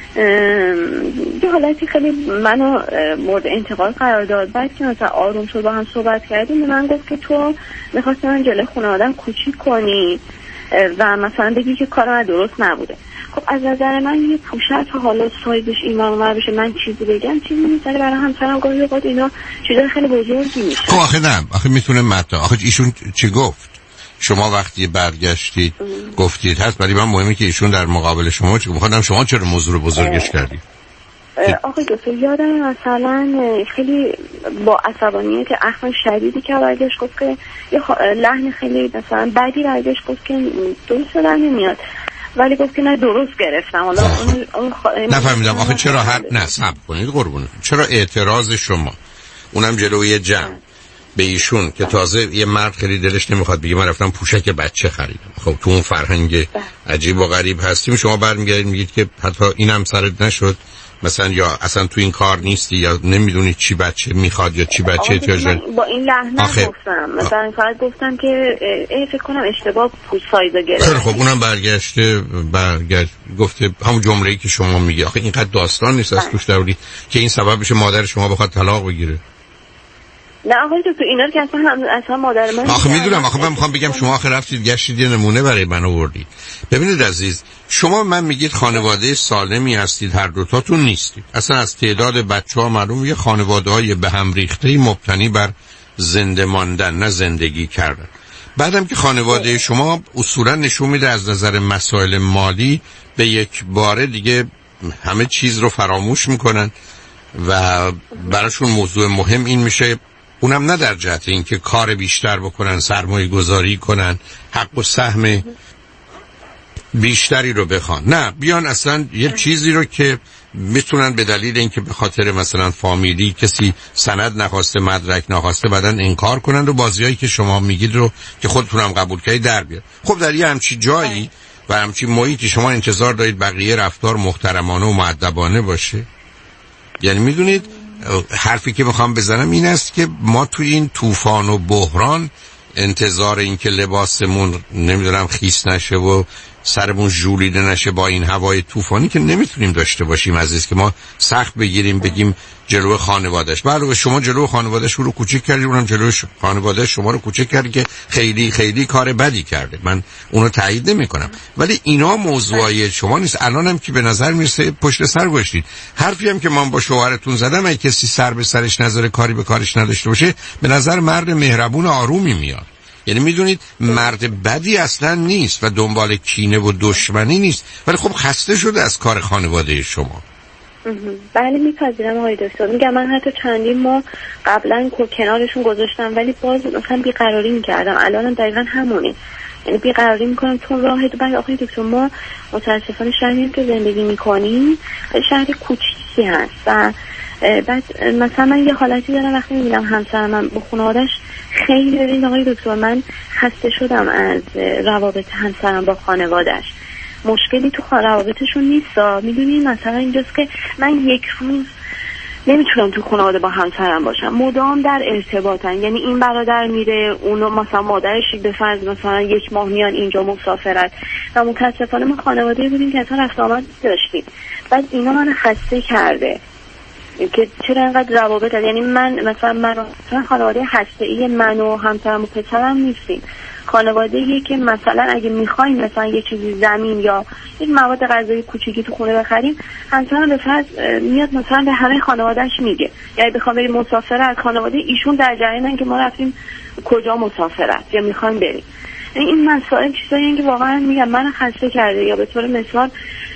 یه حالتی خیلی منو مورد انتقاد قرار داد. بعد که مثلا آروم شد با هم صحبت کردیم من گفت که تو میخواستی من جلوی خونه آدم کوچیک کنی و مثلا بگی که کار من درست نبوده. خب از نظر من یه پوشک حالا سایزش این اونور بشه من چیزی بگم چیزی نیست، ولی برای همسرم گاهی اوقات اینا چیزای خیلی بزرگی میشه. خب آخه نه، آخه میتونه مطلب آخه ایشون چی گفت؟ شما وقتی برگشتید گفتید هست، ولی من مهمه که ایشون در مقابل شما چی گفت؟ شما چرا موضوع رو بزرگش کردید؟ آقای دکتر یادم مثلا خیلی با عصبانیت اخم شدیدی که برگشت گفت که یه لحن خیلی مثلا بعدی برگشت گفت که درست در نمیاد، ولی گفت که نه درست گرفتم. حالا نفهمیدم آخه چرا صبر کنید قربونتون، چرا اعتراض شما اونم جلوی جمع به ایشون که تازه یه مرد خیلی دلش نمیخواد بگه من رفتم پوشک بچه خریدم، خب تو اون فرهنگ عجیب و غریب هستیم، شما برمیگردید میگید که حتی اینم سرت نشد مثلا، یا اصلا تو این کار نیستی، یا نمیدونی چی بچه میخواد یا چی بچه احتیاج داره. با این لحن گفتم مثلا فقط گفتم که فکر کنم اشتباه پوست سایزا گرفت. خیلی خب اونم برگشت گفته همون جمله‌ای که شما میگی. آخه اینقدر داستان نیست از توش درودی که این سبب بشه مادر شما بخواد طلاق بگیره. نه آقای دکتر اینا رو که اصلا مادر من آخه میدونم، آخه من میخوام بگم شما آخه رفتید گشتید یه نمونه برای من آوردید. ببینید عزیز، شما من میگید خانواده سالمی هستید، هر دوتاتون نیستید. اصلا از تعداد بچه‌ها معلوم یه خانواده‌های به هم ریخته‌ای مبتنی بر زنده ماندن نه زندگی کردن. بعدم که خانواده شما اصولا نشون میده از نظر مسائل مالی به یک باره دیگه همه چیز رو فراموش میکنن و براشون موضوع مهم این میشه، اونم نه در جهت اینکه کار بیشتر بکنن، سرمایه گذاری کنن، حق و سهم بیشتری رو بخوان. نه بیان اصلا یه چیزی رو که میتونن به دلیل اینکه به خاطر مثلا فامیلی کسی سند نخواسته، مدرک نخواسته، بعدن انکار کنن و بازیایی که شما میگید رو که خودتون هم قبول کردید در بیار. خب در یه همچی جایی و همچی محیطی شما انتظار دارید بقیه رفتار محترمانه و مؤدبانه باشه؟ یعنی میدونید حرفی که میخوام بزنم این است که ما توی این طوفان و بحران انتظار این که لباسمون نمیدونم خیس نشه و سرمون ژولیده نشه با این هوای طوفانی که نمیتونیم داشته باشیم عزیز، که ما سخت بگیریم بگیم جلو خانواده‌اش. بله شما جلو خانواده‌اش رو کوچیک کردید، اونم جلو خانواده‌اش شما رو کوچیک کرد که خیلی خیلی کار بدی کرده. من اونو تایید نمی‌کنم، ولی اینا موضوعای شما نیست. الانم که به نظر میرسه پشت سر گذاشتید. حرفی هم که من با شوهرتون زدم اگه کسی سر به سرش نذاره کاری به کارش نداشته باشه به نظر مرد مهربون آرومی میاد. یعنی میدونید مرد بدی اصلا نیست و دنبال کینه و دشمنی نیست، ولی خب خسته شده از کار خانواده شما. بله میپذیرم آقای دکتر. میگم من حتی چندین ماه قبلا کنارشون گذاشتم ولی باز مثلا بیقراری میکردم. الانم دقیقا همونه، یعنی بیقراری میکنم تو راه. بعد آقای دکتر ما متاسفانه شهری که زندگی میکنیم شهر کوچیکی هست و بعد مثلا من یه حالتی دارم وقتی میبینم همسرم من با خانواده‌اش خیلی ببینید آقای دکتر من خسته شدم از روابط همسرم با خانواده‌اش. مشکلی تو روابطشون نیست، میدونید مثلا اینجاست که من یک روز نمیتونم تو خانواده با همسرم باشم، مدام در ارتباطن. یعنی این برادر میره اونو مثلا مادرش به فرض مثلا یک ماه میان اینجا مسافرت و متاسفانه ما خانواده بودیم که اصلا رفت آمد داشتیم. بعد اینا من خسته کرده که چرا اینقدر روابط هست. یعنی من خانواده هسته‌ای من و همسرم و پسرم نیستیم. خانواده‌ای که مثلا اگه می‌خوایم مثلا یه چیزی زمین یا یک مواد غذایی کوچیکی تو خونه بخریم، همسرم به فرض میاد مثلا به همه خانواده‌اش میگه. یعنی بخوام بریم مسافرت خانواده ایشون در جریانن که ما رفتیم کجا مسافرت یا می‌خوایم بریم. این مسائل چیزایی که واقعا میگم من خسته کرده. یا به طور مثال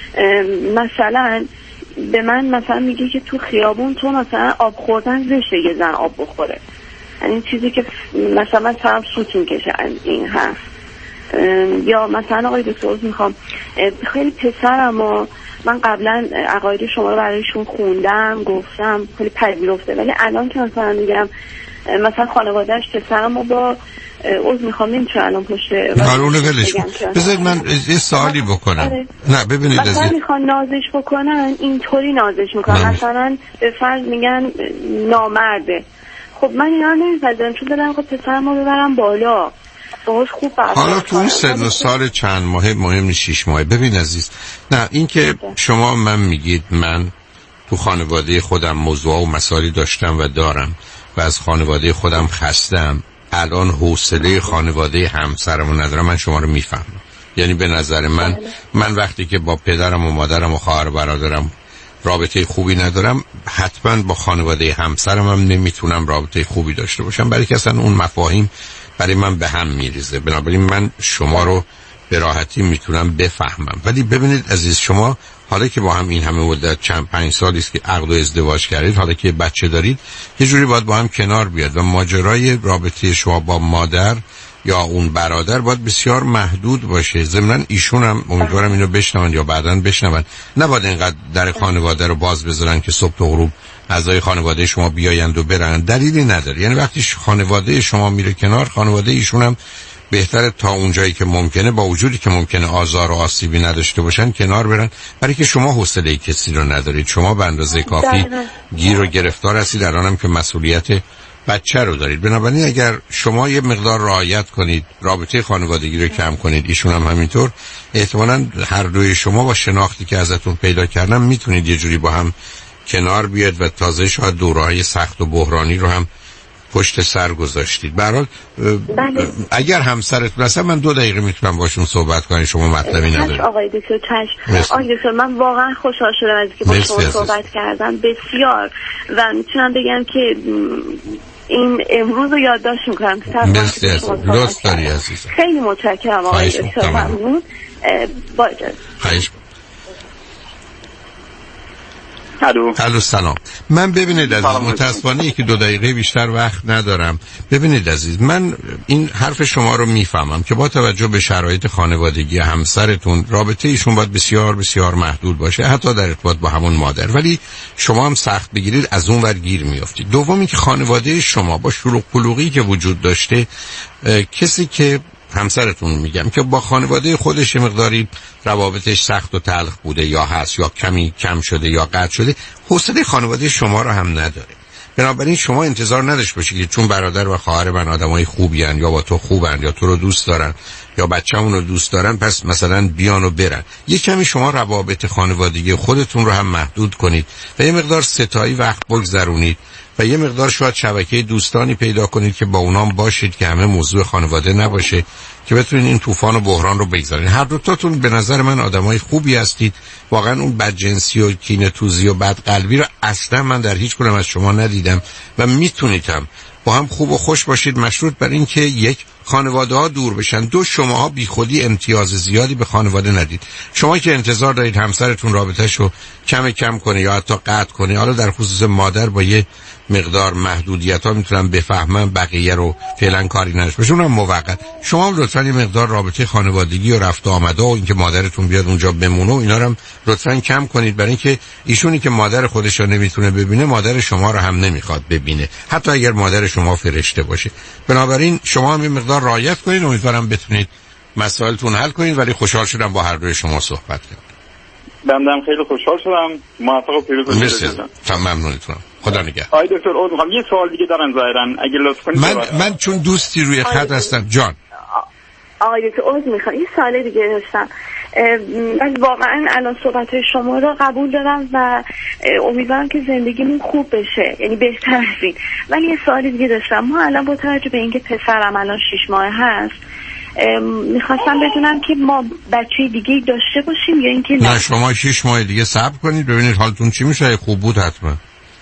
مثلا به من مثلا میگه که تو خیابون تو مثلا آب خوردن زشته یه زن آب بخوره. این چیزی که مثلا من سرم سوت میکشه این هست. یا مثلا آقای دکتر میخوام خیلی پسرم و من قبلا عقاید شما رو برایشون خوندم گفتم خیلی پذیرفته، ولی الان که مثلا میگم مثلا خانوادهش پسرم رو با میخوام نمیتونم الان پشت اونو ولش بذارید من یه سوالی بکنم. نه ببینید مثلا میخوان نازش بکنن اینطوری نازش میکنن مثلا به فرض میگن نامرده. خب من اینا نمیپذیرم چون دارم خب پسرم رو ببرم بالا باهاش خوب حالا تو اون سن و سال چند ماه مهم نیست 6 ماه. ببین عزیز، نه این که شما من میگید من تو خانواده خودم موضوع و مسائلی داشتم و دارم و از خانواده خودم خستم، الان حوصله خانواده همسرمو ندارم، من شما رو میفهمم. یعنی به نظر من وقتی که با پدرم و مادرم و خواهر و برادرم رابطه خوبی ندارم، حتما با خانواده همسرم هم نمیتونم رابطه خوبی داشته باشم، برای که اصلا اون مفاهیم برای من به هم میریزه. بنابراین من شما رو به راحتی میتونم بفهمم. ولی ببینید عزیز، شما حالا که با هم این همه مدت 5 سالی است که عقد و ازدواج کردید، حالا که بچه دارید، یه جوری باید با هم کنار بیاد و ماجرای رابطه شما با مادر یا اون برادر باید بسیار محدود باشه. ضمناً ایشون هم امیدوارم اینو بشنون یا بعداً بشنون، نباید اینقدر در خانواده رو باز بذارن که صبح تا غروب اعضای خانواده شما بیایند و برن. دلیلی نداره. یعنی وقتی خانواده شما میره کنار، خانواده ایشون هم بهتره تا اونجایی که ممکنه، با وجودی که ممکنه آزار و آسیبی نداشته باشن، کنار برن، برای که شما حوصله کسی رو ندارید. شما به اندازه کافی گیر و گرفتار هستید، الانم که مسئولیت بچه رو دارید. بنابراین اگر شما یه مقدار رعایت کنید، رابطه خانوادگی رو کم کنید، ایشون هم همینطور، احتمالاً هر دوی شما با شناختی که ازتون پیدا کردم میتونید یه جوری با هم کنار بیاد و تازه شاید دوره‌های سخت و بحرانی رو هم پشت سر گذاشتید. به هر حال اگر همسرتون هستن، من 2 دقیقه میتونم باشون صحبت کنم، شما مطلبی ندارید. آقای دکتر چشم. آقای دکتر من واقعا خوشحال شدم از اینکه با شما صحبت کردم بسیار، و میتونم بگم که این امروز رو یادداشت میکنم. مرسی عزیزم، لطف داری عزیزم. خیلی متشکرم آقای دکتر. ممنون. با اجازه. الو سلام. من ببینید عزیز، متاسفانه یکی 2 دقیقه بیشتر وقت ندارم. ببینید عزیز، من این حرف شما رو میفهمم که با توجه به شرایط خانوادگی همسرتون رابطه ایشون باید بسیار بسیار محدود باشه، حتی در ارتباط با همون مادر، ولی شما هم سخت بگیرید از اون ور گیر میافتید. دومی که خانواده شما با شلوغ پلوغی که وجود داشته، کسی که همسرتون میگم که با خانواده خودش مقداری روابطش سخت و تلخ بوده یا هست یا کمی کم شده یا قطع شده، حوصله خانواده شما رو هم نداره. بنابراین شما انتظار نداشت باشید که چون برادر و خواهر من آدمای خوبی ان یا با تو خوبن یا تو رو دوست دارن یا بچه‌مون رو دوست دارن پس مثلا بیان و برن. یه کمی شما روابط خانوادگی خودتون رو هم محدود کنید و یه مقدار ستایی وقت بگذرونید و یه مقدار شاید شبکه دوستانی پیدا کنید که با اونام باشید که همه موضوع خانواده نباشه، که بتونید این طوفان و بحران رو بگذارید. هر دوتاتون به نظر من آدمای خوبی هستید. واقعا اون بدجنسی و کینه‌توزی و بدقلبی رو اصلا من در هیچ کدوم از شما ندیدم و میتونید هم با هم خوب و خوش باشید، مشروط بر این که یک، خانواده ها دور بشن، 2، شماها بی خودی امتیاز زیادی به خانواده ندید. شما که انتظار دارید همسرتون رابطه‌شو کم کنه یا حتی قطع کنه، حالا در خصوص مادر با یه مقدار محدودیت‌ها میتونم بفهمم، بقیه رو فعلا کاری نداشته باشه، اونم موقت. شما هم لطفاً یه مقدار رابطه خانوادگی و رفت و آمده و اینکه مادرتون بیاد اونجا بمونه و اینا رو هم لطفاً کم کنید، برای اینکه ایشونی که مادر خودش رو نمیتونه ببینه، مادر شما رو هم نمیخواد ببینه، حتی اگر مادر شما فرشته باشه. بنابراین شما هم یه مقدار رعایت کنید. امیدوارم بتونید مسائلتون حل کنید، ولی خوشحال شدم با هر دوی شما صحبت کردم. بندم خیلی خوشحال شدم. موفق و پیروز باشید. ممنونتونم. خدا نگهدار. آقای دکتر عذر میخوام یه سوال دیگه دارم ظاهرا اگه لطف کنید. من چون دوستی روی خط هستم. جان آقای دکتر عذر میخوام یه سوال دیگه داشتم. من واقعا الان صحبت شما رو قبول دارم و امیدوارم که زندگیمون خوب بشه، یعنی بهتر از این. ولی یه سوال دیگه داشتم. ما الان با توجه به اینکه پسرم الان 6 ماه هست، میخواستم بدونم که ما بچه دیگه داشته باشیم یا اینکه نه. شما 6 ماه دیگه صبر کنید ببینید حالتون چی میشه. خوب بود حتما.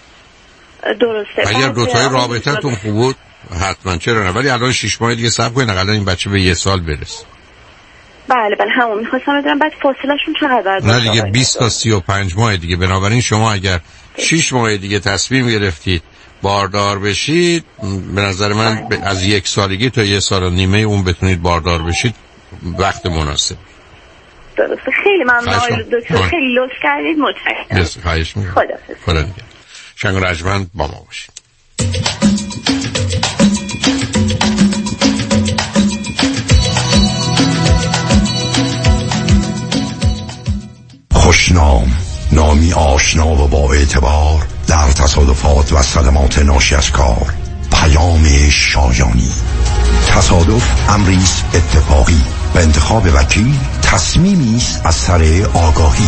درسته. اگر دوتای رابطتون خوب بود حتما، چرا نه، ولی الان 6 ماه دیگه صبر کنید، حداقل این بچه به 1 سال برسه. بله همون میخواستم بدونم بعد فاصله‌شون چقدر باشه. نه دیگه 20 تا 35 ماه دیگه. بنابراین شما اگر 6 ماه دیگه تصمیم گرفتید باردار بشید، به نظر من از 1 سالگی تا 1 سال و نیمه اون بتونید باردار بشید، وقت مناسب. درسته. خیلی ممنون دکتر، خیلی لطف کردید. متشکرم. خواهش می‌کنم. خدا نگهدار. شنگ رجمند با ما باشید. خوشنام، نامی آشنا و با اعتبار در تصادفات و صدمات ناشی از کار. پیام شایانی. تصادف امریست اتفاقی و انتخاب وکیل تصمیمی است از سر آگاهی.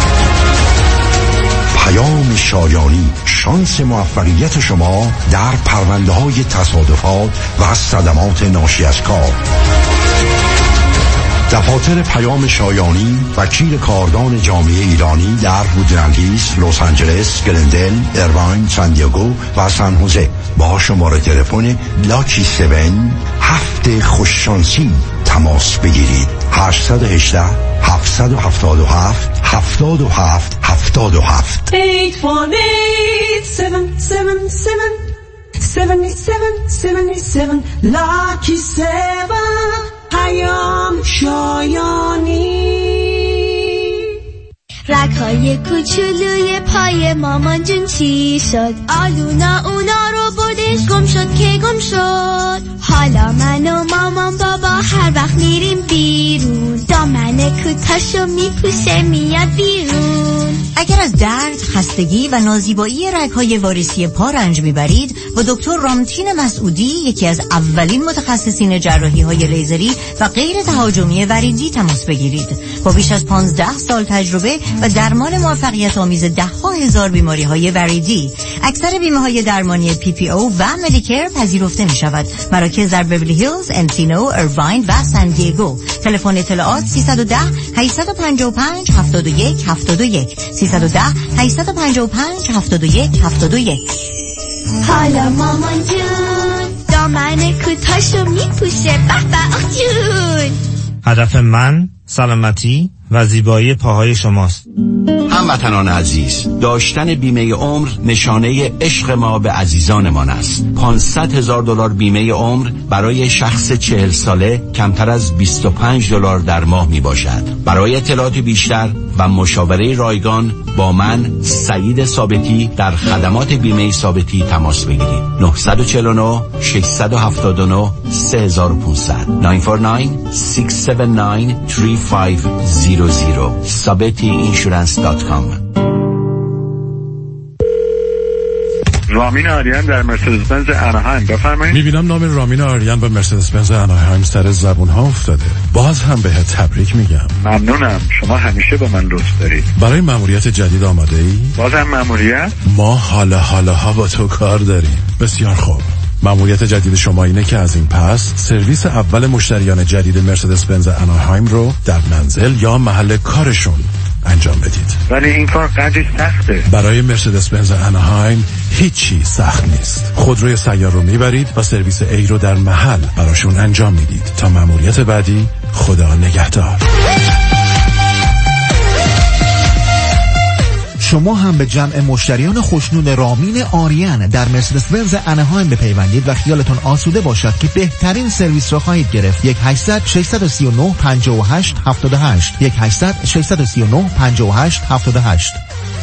پیام شایانی، شانس موفقیت شما در پرونده های تصادفات و صدمات ناشی از کار. دفاتر پیام شایانی، وکیل کاردان جامعه ایرانی در وودلند هیلز، لس آنجلس، گلندل، ایرواین، سان دیگو و سان خوزه با شماره تلفن لاکی 7 هفت خوششانسی تماس بگیرید. 818 777 77 77 818-777-7777 Lucky 7 پیام شایانی. رگ‌های کوچولوی پای مامان جون چی شد؟ آلونا اونا رو بردش گم شد که گم شد. حالا من و مامان بابا هر وقت میریم بیرون دامن کوتاشو میپوشه میاد بیرون. اگر از درد، خستگی و نازیبایی رگ‌های واریسی پا رنج میبرید، با دکتر رامتین مسعودی، یکی از اولین متخصصین جراحی‌های لیزری و غیر تهاجمی وریدی تماس بگیرید. با بیش از 15 سال تجربه و درمان موفقیت آمیز 10,000 بیماری‌های وریدی، اکثر بیمه‌های درمانی PPO و مدیکر پذیرفته می‌شود. مراکز در بیولی هیلز، انسینو، ایرواین و سان دیگو. تلفن اطلاعات 310 855 71 71 310 855 71 71. حالا مامان جون دامن کوتاشو میپوشه به به جون. هدف من سلامتی و زیبایی پاهای شماست. هموطنان عزیز، داشتن بیمه عمر نشانه عشق ما به عزیزانمان است. $500,000 بیمه عمر برای شخص 40 ساله کمتر از $25 در ماه می باشد. برای اطلاعات بیشتر و مشاوره رایگان با من سعید ثابتی در خدمات بیمه ثابتی تماس بگیرید. 949 679 3500 949-679-3500 sabetiinsurance.com. رامین آریان در مرسدس بنز اناهایم، بفرمایید. میبینم نام رامین آریان به مرسدس بنز اناهایم سر زبون ها افتاده. باز هم بهت تبریک میگم. ممنونم، شما همیشه به من لطف دارید. برای مأموریت جدید آماده ای؟ بازم مأموریت؟ ما حالا با تو کار داریم. بسیار خوب. مأموریت جدید شما اینه که از این پس سرویس اول مشتریان جدید مرسدس بنز اناهایم رو در منزل یا محل کارشون انجام بدید. ولی این کار قدری سخته. برای مرسدس بنز اناهایم هیچی سخت نیست. خودروی سیار رو میبرید و سرویس ای رو در محل براشون انجام میدید. تا مأموریت بعدی، خدا نگهدار. شما هم به جمع مشتریان خوشنود رامین آریان در مرسدس بنز اناهایم بپیوندید و خیالتون آسوده باشد که بهترین سرویس را خواهید گرفت. 1-800-639-58-78 1-800-639-58-78.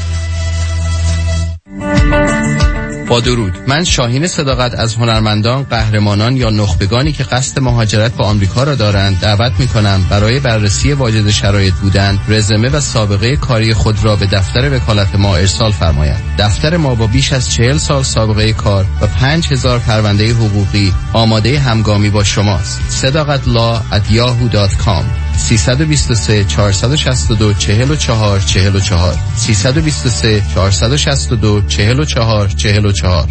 با درود، من شاهین صداقت از هنرمندان، قهرمانان یا نخبگانی که قصد مهاجرت به آمریکا را دارند دعوت می‌کنم برای بررسی واجد شرایط بودن، رزومه و سابقه کاری خود را به دفتر وکالت ما ارسال فرمایند. دفتر ما با بیش از 40 سال سابقه کار و 5000 پرونده حقوقی آماده همگامی با شماست. sadaqatlaw@yahoo.com 323 462 44 44 323 462 44 44.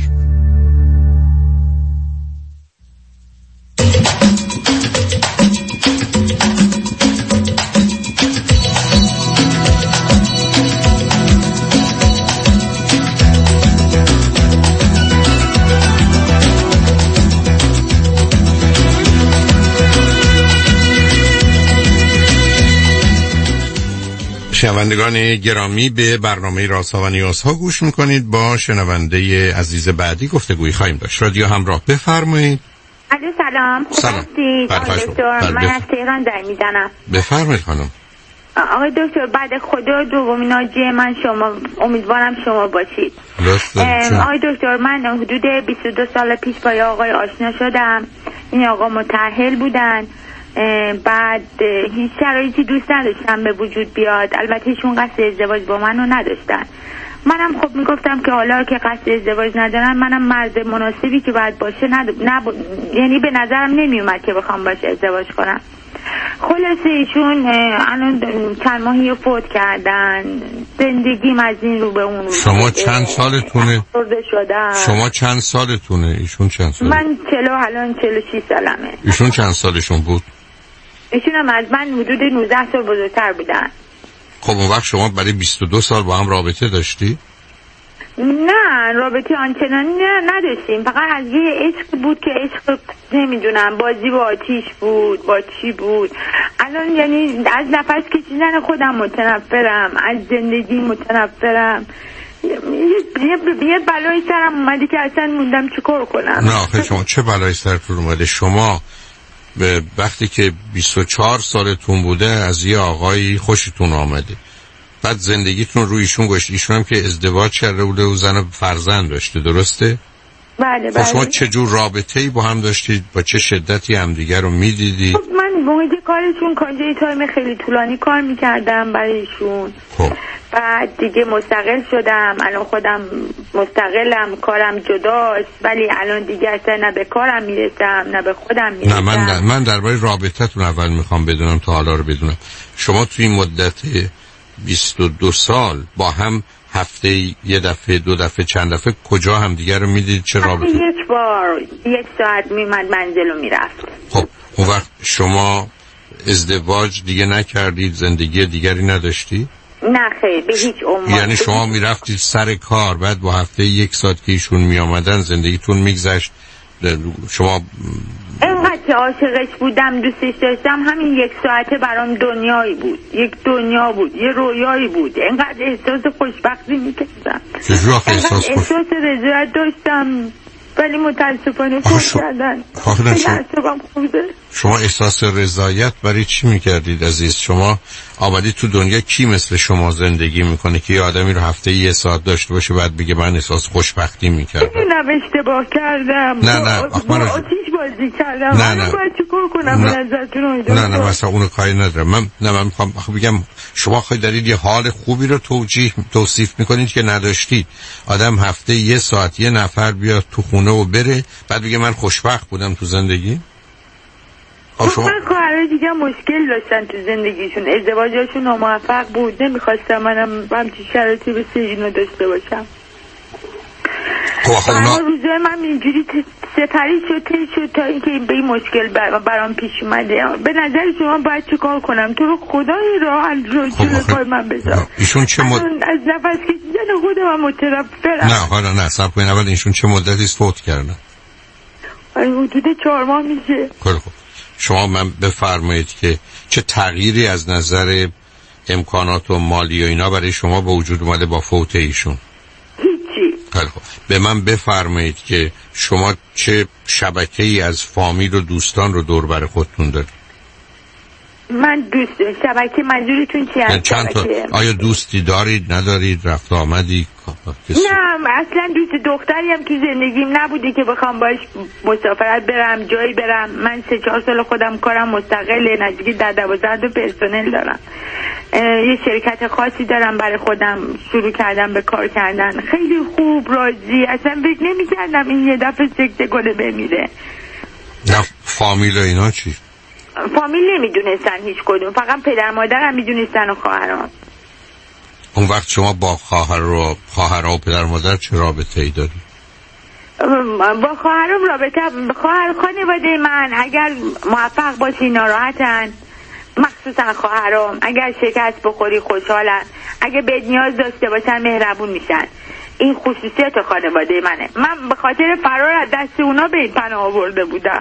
شنوندگان گرامی، به برنامه رازها و نیازها گوش میکنید. با شنونده عزیز بعدی گفتگویی خواهیم داشت. رادیو همراه، بفرمایید. علیه سلام. سلام. دکتر، من از تهران زنگ میزنم. بفرمایید خانم. آقای دکتر، بعد خدا دومین ناجی من شما، امیدوارم شما باشید. آقای دکتر، من حدود 22 سال پیش با آقای آشنا شدم. این آقا متأهل بودن. بعد هیچ شرایطی دوست نداشتم به وجود بیاد. البته ایشون قصد ازدواج با منو نداشتن. منم خب میگفتم که حالا که قصد ازدواج ندارن، منم مرد مناسبی که باید باشه یعنی به نظرم نمیومد که بخوام باشه ازدواج کنم. خلاصه ایشون الان چند ماهی فوت کردن. زندگیم از این رو به اون رو. شما چند سالتونه؟ شما چند سالتونه؟ ایشون چند سالتونه؟ من الان 46 سالمه. ایشون چند سالشون بود؟ ایشون هم از من حدود 19 سال بزرگتر بودن. خب اون وقت شما برای 22 سال با هم رابطه داشتی؟ نه، رابطه آنچنانی نداشتیم. فقط از یه عشق بود که عشق نمیدونم بازی با آتیش بود، با چی بود. الان یعنی از نفس کشیدن خودم متنفرم، از زندگی متنفرم. یه بلای سرم اومده که اصلا موندم چیکار کنم. نه آخه شما چه بلای سرتون اومده؟ شما به وقتی که 24 سالتون بوده از یه آقایی خوشتون آمده، بعد زندگیتون روی ایشون گذشت. ایشون هم که ازدواج کرده بوده و زن فرزند داشته، درسته؟ بله بله. شما چه جور رابطه‌ای با هم داشتید؟ با چه شدتی همدیگر رو می‌دیدید؟ خب من موقع کارشون کانجه تایم خیلی طولانی کار می‌کردم برای ایشون. خب بعد دیگه مستقل شدم. الان خودم مستقلم، کارم جداست، ولی الان دیگه اصلا نه به کارم میرسم نه به خودم میرسم. نه من درباره رابطتون اول میخوام بدونم تا حالا رو بدونم. شما توی این مدت 22 سال با هم هفته یه دفعه، دو دفعه، چند دفعه کجا هم دیگر رو میدید؟ چه رابطه؟ یک بار 1 ساعت میمد منزل رو میرفت. خب اون وقت شما ازدواج دیگه نکردید؟ زندگی دیگری نداشتی؟ نه خیر، به هیچ عنوان. یعنی شما میرفتید سر کار، بعد با هفته 1 ساعت که ایشون میامدن زندگیتون میگذشت، شما اینقدر که عاشقش بودم دوستش داشتم، همین 1 ساعته برام دنیایی بود، یک دنیا بود، یه رویایی بود. اینقدر احساس خوشبختی میکردم، احساس رضایت داشتم، ولی متاسفانه فوت کردن. شما احساس رضایت برای چی میکردید عزیز؟ شما آمدید تو دنیا، کی مثل شما زندگی میکنه که یه آدمی رو هفته 1 ساعت داشته باشه بعد بگه من احساس خوشبختی میکردم؟ نه اشتباه کردم. نه با آتیش بازی کردم. نه باید چیکار کنم نظرتون رو؟ نه مثلا اونو کاری ندارم. من میخوام بگم شما خواهید دارید یه حال خوبی رو توصیف میکنید که نداشتید. آدم هفته 1 ساعت یه نفر بیاد تو خونه و بره بعد بگه من خوشبخت بودم تو زندگی. شما خواهرای دیگه مشکل داشتن تو زندگیشون، ازدواجشون ناموفق بود، نمیخواستم منم همچین شرایطی به اینو داشته باشم. اما روزای من اینجوری سپری شد تا اینکه به این مشکل برام پیش اومده. به نظر شما باید چه کار کنم؟ تو رو خدای راه جلوی پای من بذار. ایشون چه از نفس کشیدن خودم متنفرم. نه حالا نه صبر کنین، اول ایشون چه مدتی فوت کردن؟ حدود 4 ماه میشه. خب شما من بفرمایید که چه تغییری از نظر امکانات و مالی و اینا برای شما به وجود اومده با فوت ایشون؟ هیچی. خب به من بفرمایید که شما چه شبکه‌ای از فامیل و دوستان رو دور بر خودتون دارید؟ من دوست شبکه منظورتون چی هست؟ چند تا؟ آیا دوستی دارید ندارید؟ رفت آمدی؟ نه اصلا دوست دختری هم تو زندگیم نبوده که بخوام باش مسافرت برم جایی برم. من 3-4 سال خودم کارم مستقله، نزدیک 10-12 پرسنل دارم، یه شرکت خاصی دارم برای خودم، شروع کردم به کار کردن، خیلی خوب راضی. اصلا فکر نمی‌کردم این یه دفعه سکته کنه بمیره. نه فامیل و اینا چی؟ فامیل نمیدونستن هیچ کدوم، فقط پدر مادرم میدونستن و خواهران. اون وقت شما با خواهرها و پدر مادر چه رابطه‌ای دارید؟ با خواهرم رابطه، خانواده من اگر موفق باشی ناراحتن، مخصوصا خواهرام اگر شکست بخوری خوشحالن، اگه بد نیاز داشته باشن مهربون میشن. این خصوصیت خانواده منه. من به خاطر فرار از دست اونا به این پناه آورده بودم.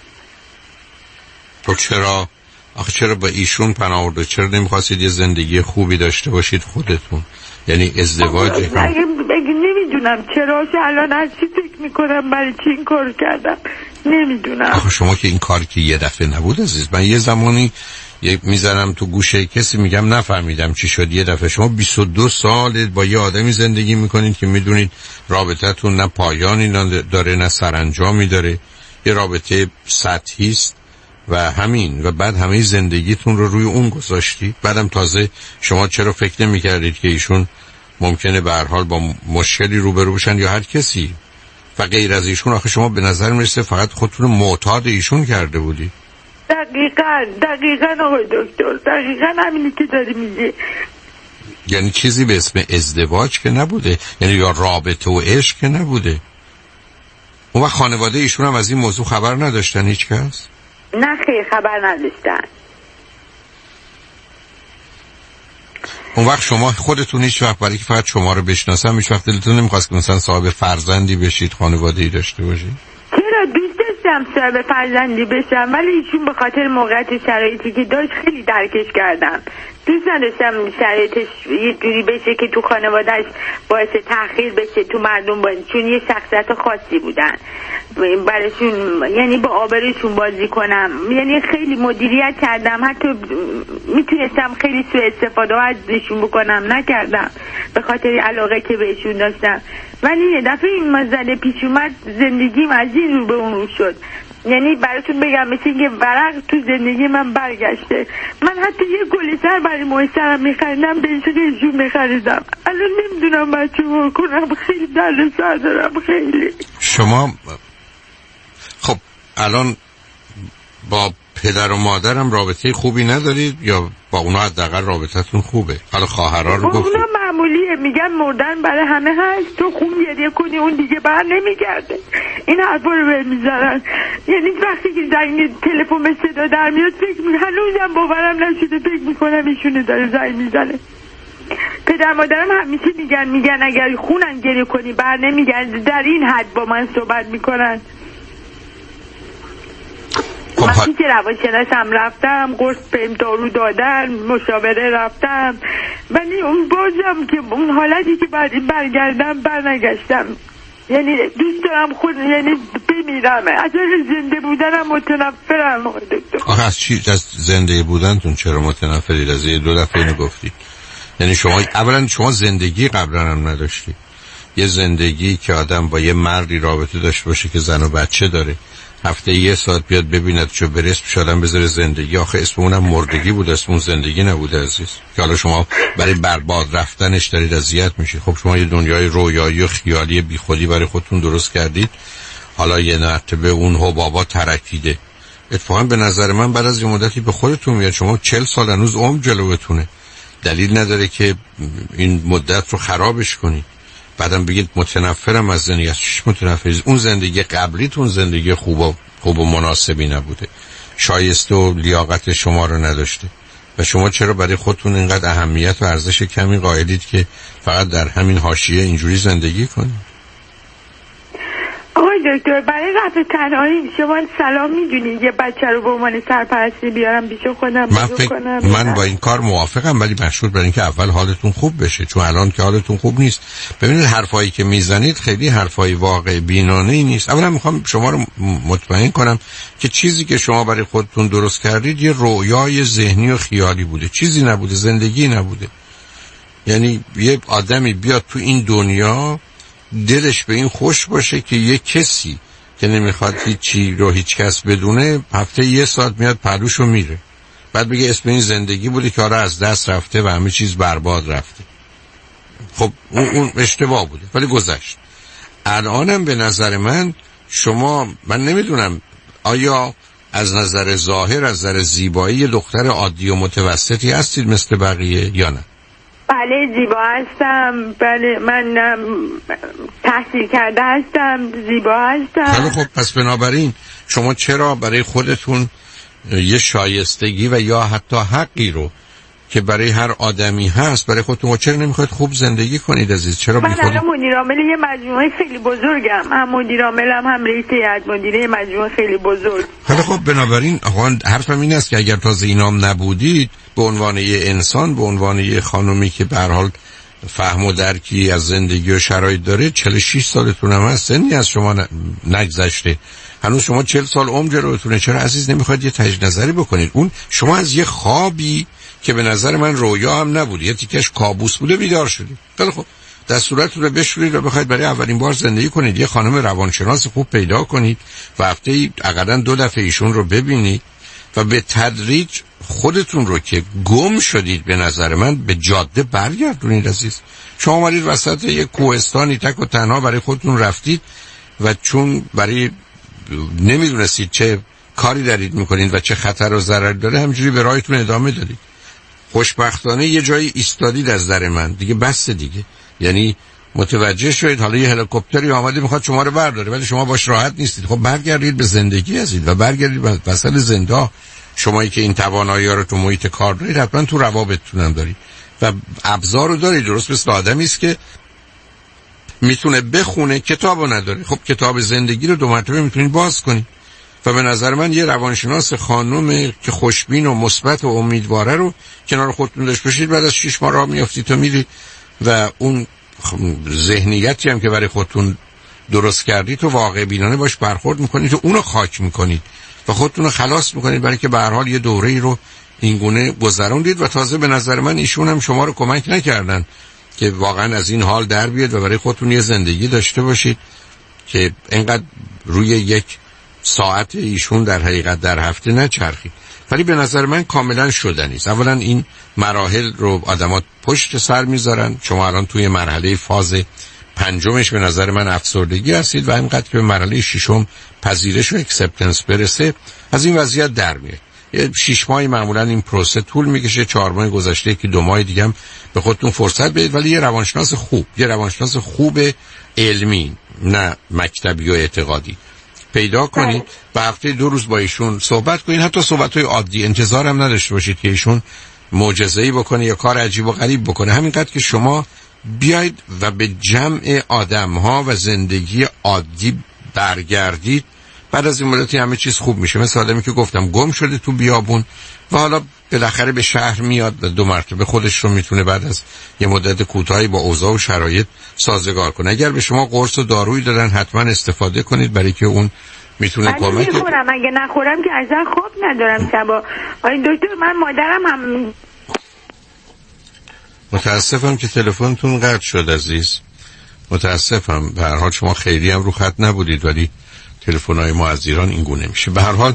تو چرا با ایشون پناه آورده؟ چرا نمیخواستید یه زندگی خوبی داشته باشید خودتون؟ یعنی ازدواج نمیدونم چرا الان از چی فکر میکنم، برای چی این کار کردم نمیدونم. آخه شما که این کار که یه دفعه نبود عزیز. من یه زمانی میزنم تو گوشه کسی میگم نفهمیدم چی شد یه دفعه. شما 22 سال با یه آدمی زندگی میکنید که میدونید رابطتون نه پایانی داره نه سرانجامی داره، یه رابطه سطحی است و همین، و بعد همه زندگیتون رو روی اون گذاشتید. بعدم تازه شما چرا فکر نمی‌کردید که ایشون ممکنه به هر حال با مشکلی روبرو بشن یا هر کسی و غیر از ایشون؟ آخه شما به نظر میرسه فقط خودتون رو معتاد ایشون کرده بودی. دقیقاً آقای دکتر، دقیقاً همینی که داری میگی. یعنی چیزی به اسم ازدواج که نبوده، یعنی یا رابطه و عشق که نبوده. اون وقت خانواده ایشون هم از این موضوع خبر نداشتن هیچ کس؟ نه خیر خبر نداشتن. اون وقت شما خودتون هیچ وقت برای که فقط شما رو بشناسم هیچ وقت دلتون نمیخواست که مثلا صاحب فرزندی بشید، خانواده‌ای داشته باشید؟ چرا دوست داشتم صاحب فرزندی بشم، ولی ایشون به خاطر موقعیت شرایطی که داشت خیلی درکش کردم. دوست نداشتم شرایطش یه جوری بشه که تو خانوادهش باعث تأخیر بشه تو مردم باید، چون یه شخصیت خاصی بودن براشون، یعنی با آبروشون بازی کنم. یعنی خیلی مدیریت کردم، حتی میتونستم خیلی سوء استفاده ازشون بکنم، نکردم به خاطر علاقه که بهشون داشتم. ولی یه دفعه این مسئله پیش اومد، زندگیم از این رو به اون رو شد. یعنی براتون بگم مثل اینکه ورق تو زندگی من برگشته. من حتی یه گل سر برای محسنم میخریدم، به ایشون میخریدم. الان نمیدونم بچه کنم، خیلی درد سر دارم خیلی. شما خب الان با پدر و مادرم رابطه خوبی ندارید یا با اونا حداقل رابطتون خوبه؟ حالا خواهرها رو گفت اونا معمولیه، میگن مردن برای همه هست، تو خون گریه کنی اون دیگه بر نمیگرده. این حرفا رو بهم میزنن. یعنی وقتی که زنگ تلفن به صدا در میاد فکر هنوزم باورم نشده، فکر میکنم ایشونه داره زنگ میزنه. پدر مادرم همیشه میگن اگر خونن گریه کنی بر نمیگرده. در این حد با من صحبت میکنن. من پیش روانشناسم رفتم، قرص بهم دارو دادن، مشاوره رفتم، ولی اون بازم که اون حالتی که بعد برگردم برنگشتم. یعنی دوست دارم خود یعنی بمیرم، از زنده بودنم متنفرم. آخه از چی؟ از زنده بودنتون چرا متنفرید؟ از یه دو دفعه اینو گفتید. یعنی شما اولا شما زندگی قبلا هم نداشتید. یه زندگی که آدم با یه مردی رابطه داشته باشه که زن و بچه داره، هفته یه ساعت بیاد ببیند چه برس پیش آدم بذاره زندگی. آخه اسم اونم مردگی بود، اسم اون زندگی نبوده عزیز، که حالا شما برای برباد رفتنش دارید اذیت میشید. خب شما یه دنیای رویایی و خیالی بیخودی برای خودتون درست کردید، حالا یه مرتبه اون حبابا ترکیده. اتفاقا به نظر من بعد از یه مدتی به خودتون میاد شما 40 سال هنوز عمر جلوتونه، دلیل نداره که این مدت رو خرابش کنید. بعدم بگید متنفرم از زندگی. از چیش متنفرید؟ اون زندگی قبلیتون زندگی خوب و مناسبی نبوده، شایسته و لیاقت شما رو نداشته و شما چرا برای خودتون اینقدر اهمیت و ارزش کمی قائلید که فقط در همین حاشیه اینجوری زندگی کنید؟ آقای دکتر برای رفع تنهایی شما سلام میدونید یه بچه رو به عنوان سرپرستی بیارم پیش خودم بزرگ کنم؟ من با این کار موافقم، ولی مشروط بر این که اول حالتون خوب بشه، چون الان که حالتون خوب نیست. ببینید حرفایی که میزنید خیلی حرفای واقع بینانه‌ای نیست. اولا میخوام شما رو مطمئن کنم که چیزی که شما برای خودتون درست کردید یه رویای ذهنی و خیالی بوده، چیزی نبوده، زندگی نبوده. یعنی یه آدمی بیاد تو این دنیا دلش به این خوش باشه که یه کسی که نمیخواد هیچی رو هیچ کس بدونه هفته یه ساعت میاد پهلوشو میره، بعد بگه اسم این زندگی بوده که آره از دست رفته و همه چیز برباد رفته. خب اون اشتباه بوده ولی گذشت. الانم به نظر من شما، من نمیدونم آیا از نظر ظاهر، از نظر زیبایی یه دختر عادی و متوسطی هستید مثل بقیه یا نه؟ بله زیبا هستم، بله من تحصیل کرده هستم، زیبا هستم. خب پس بنابراین شما چرا برای خودتون یه شایستگی و یا حتی حقی رو که برای هر آدمی هست برای خودتون چرا نمیخواید خوب زندگی کنید عزیز؟ چرا من الان مدیر عامل یه مجموعه خیلی بزرگم، هم مدیر عاملم هم رئیس هیئت مدیره مجموعه خیلی بزرگ. خب بنابراین حرفم این است که اگر تازه اینام نبودید به عنوان یه انسان، به عنوان یه خانومی که به هر حال فهم و درکی از زندگی و شرایط داره، 46 سالتون هم هست، سنی از شما نگذشته، هنوز شما 40 سال عمر جلوتونه، چرا عزیز نمیخواید یه تجدید نظری بکنید؟ اون شما از یه خوابی که به نظر من رویا هم نبود، یه تیکش کابوس بوده بیدار شدید. خیلی خب دستورتون رو بشورید و بخواید برای اولین بار زندگی کنید، یه خانم روانشناس خوب پیدا کنید و هفته‌ای اقلاً 2 دفعه ایشون رو ببینید و به تدریج خودتون رو که گم شدید به نظر من به جاده برگردونید عزیز. شما اومدید وسط یک کوهستانی تک و تنها برای خودتون رفتید و چون برای نمیدونستید چه کاری دارید میکنید و چه خطر و ضرر داره همینجوری به راهتون ادامه دادید. خوشبختانه یه جایی ایستادید از در من دیگه، بس دیگه، یعنی متوجه شدید حالا یه هلیکوپتری آمده میخواد شما رو برداره ولی شما باش راحت نیستید. خب برگردید به زندگی عزیز و برگردید به وسط زنده. شمایی که این توانایی‌ها رو تو محیط کار دارید حتما تو روابطتون هم دارید و ابزار رو دارید. درست مثل آدمی است که میتونه بخونه کتابو نداره، خب کتاب زندگی رو 2 مرتبه میتونید باز کنید و به نظر من یه روانشناس خانم که خوشبین و مثبت و امیدواره رو کنار خودتون داشت باشید، بعد از 6 ماه راه میافتید تا میری و اون ذهنیتی هم که برای خودتون درست کردید تو واقع بینانه باش برخورد میکنید و اونو خاک میکنید و خودتون رو خلاص میکنید، برای که به هر حال یه دوره‌ای رو اینگونه گذروندید و تازه به نظر من ایشون هم شما رو کمک نکردن که واقعا از این حال در بیاد و برای خودتون یه زندگی داشته باشید که اینقدر روی یک ساعت ایشون در حقیقت در هفته نچرخید. ولی به نظر من کاملا شدنی است. اولا این مراحل رو آدمات پشت سر میذارن، شما الان توی مرحله فاز 5 به نظر من افسردگی هستید و اینقدر که به مرحله 6 پذیرش و اکسپتنس برسه از این وضعیت در میاد. 6 ماهی معمولا این پروسه طول میکشه، 4 ماه گذشته که 2 ماه دیگه هم به خودتون فرصت بدید، ولی یه روانشناس خوب علمی نه مکتبی و اعتقادی پیدا کنید و هفته 2 روز با ایشون صحبت کنید، حتی صحبت‌های عادی، انتظار هم نداشته باشید که ایشون معجزه‌ای بکنه یا کار عجیب و غریب بکنه. همینقدر که شما بیاید و به جمع آدم‌ها و زندگی عادی برگردید بعد از این مدتی همه چیز خوب میشه. مثل آدمی که گفتم گم شده تو بیابون و حالا بالاخره به شهر میاد و 2 مرتبه خودش رو میتونه بعد از یه مدت کوتاهی با اوضاع و شرایط سازگار کنه. اگر به شما قرص و دارویی دادن حتما استفاده کنید، برای که اون میتونه کمک کنه. اگه نخورم که اصلا خواب ندارم شبا. آقای دکتر من مادرم هم متاسفم که تلفنتون قطع شد عزیز، متاسفم. به هر حال شما خیلی هم رو خط نبودید، ولی تلفن‌های ما از ایران این گونه میشه. به هر حال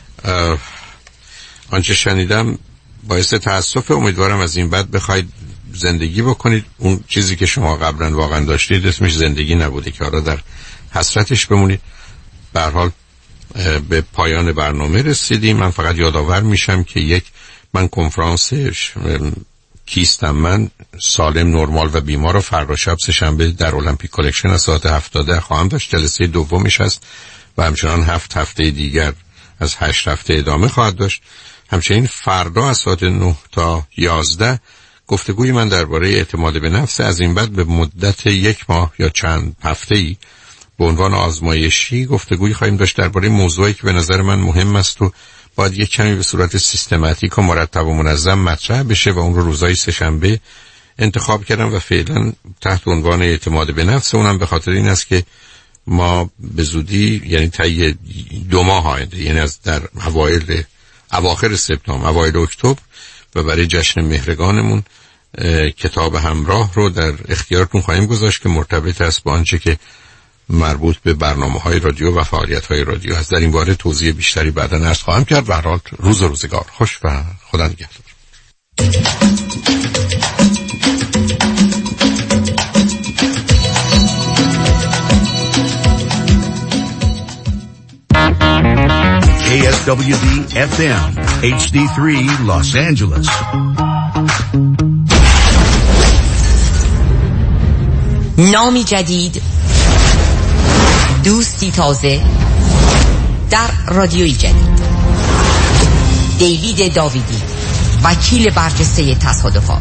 آنچه شنیدم باعث تأسف. امیدوارم از این بعد بخواید زندگی بکنید. اون چیزی که شما قبلا واقعا داشتید اسمش زندگی نبوده که حالا در حسرتش بمونید. به هر حال به پایان برنامه رسیدیم. من فقط یادآور میشم که من کنفرانس کیستم من سالم، نرمال و بیمار رو فردا شب سه‌شنبه در المپیک کلکشن از ساعت 7 خواهم داشت. جلسه دومش هست و همچنان 7 هفته دیگر از 8 هفته ادامه خواهد داشت. همچنین فردا از ساعت 9 تا 11 گفتگوی من درباره اعتماد به نفس از این بعد به مدت 1 ماه یا چند هفته‌ای به عنوان آزمایشی گفتگوی خواهیم داشت درباره موضوعی که به نظر من مهم است و باید یک کمی به صورت سیستماتیک و مرتب و منظم مطرح بشه و اون رو روزهای سه‌شنبه انتخاب کردم و فعلا تحت عنوان اعتماد به نفس. اونم به خاطر این است که ما به زودی، یعنی طی 2 ماه آینده، یعنی از در اواخر سپتامبر اوایل اکتبر و برای جشن مهرگانمون کتاب همراه رو در اختیارتون خواهیم گذاشت که مرتبط است با آنچه که مربوط به برنامه‌های رادیو و فعالیت‌های رادیو هست. در این باره توضیح بیشتری بعداً عرض خواهم کرد. به هر حال روز و روزگار خوش و خدا نگهدار. KSWB FM HD3 Los Angeles. نامی جدید، دوستی تازه در رادیوی جدید. دیوید داویدی، وکیل برجسته تصادفات.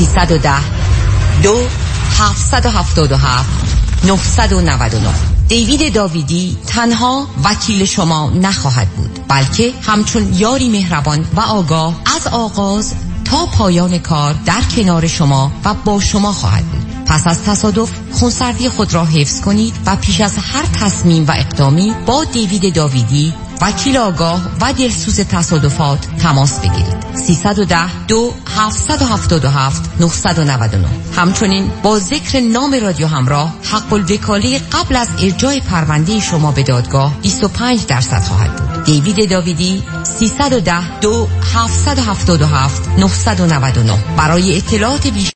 310-2777-999. دیوید داویدی تنها وکیل شما نخواهد بود، بلکه همچون یاری مهربان و آگاه از آغاز تا پایان کار در کنار شما و با شما خواهد بود. پس از تصادف خونسردی خود را حفظ کنید و پیش از هر تصمیم و اقدامی با دیوید داویدی، وکیل آگاه و دلسوز تصادفات تماس بگیرید. 310-2777-999. همچنین با ذکر نام رادیو همراه حق الوکاله قبل از ارجاع پرونده شما به دادگاه 25% خواهد بود. دیوید داویدی 310-2777-999. برای اطلاعات بیشتر